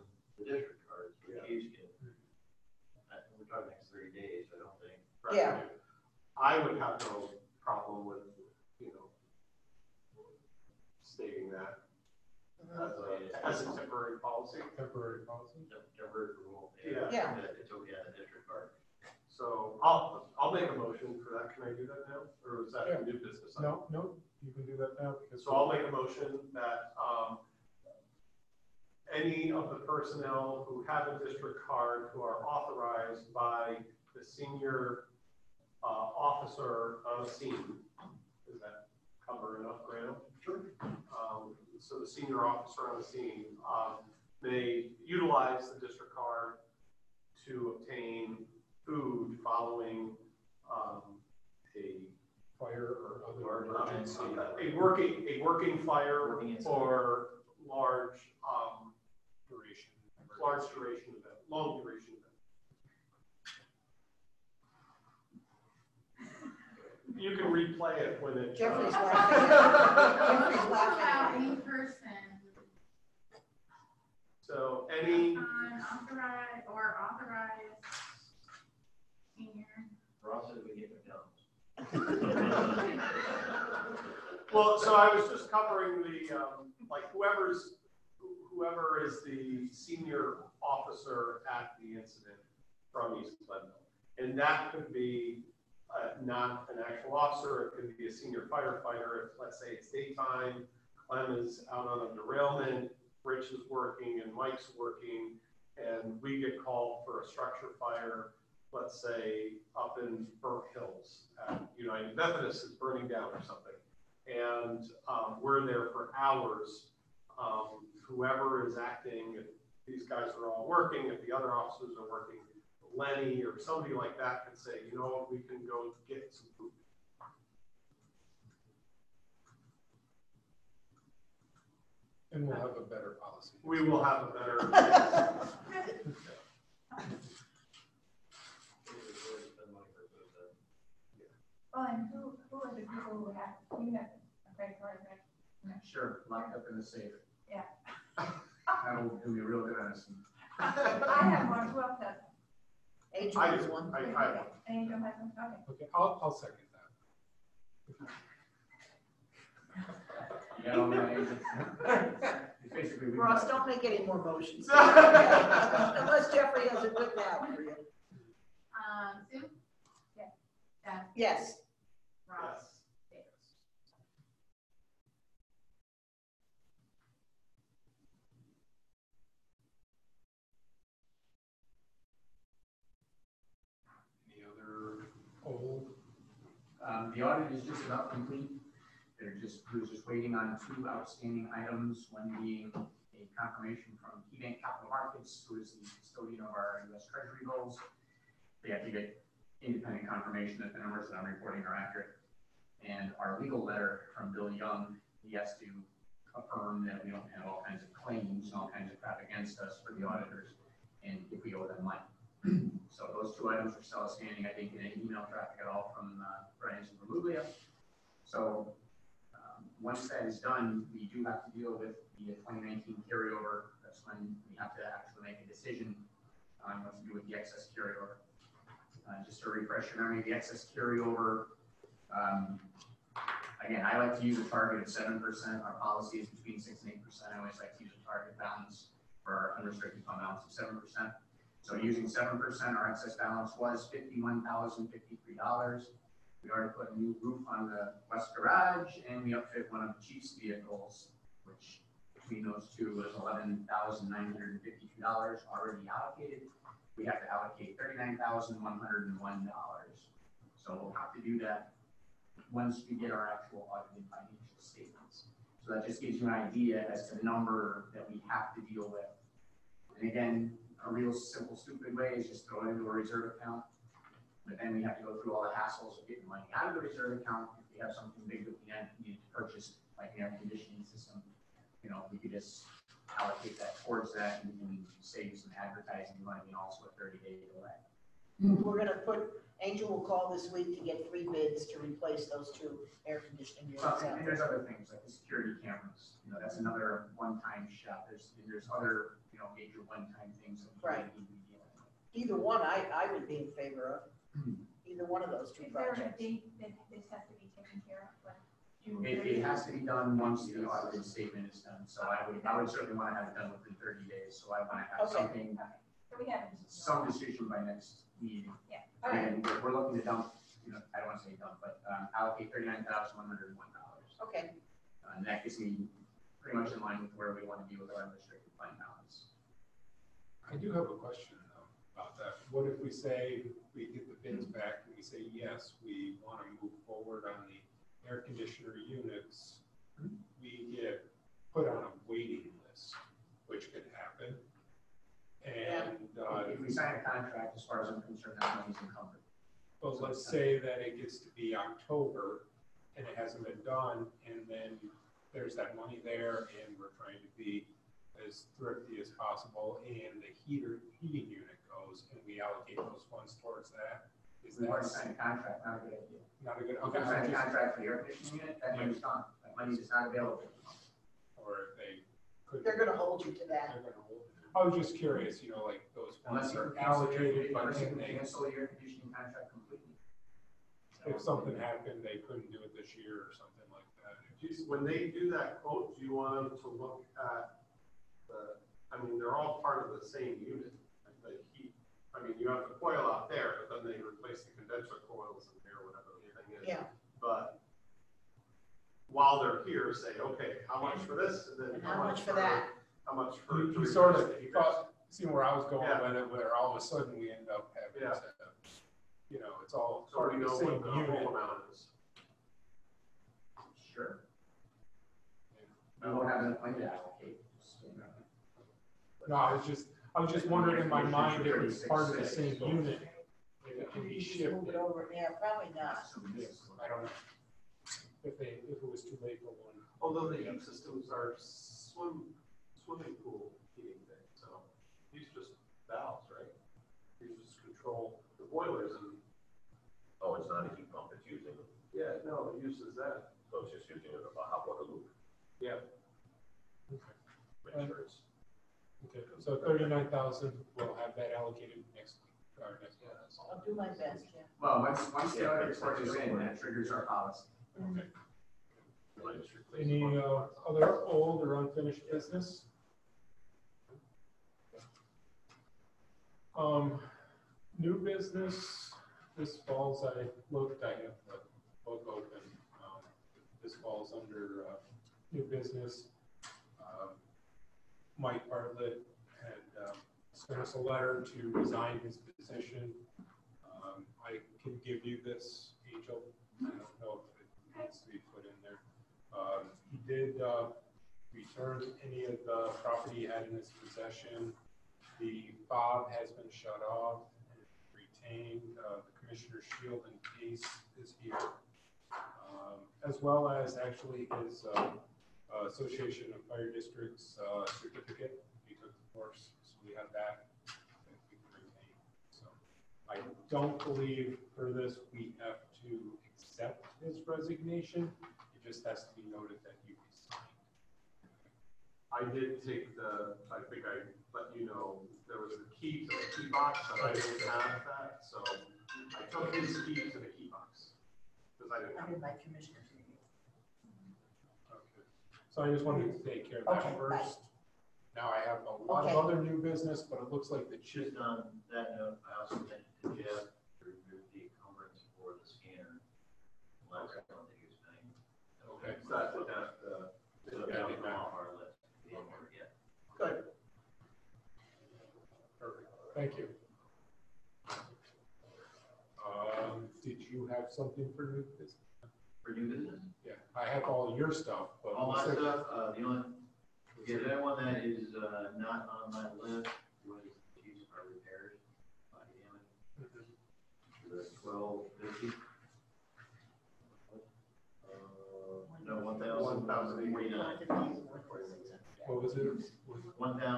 the district cards, the Yeah. chiefs get. We're talking next 30 days, I don't think. Right. Yeah. I would have no problem with, stating that as a temporary policy. Temporary policy. Temporary removal. Yeah. It's okay on the district card. So I'll make a motion for that. Can I do that now? Or is that Yeah. new business? No, you can do that now because. So I'll make a motion that, any of the personnel who have a district card who are authorized by the senior, officer on the scene, does that cover enough ground? Sure. So the senior officer on the scene, may utilize the district card to obtain food following, a Fire or other emergency. a working fire Working incident. or large, Duration. large duration event, long duration event. You can replay it when it. Jeffrey's laughing. Jeffrey's Allow laughing. any person, So any, unauthorized or authorized senior. Ross said we get McDonald's. well, so I was just covering the, like whoever is the senior officer at the incident from East Glenville. And that could be not an actual officer, it could be a senior firefighter. If, let's say it's daytime, Clem is out on a derailment, Rich is working and Mike's working, and we get called for a structure fire, let's say up in Burke Hills, United Methodist is burning down or something. And we're there for hours. Whoever is acting, if these guys are all working, if the other officers are working, Lenny or somebody like that could say, you know what, we can go get some food. And we'll have a better policy. We will have a better. Well, and who are the people who have, you have a credit card, right? Sure, locked up in the safe. Yeah. That'll do me real good on some. I have one, who else has? Adrian is one. I Angel has one, okay. Okay, I'll second that. You got all my agents. Basically, we. Ross, don't make any more motions. Unless Jeffrey has a good nap for you. Sue? Yes. Beth? Yes. Ross? Any other old? The audit is just about complete. We're just waiting on 2 outstanding items, one being a confirmation from KeyBank Capital Markets, who is the custodian of our U.S. Treasury bills. They have to get independent confirmation that the numbers that I'm reporting are accurate. And our legal letter from Bill Young, he has to affirm that we don't have all kinds of claims and all kinds of crap against us for the auditors, and if we owe them money. So those 2 items are still outstanding. I didn't get any email traffic at all from Brian Vermuglia. So once that is done, we do have to deal with the 2019 carryover. That's when we have to actually make a decision on what to do with the excess carryover. Just to refresh your memory, the excess carryover, again, I like to use a target of 7%. Our policy is between 6 and 8%. I always like to use a target balance for our unrestricted fund balance of 7%. So using 7%, our excess balance was $51,053. We already put a new roof on the west garage, and we upfit one of the chief's vehicles, which between those 2 was $11,952 already allocated. We have to allocate $39,101. So we'll have to do that once we get our actual audited financial statements. So that just gives you an idea as to the number that we have to deal with. And again, a real simple, stupid way is just throw it into a reserve account. But then we have to go through all the hassles of getting money out of the reserve account. If we have something big that we need to purchase, like an air conditioning system, we could just allocate that towards that and save some advertising money and also a 30-day delay. We're gonna put Angel will call this week to get 3 bids to replace those 2 air conditioning units Well, out and there's there. other things like the security cameras, that's another one-time shot. There's other, major one-time things that we Right. need to be dealing with. Either one, I would be in favor of, either one of those 2 Is there a projects. date that this has to be taken care of, like June It 30th? has to be done once the audited statement is done, so I would certainly want to have it done within 30 days, so I want to have Okay. something, Okay, so we have. some decision by next meeting. Yeah, all right, And we're looking to dump, I don't want to say dump, but allocate $39,101. Okay, And that gets me pretty much in line with where we want to be with our unrestricted fund balance. I do have a question though about that. What if we say, we get the bids back and we say, yes, we want to move forward on the air conditioner units? We get put on a waiting list, which could happen. And, If we sign a contract, as far as I'm concerned, that money's encumbered. but let's say that it gets to be October and it hasn't been done, and then there's that money there and we're trying to be as thrifty as possible, and the heating unit goes, and we allocate those funds towards that. Is We want to that sign a contract, not a good idea. not a good, If okay, we sign I'm a just, contract for the air conditioning unit, that money's gone. That money is not available. or if they could. they're gonna hold you to that. they're gonna hold it. I was just curious, like those Unless funds you are cancel allocated, but unless you then they, cancel your air conditioning contract completely. if something happened, they couldn't do it this year or something like that. Geez, when they do that quote, do you want them to look at they're all part of the same unit. The heat, you have the coil out there, but then they replace the condenser coils in there, whatever the thing is. Yeah, But while they're here, say, okay, how much for this? And then and how much for that? How much for? You to sort replace of, the heaters? see where I was going Yeah. with it, where all of a sudden we end up having Yeah. to, it's all So part we of the know same what the unit. whole amount is. Sure. We won't have enough money to allocate. No, I was just wondering in my mind, it was part of the same unit, and it can be Move it shifted. over, yeah, probably not. I don't know. If it was too late for one. Although the heat systems are swimming pool heating thing, so these just valves, right? These just control the boilers and, Oh, it's not a heat pump, it's using, yeah, no, it uses that. so it's just using a hot water loop. Yeah. Make sure it's. Okay, so 39,000, we'll have that allocated next week, or next month. I'll do my best, yeah. Well, once the audit report is in, that triggers our policy. Okay. Minus replace Any one. other old or unfinished business? New business, this falls, I looked, I have the book open. This falls under new business. Mike Bartlett had sent us a letter to resign his position. I can give you this, Angel. I don't know if it needs to be put in there. He did return any of the property he had in his possession. The fob has been shut off and retained. The Commissioner's shield and case is here, as well as actually his Association of Fire Districts certificate. He took the course, so we have that we can retain. So I don't believe for this we have to accept his resignation. It just has to be noted that he resigned. I did take I think I let you know, there was a key to the key box, and I didn't have that, so I took his key to the key box. Because I didn't I have did my commissioner's review. Okay. So I just wanted to take care of that Okay, first. Now I have a lot of Okay. other new business, but it looks like the chief. Just on that note, I also mentioned to Jeff to remove the encumbrance for the scanner. Last one that he was paying. Okay. So I put that, So that was off our list. We haven't heard yet. Good. Perfect. Thank you. Did you have something for new business? For new business? Yeah, I have all your stuff, but. All my looks like- stuff, the only, the other one that is, not on my list was used for repairs, body damage, the 1250. No, 1,049. What was it?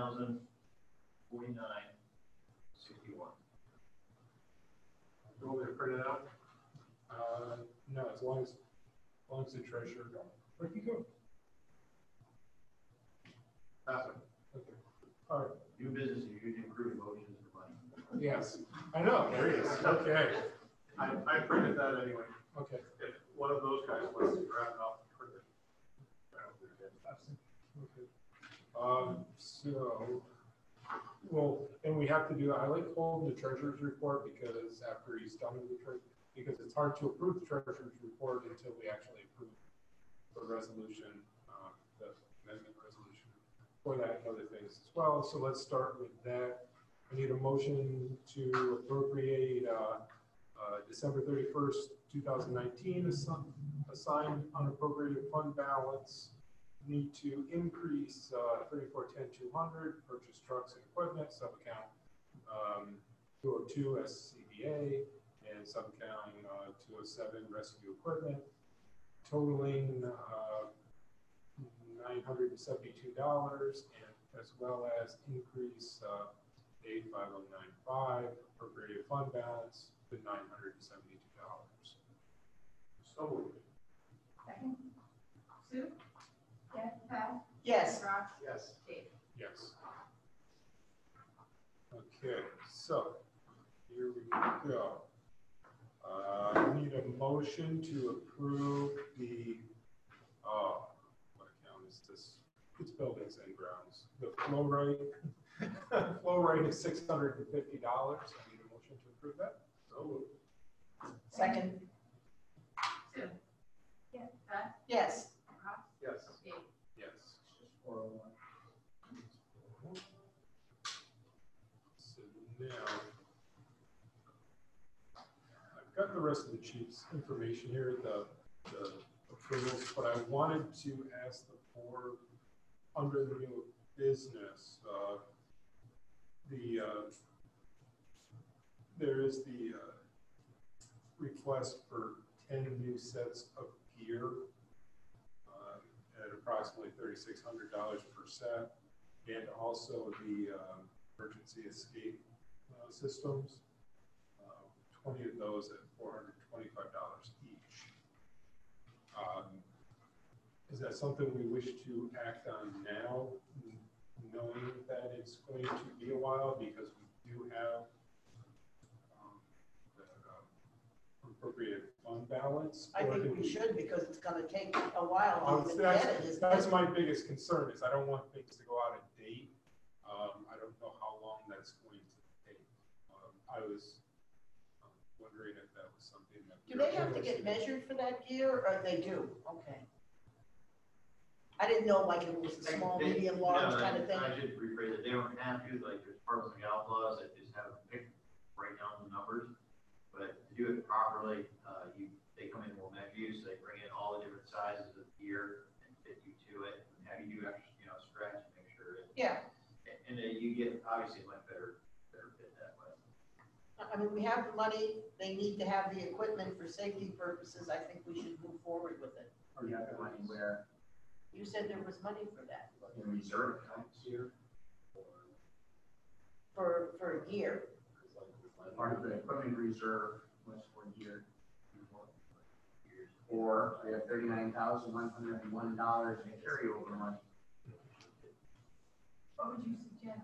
1,049.61. the only print it out? No, as long as the treasurer, where'd you go? That's it. Okay. All right, New business, you usually approve motions for money. yes, I know, there he is, okay, I printed that anyway. okay. If one of those guys wants to grab it off, print it. Okay. So, well, and we have to do, I like holding the treasurer's report because after he's done with the treasurer, because it's hard to approve the treasurer's report until we actually approve the resolution, the amendment resolution for that and other things as well. So let's start with that. I need a motion to appropriate, December 31st, 2019, assigned unappropriated fund balance. Need to increase 3410-200, purchase trucks and equipment, sub-account 202 SCBA, and sub-account 207 rescue equipment, totaling $972, and as well as increase 85095 appropriated fund balance to $972. So moved. Second. Sue? Yes. Pat? Yes. Ross? Yes. Dave? Yes. Okay, so here we go. I need a motion to approve the, what account is this? It's buildings and grounds. The flow rate, flow rate is $650. I need a motion to approve that. So moved. Second. Sue? Yes. Pat? Yes. Ross? Yes. Dave? Yes. 401. So now, I've got the rest of the chief's information here, the approvals, but I wanted to ask the board under the new business, there is the request for 10 new sets of gear at approximately $3,600 per set, and also the emergency escape systems, 20 of those at $425 each. Is that something we wish to act on now, knowing that it's going to be a while, because we do have the appropriated fund balance? I Or think do we should, because it's gonna take a while to even That's, get it, isn't that's it? my biggest concern, is I don't want things to go out of date. I don't know how long that's going to take. I was wondering if that was something that. Do they have to get measured for that gear, or they do? Okay. I didn't know, like, if it was a small, medium, large No, kind of thing. I should rephrase it, they don't have to, like, there's parts of the outlaws that just have a pick, write down the numbers. But to do it properly, they come in and will measure you, so they bring in all the different sizes of gear and fit you to it, and have you do extra, scratch and make sure it. Yeah, And then you get obviously a much better fit that way. I mean, we have the money, they need to have the equipment for safety purposes, I think we should move forward with it. Or you have the money where You said there was money for that, in reserve accounts here, for gear. part of the equipment reserve was for gear. Or we have $39,101 in carryover money. What would you suggest?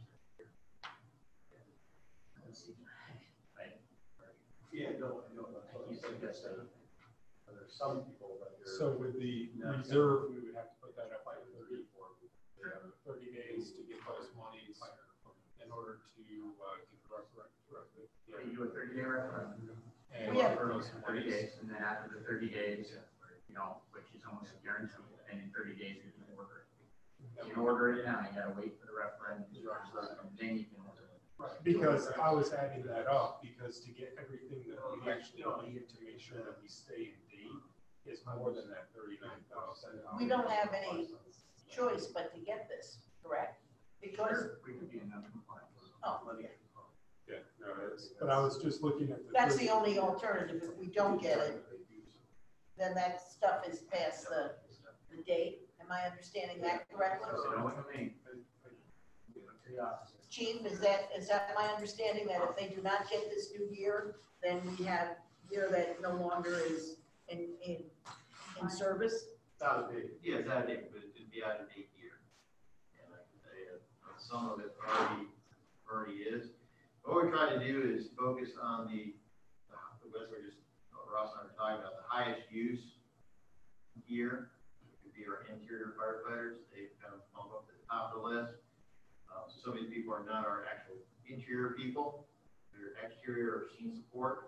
Let's see. Yeah, no, You suggested. there's some people that are. So with the reserve, we would have to put that up by 30 days to get those monies in order to get the referendum. You do a 30-day referendum. And Yeah. for those 30 monies. days, and then after the 30 days, which is almost a guarantee, and in 30 days you can order it. You can order it now, you gotta wait for the referendum, and then you can order it. Because I was adding that up, because to get everything that we actually need to make sure that we stay in date is more than that 39,000. We don't have any choice but to get this, correct? Because, We could be in non-compliance. oh, yeah. Yeah, no, it's, but I was just looking at the. That's the only alternative. If we don't get it, then that stuff is past the date. Am I understanding that correctly? So don't come in. To the office. Chief, is that my understanding, that if they do not get this new gear, then we have gear that no longer is in service? Out of date. Yeah, it's out of date, but it'd be out of date year. And I can tell you, some of it already is. What we're trying to do is focus on what we're just, Ross and I were talking about, the highest use gear. It could be our interior firefighters. They kind of bump up to the top of the list. So some of these people are not our actual interior people. They're exterior or scene support.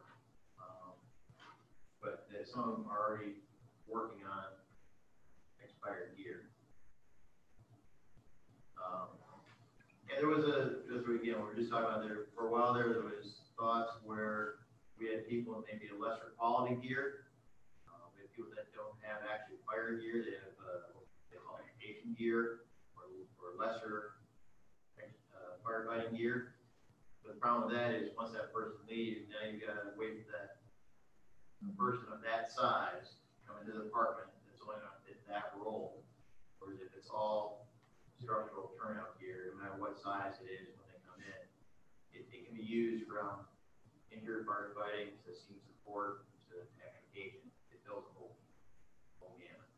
But some of them are already working on expired gear. And there was again, we were just talking about there, for a while there was thoughts where we had people with maybe a lesser quality gear. We have people that don't have actually fire gear, they have they call it aviation gear or lesser firefighting gear. But the problem with that is once that person leaves, now you gotta wait for that person of that size come into the department that's only gonna fit that role. Whereas if it's all structural turnout gear, no matter what size it is when they come in, it can be used from interior firefighting to scene support to application. It fills the whole gamut.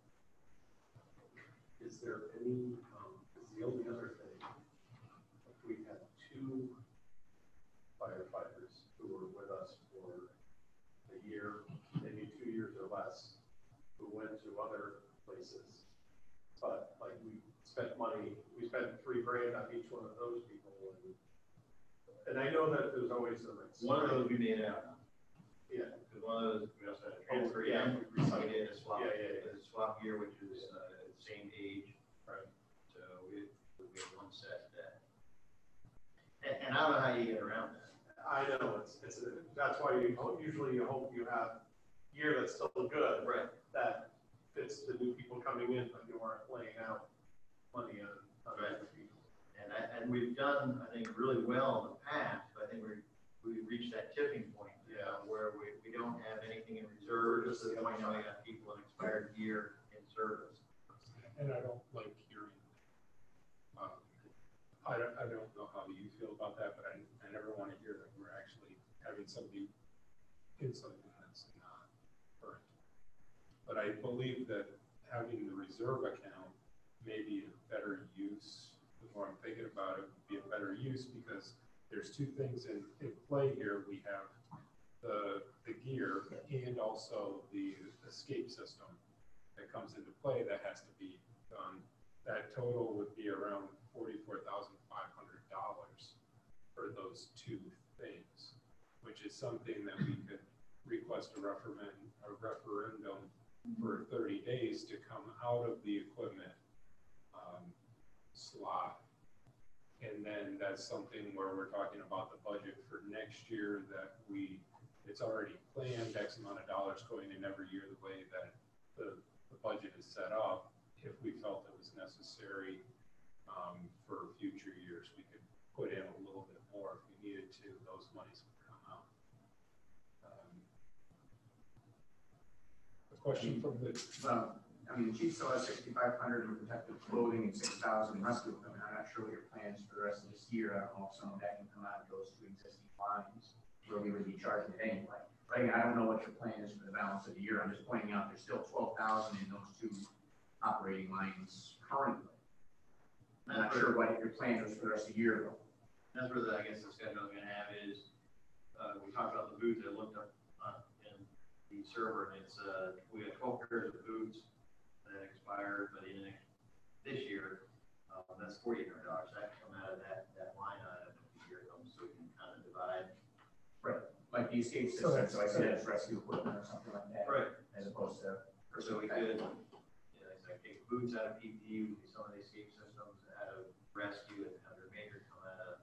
Is there any, is the only other thing, if we had two firefighters who were with us for a year, maybe 2 years or less, who went to other places, but like we spent $3,000 on each one of those people. And I know that there's always a risk. One of those we made out. Yeah. Because one of those, we also had a transfer, Yeah. we did a swap, Yeah. a swap gear, which is the same age. Right. So we had one set that. And I don't know how you get around that. I know, that's why usually you hope you have gear that's still good. Right. That fits the new people coming in, but you aren't laying out money on Right. other people. And we've done, I think, really well in the past, but I think we've reached that tipping point. Where we don't have anything in reserve, just to the point now we got people in expired gear in service. And I don't like hearing, I don't know how you feel about that, but I never want to hear that we're actually having somebody in something that's not current. But I believe that having the reserve account may be a better use. The more I'm thinking about it, would be a better use because there's two things in play here. We have the gear and also the escape system that comes into play that has to be done. That total would be around $44,500 for those two things, which is something that we could request a referendum for 30 days to come out of the equipment slot. And then that's something where we're talking about the budget for next year that it's already planned X amount of dollars going in every year the way that the budget is set up. If we felt it was necessary for future years, we could put in a little bit more if we needed to. Those monies would come out. A question from the. I mean, the chief still has 6,500 in protective clothing and 6,000 in rescue equipment. I'm not sure what your plans for the rest of this year. I don't know if some of that can come out of those two existing lines where we would be charging it anyway. But again, I don't know what your plan is for the balance of the year. I'm just pointing out there's still 12,000 in those two operating lines currently. I'm not sure what your plan is for the rest of the year though. That's where I guess the schedule I'm gonna have is, we talked about the boots. I looked up in the server and it's, we have 12 pairs of boots that expired by the end of this year. That's $4,800. That come out of that line item if the year comes, so we can kind of divide. Right. Like the escape system, so I said it's rescue equipment or something like that. Right. As opposed to. So we could, like take boots out of PPE, we do some of the escape systems out of rescue and have their major come out of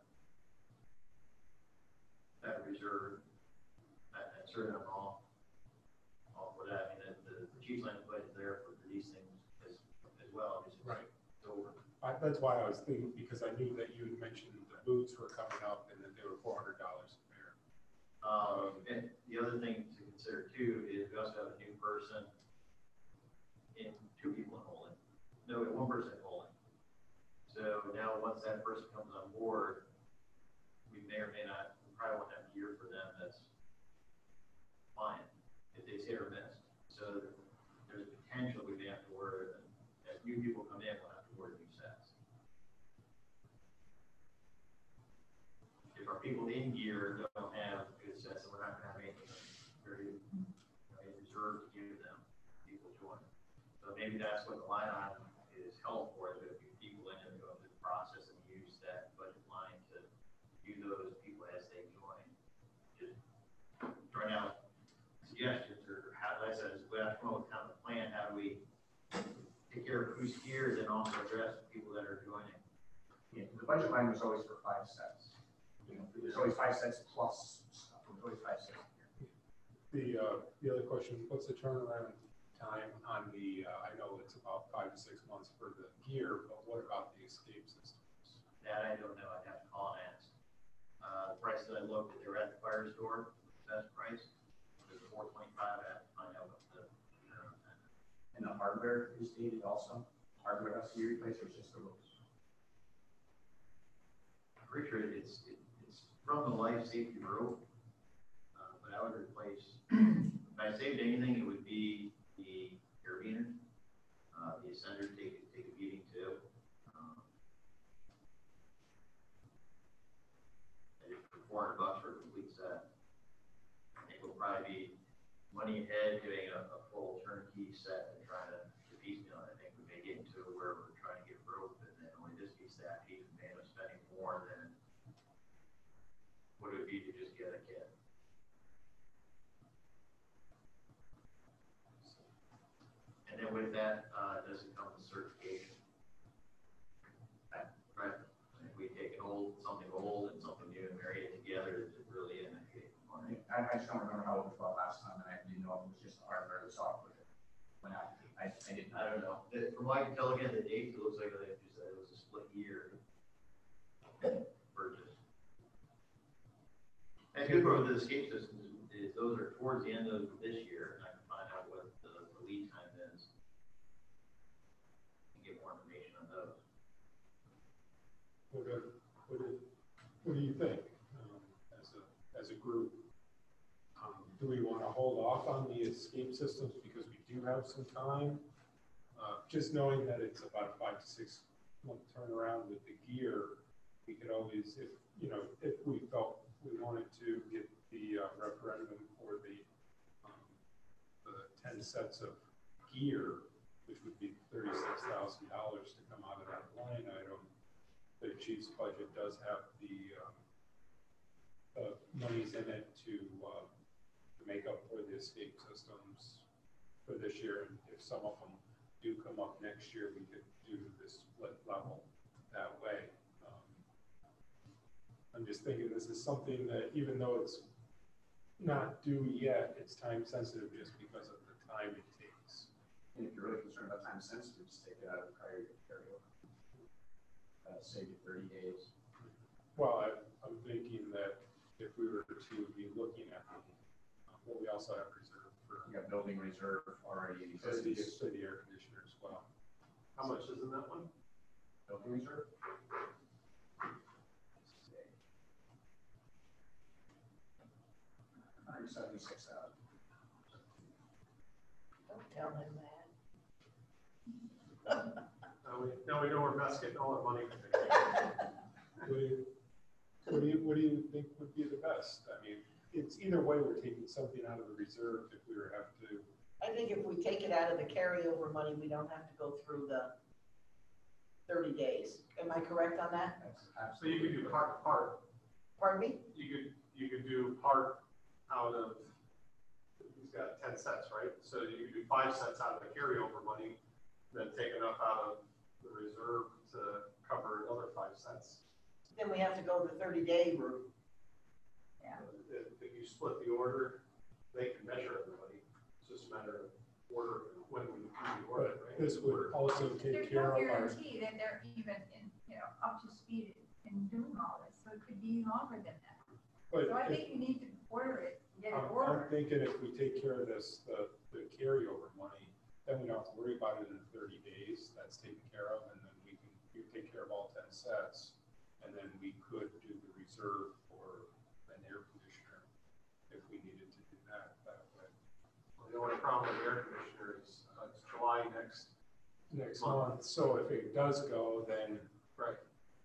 that reserve. And certain them all for that. I mean, the chief's line of budget there for these things as well. Right. So That's why I was thinking, because I knew that you had mentioned the boots were coming up and that they were $400 a pair. and the other thing to consider too is we also have a new person two people in Holding. No, one person in Holding. So now once that person comes on board, may or may not, we probably won't have gear for them that's fine, if it's hit or miss. So there's potential we may have to order, as new people come in, we'll have to order new sets. If our people in gear don't have good sets, then we're not gonna have anything very, in reserve to give them, people join. So maybe that's what the line item is held for, is that if you people in and go through the process and use that budget line to do those people as they join. Just throwing out suggestions, or how, as I said, we have to come up with kind of a plan, how do we take care of who's here, and also address the people that are joining. Yeah, the budget line was always for 5 sets. You know, there's always 5 sets plus stuff. There's always 5 sets here. The other question, what's the turnaround time on the, I know it's about 5 to 6 months for the gear, but what about the escape systems? That I don't know, I'd have to call and ask. The prices I looked at, they were at the fire store, best price, it was $425, I have to find out what the, And the hardware is needed also. Hardware has to be replaced, or just the ropes? I'm pretty sure it's from the life safety rope, but I would replace, if I saved anything, it would be the carabiner, the ascender, take a beating too. I think for $400 for a complete set. I think it'll probably be money ahead doing a full turnkey set and trying to piecemeal. I think we may get into where we're trying to get rope and then only just be staff piece and end up spending more than what it would be to just get a kit. And then with that, does it come with certification? Right. If we take something old and something new and marry it together, is it really in that case? I just don't remember how it was bought last time, and I didn't know if it was just the hardware or the software. When I didn't. I don't know. From what I can tell, again, the dates, it looks like they just said it was a split year purchase. And good part of the escape systems is those are towards the end of this year, and I can find out what the lead time is and get more information on those. What do you think, as a group? Do we want to hold off on the escape systems because we do have some time? Just knowing that it's about a 5 to 6 month turnaround with the gear, we could always, if we felt we wanted to get the referendum for the 10 sets of gear, which would be $36,000 to come out of that line item. The chief's budget does have the monies in it to make up for the escape systems for this year. And if some of them do come up next year, we could do this split level that way. I'm just thinking this is something that, even though it's not due yet, it's time sensitive just because of the time it takes. And if you're really concerned about time sensitive, just take it out of the prior year carryover. Save you 30 days. Well, I'm thinking that if we were to be looking at what we also have reserved for. You got building reserve already in For the existence. air conditioner as well. How much is in that one? Building reserve? 176,000. Don't tell him that. Now we know we're best getting all our money. What do you think would be the best? I mean, it's either way, we're taking something out of the reserve if we were have to. I think if we take it out of the carryover money, we don't have to go through the 30 days. Am I correct on that? That's So you absolutely. could do part. Pardon me? You could do part out of, he's got 10 sets, right? So you could do 5 sets out of the carryover money, then take enough out of the reserve to cover another 5 sets. Then we have to go the 30-day route. If you split the order, they can measure everybody. It's just a matter of order, when we do the order, right? This would also take There's care no of our. guarantee that they're even up to speed in doing all this, so it could be longer than that. But So I if- think you need to order it, get it I'm ordered. thinking if we take care of this, the carryover money, then we don't have to worry about it in 30 days. That's taken care of, and then we take care of all 10 sets, and then we could do the reserve for next month, so if it does go, then, right.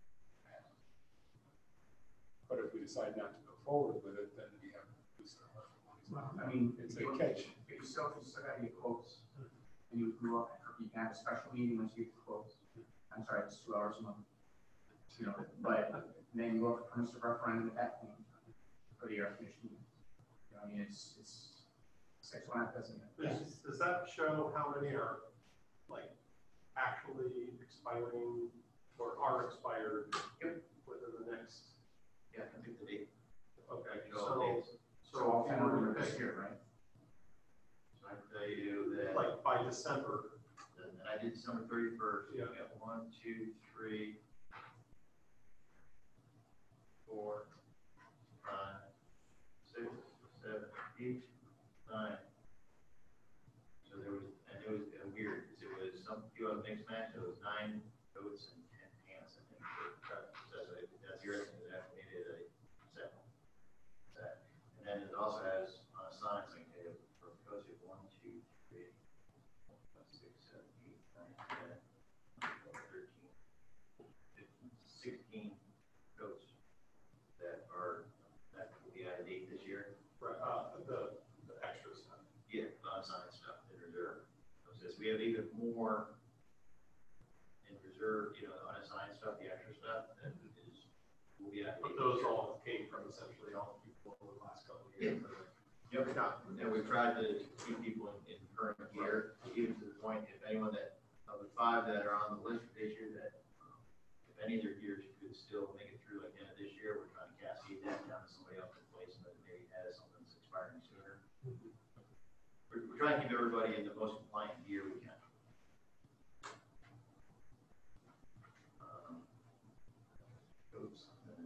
But if we decide not to go forward with it, then we have to use our money. Well, I mean, It's if a you catch. if you still gotta get quotes, and you grew up, you can have a special meeting once you get the quotes. I'm sorry, it's 2 hours a month. You know, but then you go up for Mr. Referendum at that point for the air conditioning. You know, I mean, it's 6.5 doesn't it? Does that show how many are like actually expiring or are expired within the next? Yeah, I think the date. Okay, So- So all if 10 you of were them to are this pick, year, right? So I can tell you that, like by December, and I did December 31st. Yeah. We got 1, 2, 3, 4, 5, 6, 7, 8, 9. So there was, and it was weird, because it was some, few of them mixed match, it was 9 goats and 10 hands, I think. That's your estimate, that made it a 7. And then it also has on a sign, so you can for goats, you have 1, 2, 3, 4, 5, 6, 7, 8, 9, 10, 12, 13, 15, 16 goats that will be out of date this year. right, the extra stuff. Yeah, unassigned stuff in reserve. So since we have even more in reserve, unassigned stuff, the extra stuff, that will be out of But date. those this year. all came from essentially all the people over the last couple of years. Yep, and we've tried to keep people in current gear, even to the point, if anyone of the 5 that are on the list for this year, that if any of their gears could still make it through like the end of this year, we're trying to cascade that down to somebody else in place that maybe has something that's expiring sooner. We're trying to keep everybody in the most compliant gear we can. Oops.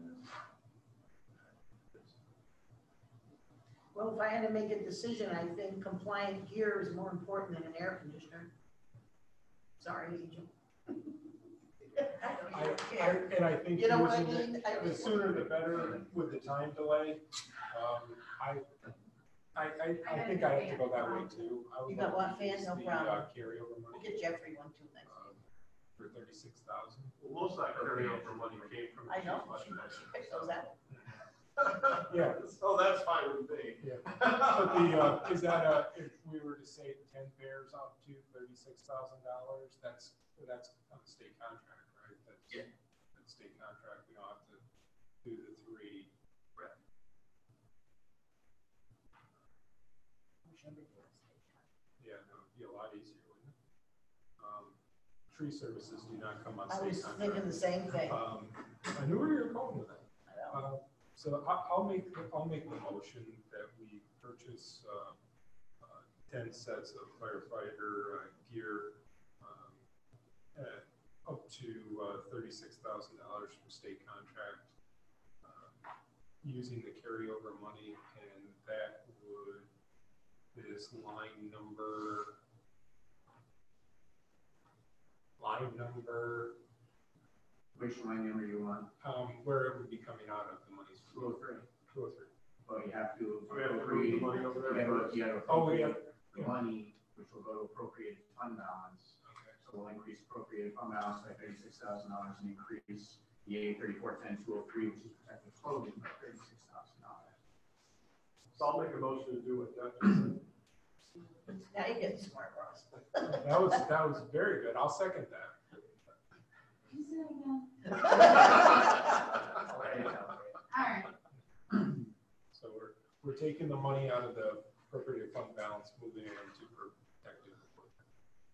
Well, if I had to make a decision, I think compliant gear is more important than an air conditioner. Sorry, Agent. I don't care. And I think You know what I using it- mean? the sooner the better with the time delay. I think I have to go that way too. I would You got like one to use fan? No the, problem. Carryover We'll money, get Jeffrey one too next week. for 36,000. Well, most of that carryover money came from. the I know, chief's she budget. picked those out. Yeah. So that's fine with me. Yeah. But the, is that if we were to say 10 pairs out to $36,000, that's on the state contract, right? That's, Yeah. That's state contract, we don't have to do the 3. Right. Yeah, no, it'd be a lot easier, wouldn't it? Tree services do not come on I state was contract. thinking the same thing. I knew where you were going with that. I know. So I'll make the motion that we purchase 10 sets of firefighter gear up to $36,000 from state contract, using the carryover money, and that is line number. Which line number you want? Where it would be coming out of the money's 203. 203. Well, you have to We have to move the money over there first. You have to Oh, yeah. appropriate the money, which will go to appropriated fund balance. Okay. So we'll increase appropriated fund balance by $36,000 and increase the A3410-203, which is protected clothing, by $36,000. So I'll make a motion to do what Jeff just said. Now you're getting smart, Ross. That was very good. I'll second that. You say it again. I'll write it down. All right. So we're taking the money out of the appropriated fund balance, moving it into protected equipment.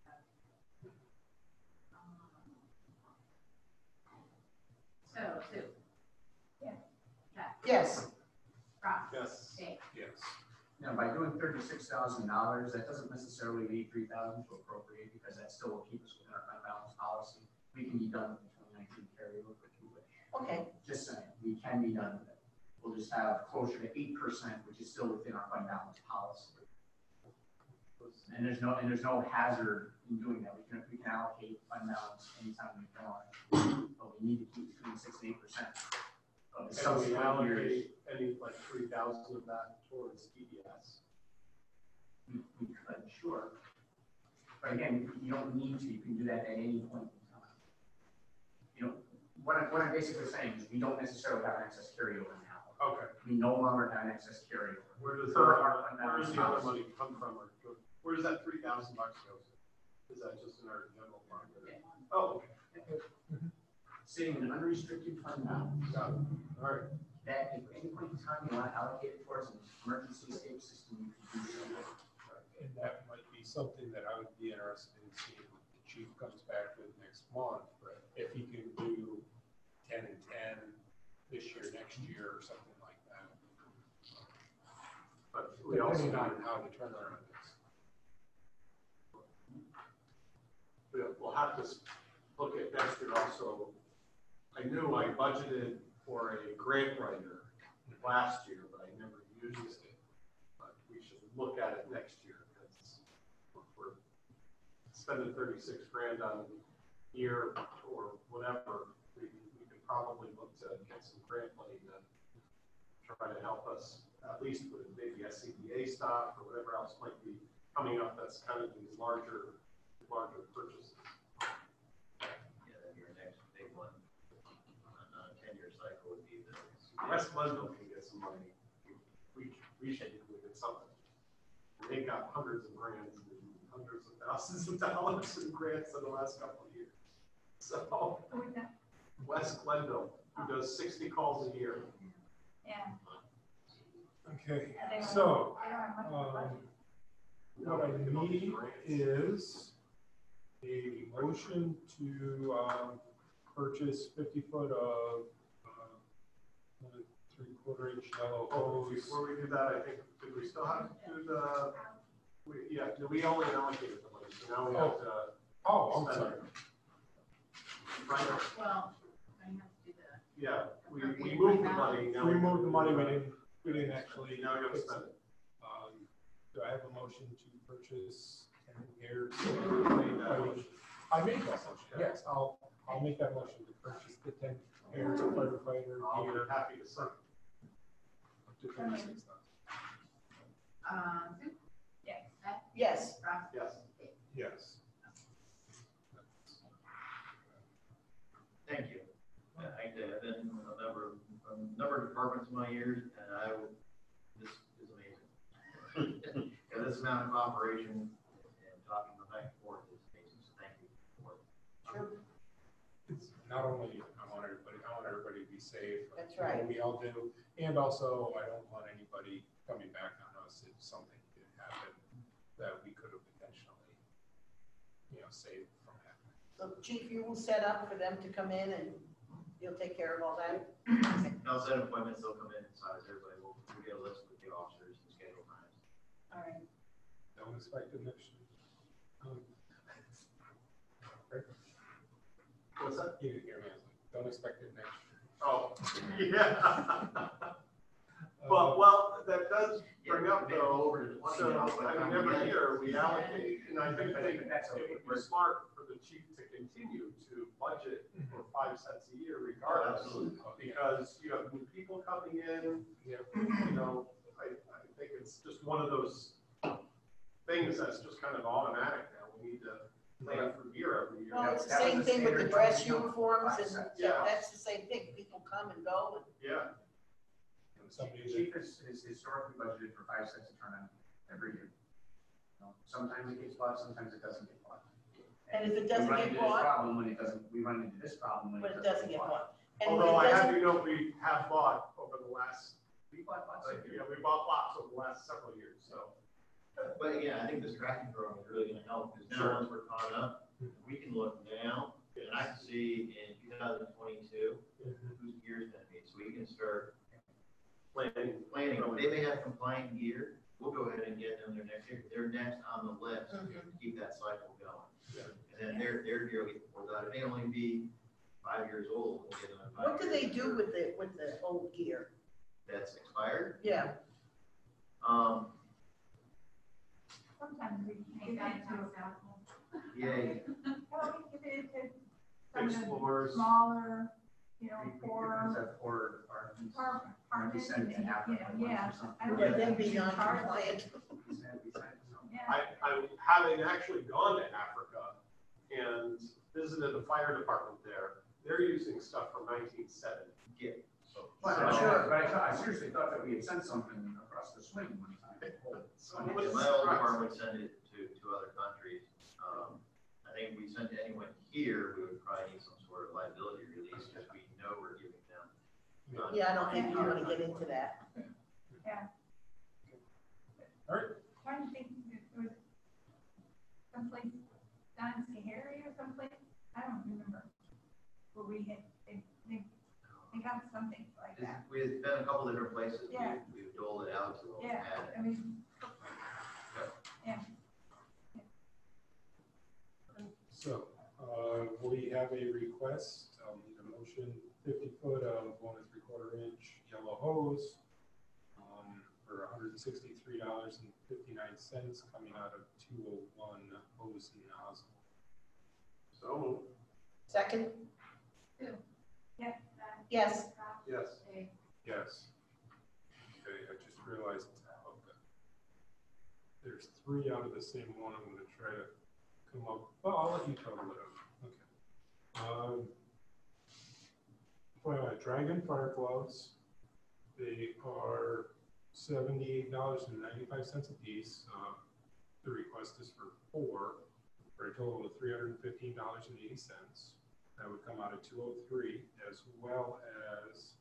So, Sue. Yes. Jeff. Yes. Ross. Yes. Dave. Yes. Now, by doing $36,000, that doesn't necessarily leave $3,000 to appropriate, because that still will keep us within our fund balance policy. We can be done with the 2019 carryover if we wish. Okay. Just saying, we can be done with it. We'll just have closer to 8%, which is still within our fund balance policy. And there's no hazard in doing that. We can allocate fund balance anytime we want, but we need to keep between 6 and 8% of the And we subsequent years. allocate any like 3,000 of that towards EDS. We could, sure. But again, you don't need to, you can do that at any point in time. You know, what I'm basically saying is we don't necessarily have an excess carryover now. Okay. We no longer have an excess carryover. Where does Per the our fund balance other policy. money come from? Or where does that $3,000 go to? Is that just in our general fund? Oh, okay. Sitting in an unrestricted fund now. Got it. All right. That if at any point in time you want to allocate it towards an emergency escape system, you can do so. And that might be something that I would be interested in seeing what the chief comes back with next month. If he can do 10 and 10 this year, next year, or something like that. But we also, Depending on how the turnaround is. we'll have to look at next year also. I knew I budgeted for a grant writer last year, but I never used it. But we should look at it next year because we're spending 36 grand on a year or whatever. We could probably look to get some grant money to try to help us at least with maybe SCBA stuff or whatever else might be coming up. That's kind of these larger purchases. Yeah, then your next big one on a 10-year cycle would be the. West London can get some money. We should get something. They got hundreds of grants and hundreds of thousands of dollars in grants in the last couple of years. So Who is that? West Glendale, who does 60 calls a year. Yeah. Okay, They don't- so, they don't have much of a budget. what I need is a motion to, purchase 50-foot of, 1 3/4 inch yellow Oh, hose. before we do that, I think, did we still have to do the, we only allocated the money, so now we have to. Oh, I'm spend sorry. it. Right, Well, I have to do that. yeah, we moved the money, now We moved the money, we didn't actually. Now we gotta spend it. Do I have a motion to purchase 10 pairs? motion. I made that motion, yes, I'll make that motion to purchase the 10 pairs of firefighter I'll be gear happy to sign. up to 36,000. Sue? Yes. Beth? Yes. Ross? Yes. Yes. Thank you. I've been a number of departments in my years, and this is amazing. And this amount of cooperation and talking back and forth is amazing, so thank you for it. Sure. It's not only, I want everybody to be safe. That's you know, right. We all do, and also I don't want anybody coming back on us if something did happen that we could have potentially, saved from happening. So Chief, you will set up for them to come in and you'll take care of all that? I'll set appointments, they'll come in and size everybody, we'll get a list with the officers and schedule times. All right. Don't expect it next year. What's that? You didn't hear me, I was like, don't expect it next year. Oh, yeah. Well, that does bring up though, so, I mean, every year we allocate, and I think it would be smart for the chief to continue to budget for 5 cents a year regardless. Absolutely. Because you have new people coming in, I think it's just one of those things that's just kind of automatic now. We need to plan for gear every year. Well, it's the That was same the thing with the standard dress budget, uniforms and Yeah. that's the same thing. People come and go and Yeah, Somebody The chief is historically budgeted for 5 cents a turn on every year. Sometimes it gets bought, sometimes it doesn't get bought. And if it doesn't we run get into bought- this problem when it doesn't, we run into this problem when but it doesn't get bought. And although I it have doesn't, you know, we have bought over the last, We bought lots of we bought lots over the last several years, so. But again, I think this tracking program is really gonna help, because now once we're caught up, we can look now, and I can see in 2022, whose gear is gonna be, so we can start planning. If they may have compliant gear, we'll go ahead and get them their next year, they're next on the list to keep that cycle going. And then their gear will get pulled out, it may only be 5 years old. We'll get them at 5 what do they years. do with the old gear? That's expired? Yeah. Sometimes we give it to, Yeah, well, we give it to some of the Explorers. smaller, We for have four departments. apartments, send it to half of the ones or yeah. something. I don't Let know them if be we can charge non-compliant. We send some. Yeah. I having actually gone to Africa and visited the fire department there, they're using stuff from 1970. Yeah. But I'm sure, but I seriously thought that we had sent something across the swing one time. So My what's the old surprise? department sent it to other countries. I think if we sent to anyone here, we would probably need some sort of liability release, because we know we're giving them. Yeah, I don't think you want to get into that. Yeah. All right. Trying to think, there was someplace down in Sahara or someplace, I don't remember, where we had, they got something like that. We've been a couple different places. Yeah. We've doled it out to what we Yeah, had. I mean, yeah. So, we have a request, need a motion, 50-foot of 1 3/4-inch yellow hose, for $163.59 coming out of 201 hose and nozzle. So, Second? Yeah. Yes. yes. Yes. Okay, I just realized, okay. There's 3 out of the same one. I'm gonna try to come up, well, I'll let you total it up. Okay. Dragon fire gloves, they are $78.95 a piece. The request is for 4, for a total of $315.80. That would come out of 203, as well as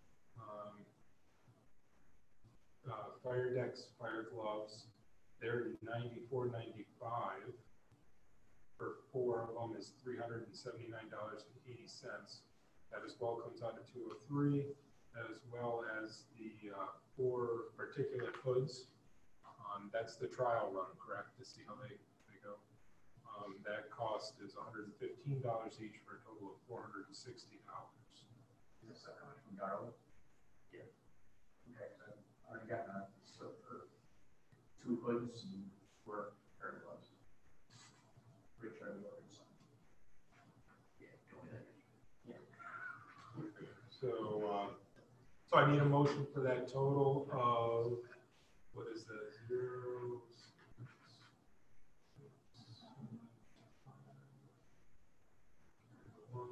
fire decks, fire gloves. They're $94.95. For 4 of them is $379.80. That as well comes out of 203, as well as the 4 particulate hoods. That's the trial run, correct, to see how they go. That cost is $115 each for a total of $460. Is this coming from Darla? Yeah. Okay, so I already got so for 2 hoods and 4 pair of gloves. Pretty sure I ordered some. Yeah, doing that. So I need a motion for that total of, what is that, 0, 6, 1,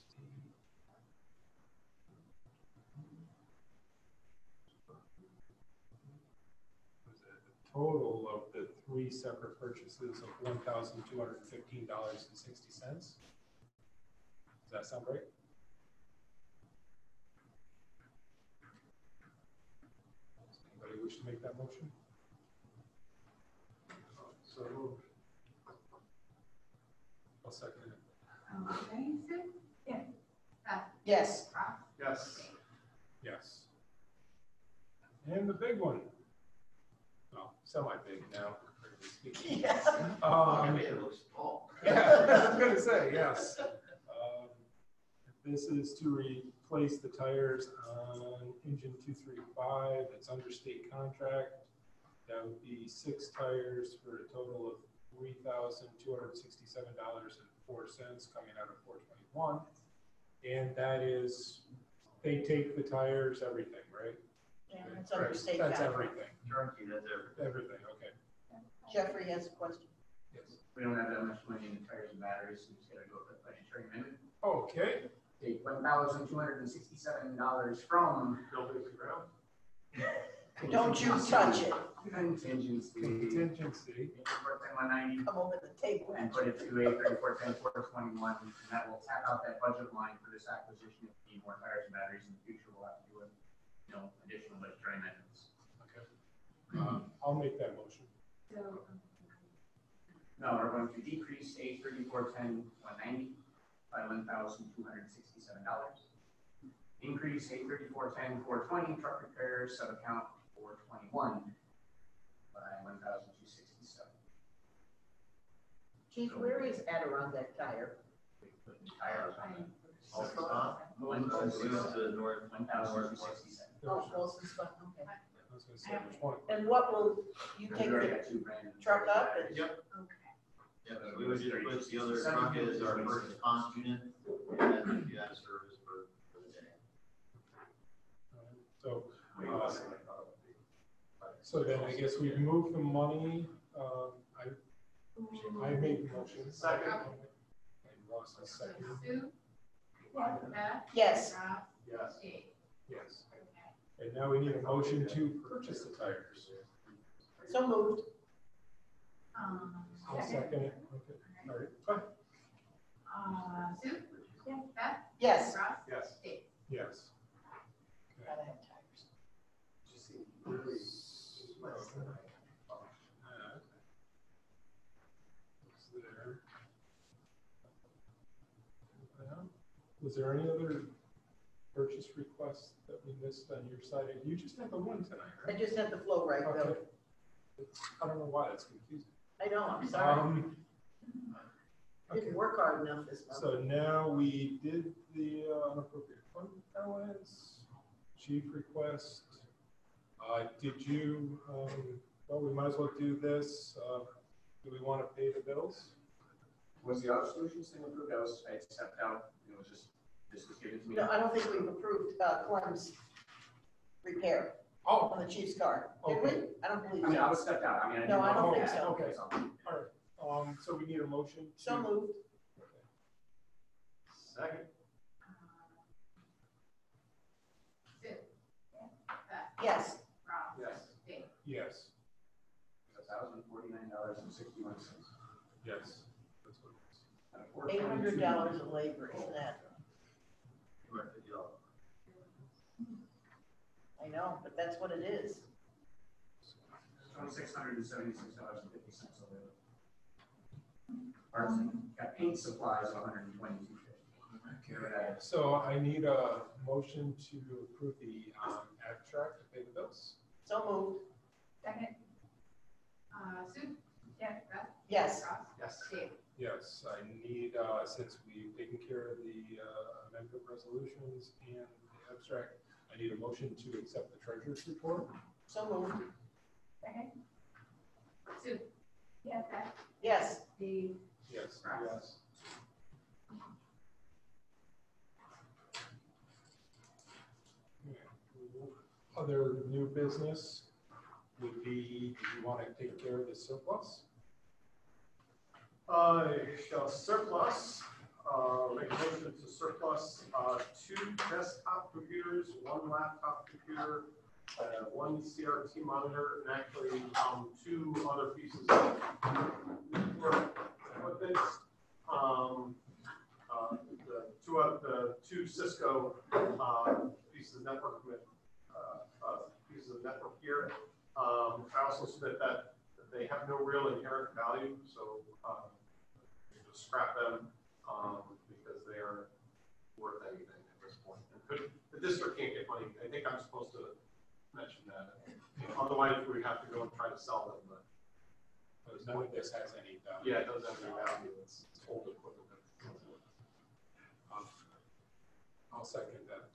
total of the 3 separate purchases of $1,215.60. Does that sound right? Does anybody wish to make that motion? So moved. I'll second it. Langston? Yeah. Yes. Yes. Yes. And the big one. Well, semi-big now. Yeah. I mean, it looks small. Yeah, I was gonna say, yes. This is to replace the tires on engine 235. It's under state contract. That would be 6 tires for a total of $3,267.04 coming out of 421. And that is, they take the tires, everything, right? Yeah, it's under state That's contract. everything. Turnkey, that's everything. Everything, okay. Jeffrey has a question. Yes. We don't have that much money in the tires and batteries, so we just gotta go with the budgetary amendment. Okay. Take $1,267 from Buildings and grounds. Don't you touch it. contingency. Contingency. 190, Come over the table. and put it to a 3410-421, and that will tap out that budget line for this acquisition. If we need more tires and batteries in the future, we'll have to do additional budgetary amendments. Okay. I'll make that motion. So, No, we're going to decrease a 3410-190 by $1,267. Increase a 3410-420 truck repair sub-account 421 by $1,267. Chief, where is Adirondack Tire? Tires All the time. We went to North, $1,267. Oh, Wilson's Fund, okay. I was gonna say, which one? And what will you We take already the got 2 grand. truck up and? Yep. okay. Yeah, so we would just put the other truck as our first response unit, and then you had service for the day. So then I guess we've moved the money, I made the motion. Second. And Ross has seconded. Sue? Yes. Beth? Yes. Rob? Yes. Dave? Yes. And now we need a motion to purchase the tires. So moved. I'll second it. Okay. All right. Go ahead. Sue? Yes. Beth? Yes. Rob? Yes. Dave? Yes. Gotta have tires. Was there any other purchase requests that we missed on your side? You just had the one tonight, I right? just had the flow right, Bill. Okay. I don't know why that's confusing. I know, I'm sorry. Okay. Didn't work hard enough this month. So now we did the unappropriated fund balance, chief request. Did you, well, we might as well do this. Do we want to pay the bills? Was the Auto Solutions thing approved? I stepped out, it was just, this was given to me. No, I don't think we've approved, Clem's repair Oh, on the chief's car. Did we? Okay. I don't believe I mean, I so. was stepped out, I mean, I No, didn't. I don't know think that. so. Okay, all right. So we need a motion to. So moved. Okay. Second. Sue? Beth? Yes. Rob? Yes. Dave? Yes, $1,049.61. yes. That's what it is. $800 of labor, isn't that? $250. I know, but that's what it is. $2,676.50 a labor. Parts, got paint supplies of $122.50. So I need a motion to approve the abstract to pay the bills. So moved. Second. Sue? Yes. Beth? Yes. Rob? Yes. Dave? Yes, I need, since we've taken care of the amendment resolutions and the abstract, I need a motion to accept the treasurer's report. So moved. Second. Sue? Yes. Beth? Yes. Dave? Yes. Yes. Other new business would be, do you want to take care of the surplus? Shall surplus, make a motion to surplus, 2 desktop computers, 1 laptop computer, 1 CRT monitor, and actually, 2 other pieces of network equipment. The 2 Cisco, pieces of network equipment, pieces of network gear. I also submit that they have no real inherent value, so, you just scrap them, because they aren't worth anything at this point. And the district can't get money. I think I'm supposed to mention that. Otherwise, we have to go and try to sell them, but. None of this has any value. Yeah, it doesn't have any value. It's old equipment. I'll second that.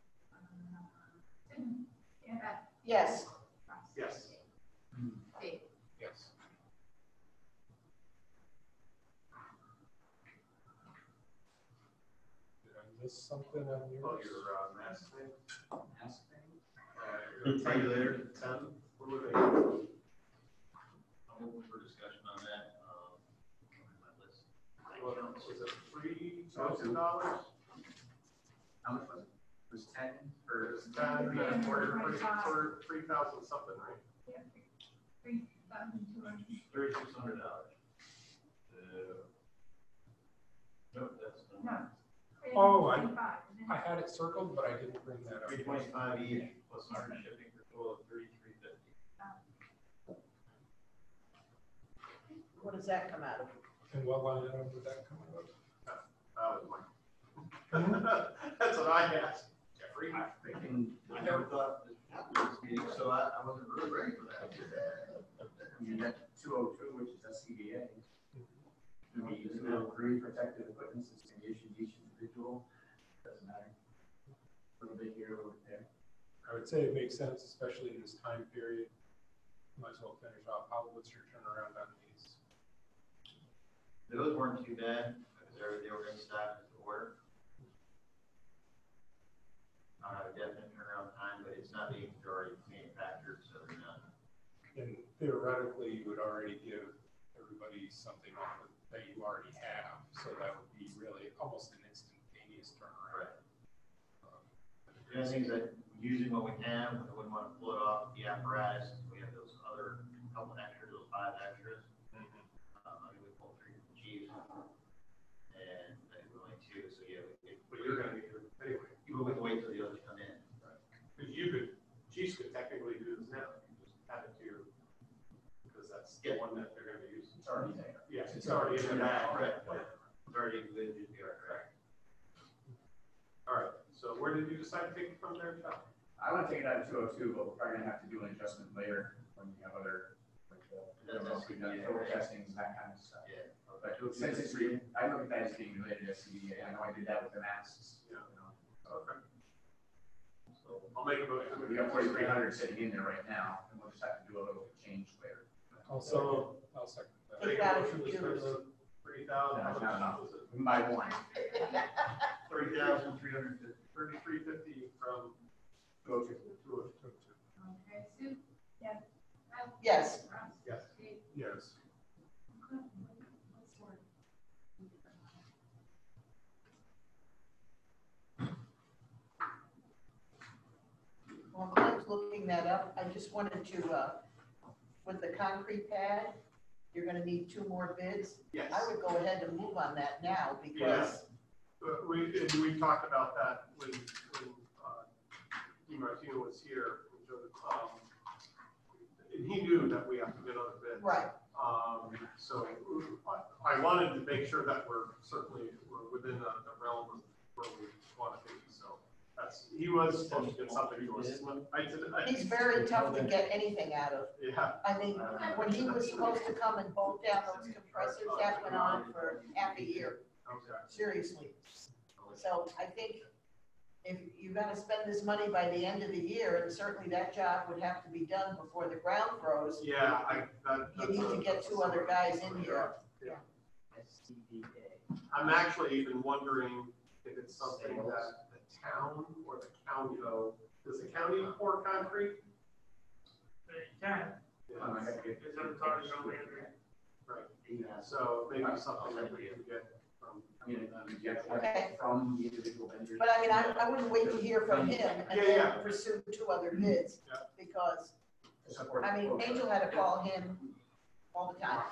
Sue? Beth? Yes. Rob? Yes. Dave? Yes. Did I miss something on Oh, yours? your, mask thing? Mask thing? See you later. 10, what were they? I'm open for discussion on that. My list. What, was it $3,000? How much was it? It was 10 for. It's 10, for 3,000 something, right? Yeah. 3,200. $3,600. Nope, that's. No. Oh, I- 325, isn't it? I had it circled, but I didn't bring that up. 325 each plus 100 shipping for a total of $3,350. What does that come out of? And what line item would that come out of? That was mine. That's what I asked. Jeffrey? I never thought this meeting, so I wasn't really ready for that. You got 202, which is SCBA. We do have 3 protected equipment system issued each individual. Doesn't matter. A little bit here, a little bit there. I would say it makes sense, especially in this time period. Might as well finish off. What's your turnaround on these? Those weren't too bad, because they were in stock as order. A definite turnaround time, but it's not being already manufactured, so they're not. And theoretically, you would already give everybody something off that you already have, so that would be really almost an instantaneous turnaround. The other thing is that using what we have, I wouldn't want to pull it off the apparatus. We have those other couple extras, those 5 extras. I mean, we pulled 3 from the Chiefs, and I think we're only 2, so yeah. But you're gonna need it anyway. You would wait till the others come in. Because Chiefs could technically do this now, you just add it to your, because that's the one that they're gonna use. It's already there. Yeah, it's already in the bag. Correct. It's already good, just be correct. All right, so where did you decide to take it from there, Chuck? I want to take it out of 202, but we're probably gonna have to do an adjustment later when we have other, like, we've done total testings and that kind of stuff. Yeah. But since it's, I look at that as being related to SCBA, I know I did that with the masks, you know. Okay. So I'll make a motion. We got 4,300 sitting in there right now, and we'll just have to do a little change later. I'll second that. Make a motion to spend the 3,000. No, not enough. We can buy one. 30,350. 3,350 from 202. Okay, Sue? Yes. Ralph? Yes. Ross? Yes. Dave? Yes. Okay, let's work. While Clint's looking that up, I just wanted to, with the concrete pad, you're gonna need 2 more bids. Yes. I would go ahead and move on that now because, We talked about that when DiMartino was here. And he knew that we have to get other bids. right, So I wanted to make sure that we're within the realm of where we want to be. So he was supposed to get something to us. he's very tough to get anything out of. Yeah, I mean, when he was supposed to come and bolt down those compressors, that went on for half a year, okay. seriously. So I think if you're gonna spend this money by the end of the year, and certainly that job would have to be done before the ground froze, Yeah, you need to get 2 other guys in here. I'm actually even wondering if it's something that the town or the county, though, does the county pour concrete? I gotta get- Right, Yeah. so maybe something that we can get from. I mean, you have to have Okay. it from the individual vendors. But I mean, I wouldn't wait to hear from him and Yeah, then pursue 2 other bids, Yeah. because, To support I mean, both. Angel had to call him all the time.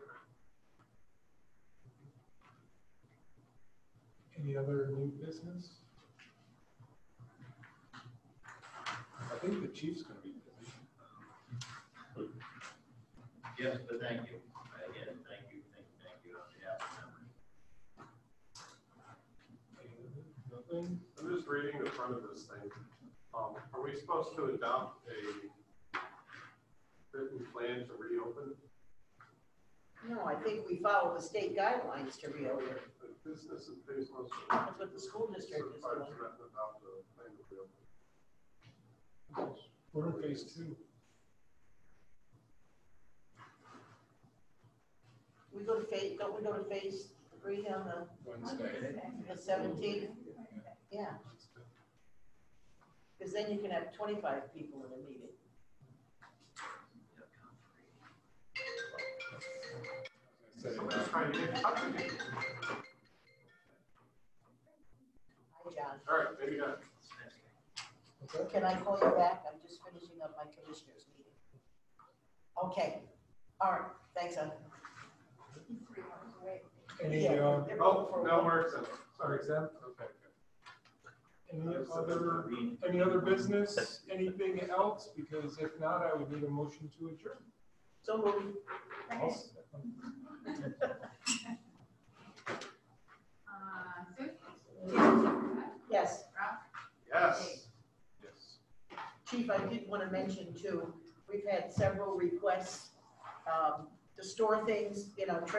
Any other new business? I think the chief's gonna be busy. Yes, but thank you. Again, thank you on behalf of the members. Nothing? I'm just reading the front of this thing. Are we supposed to adopt a written plan to reopen? No, I think we follow the state guidelines to reopen. The business and phase most. That's what the school district is doing. Adopt a plan to reopen. We're in phase 2. Don't we go to phase 3 on Wednesday. the 17th? Yeah, because then you can have 25 people in a meeting. I'm just trying to get in touch with you. Hi, John. All right, maybe not. Can I call you back? I'm just finishing up my commissioners meeting. Okay, all right, thanks, hon. Any, Yeah, they're Oh, both for no, one. we're exempt. sorry, exempt? Okay, good. Any other business, anything else? Because if not, I would need a motion to adjourn. So moved. Sue? Yes, Ralph? Yes. Yes. Chief, I did want to mention too, we've had several requests to store things,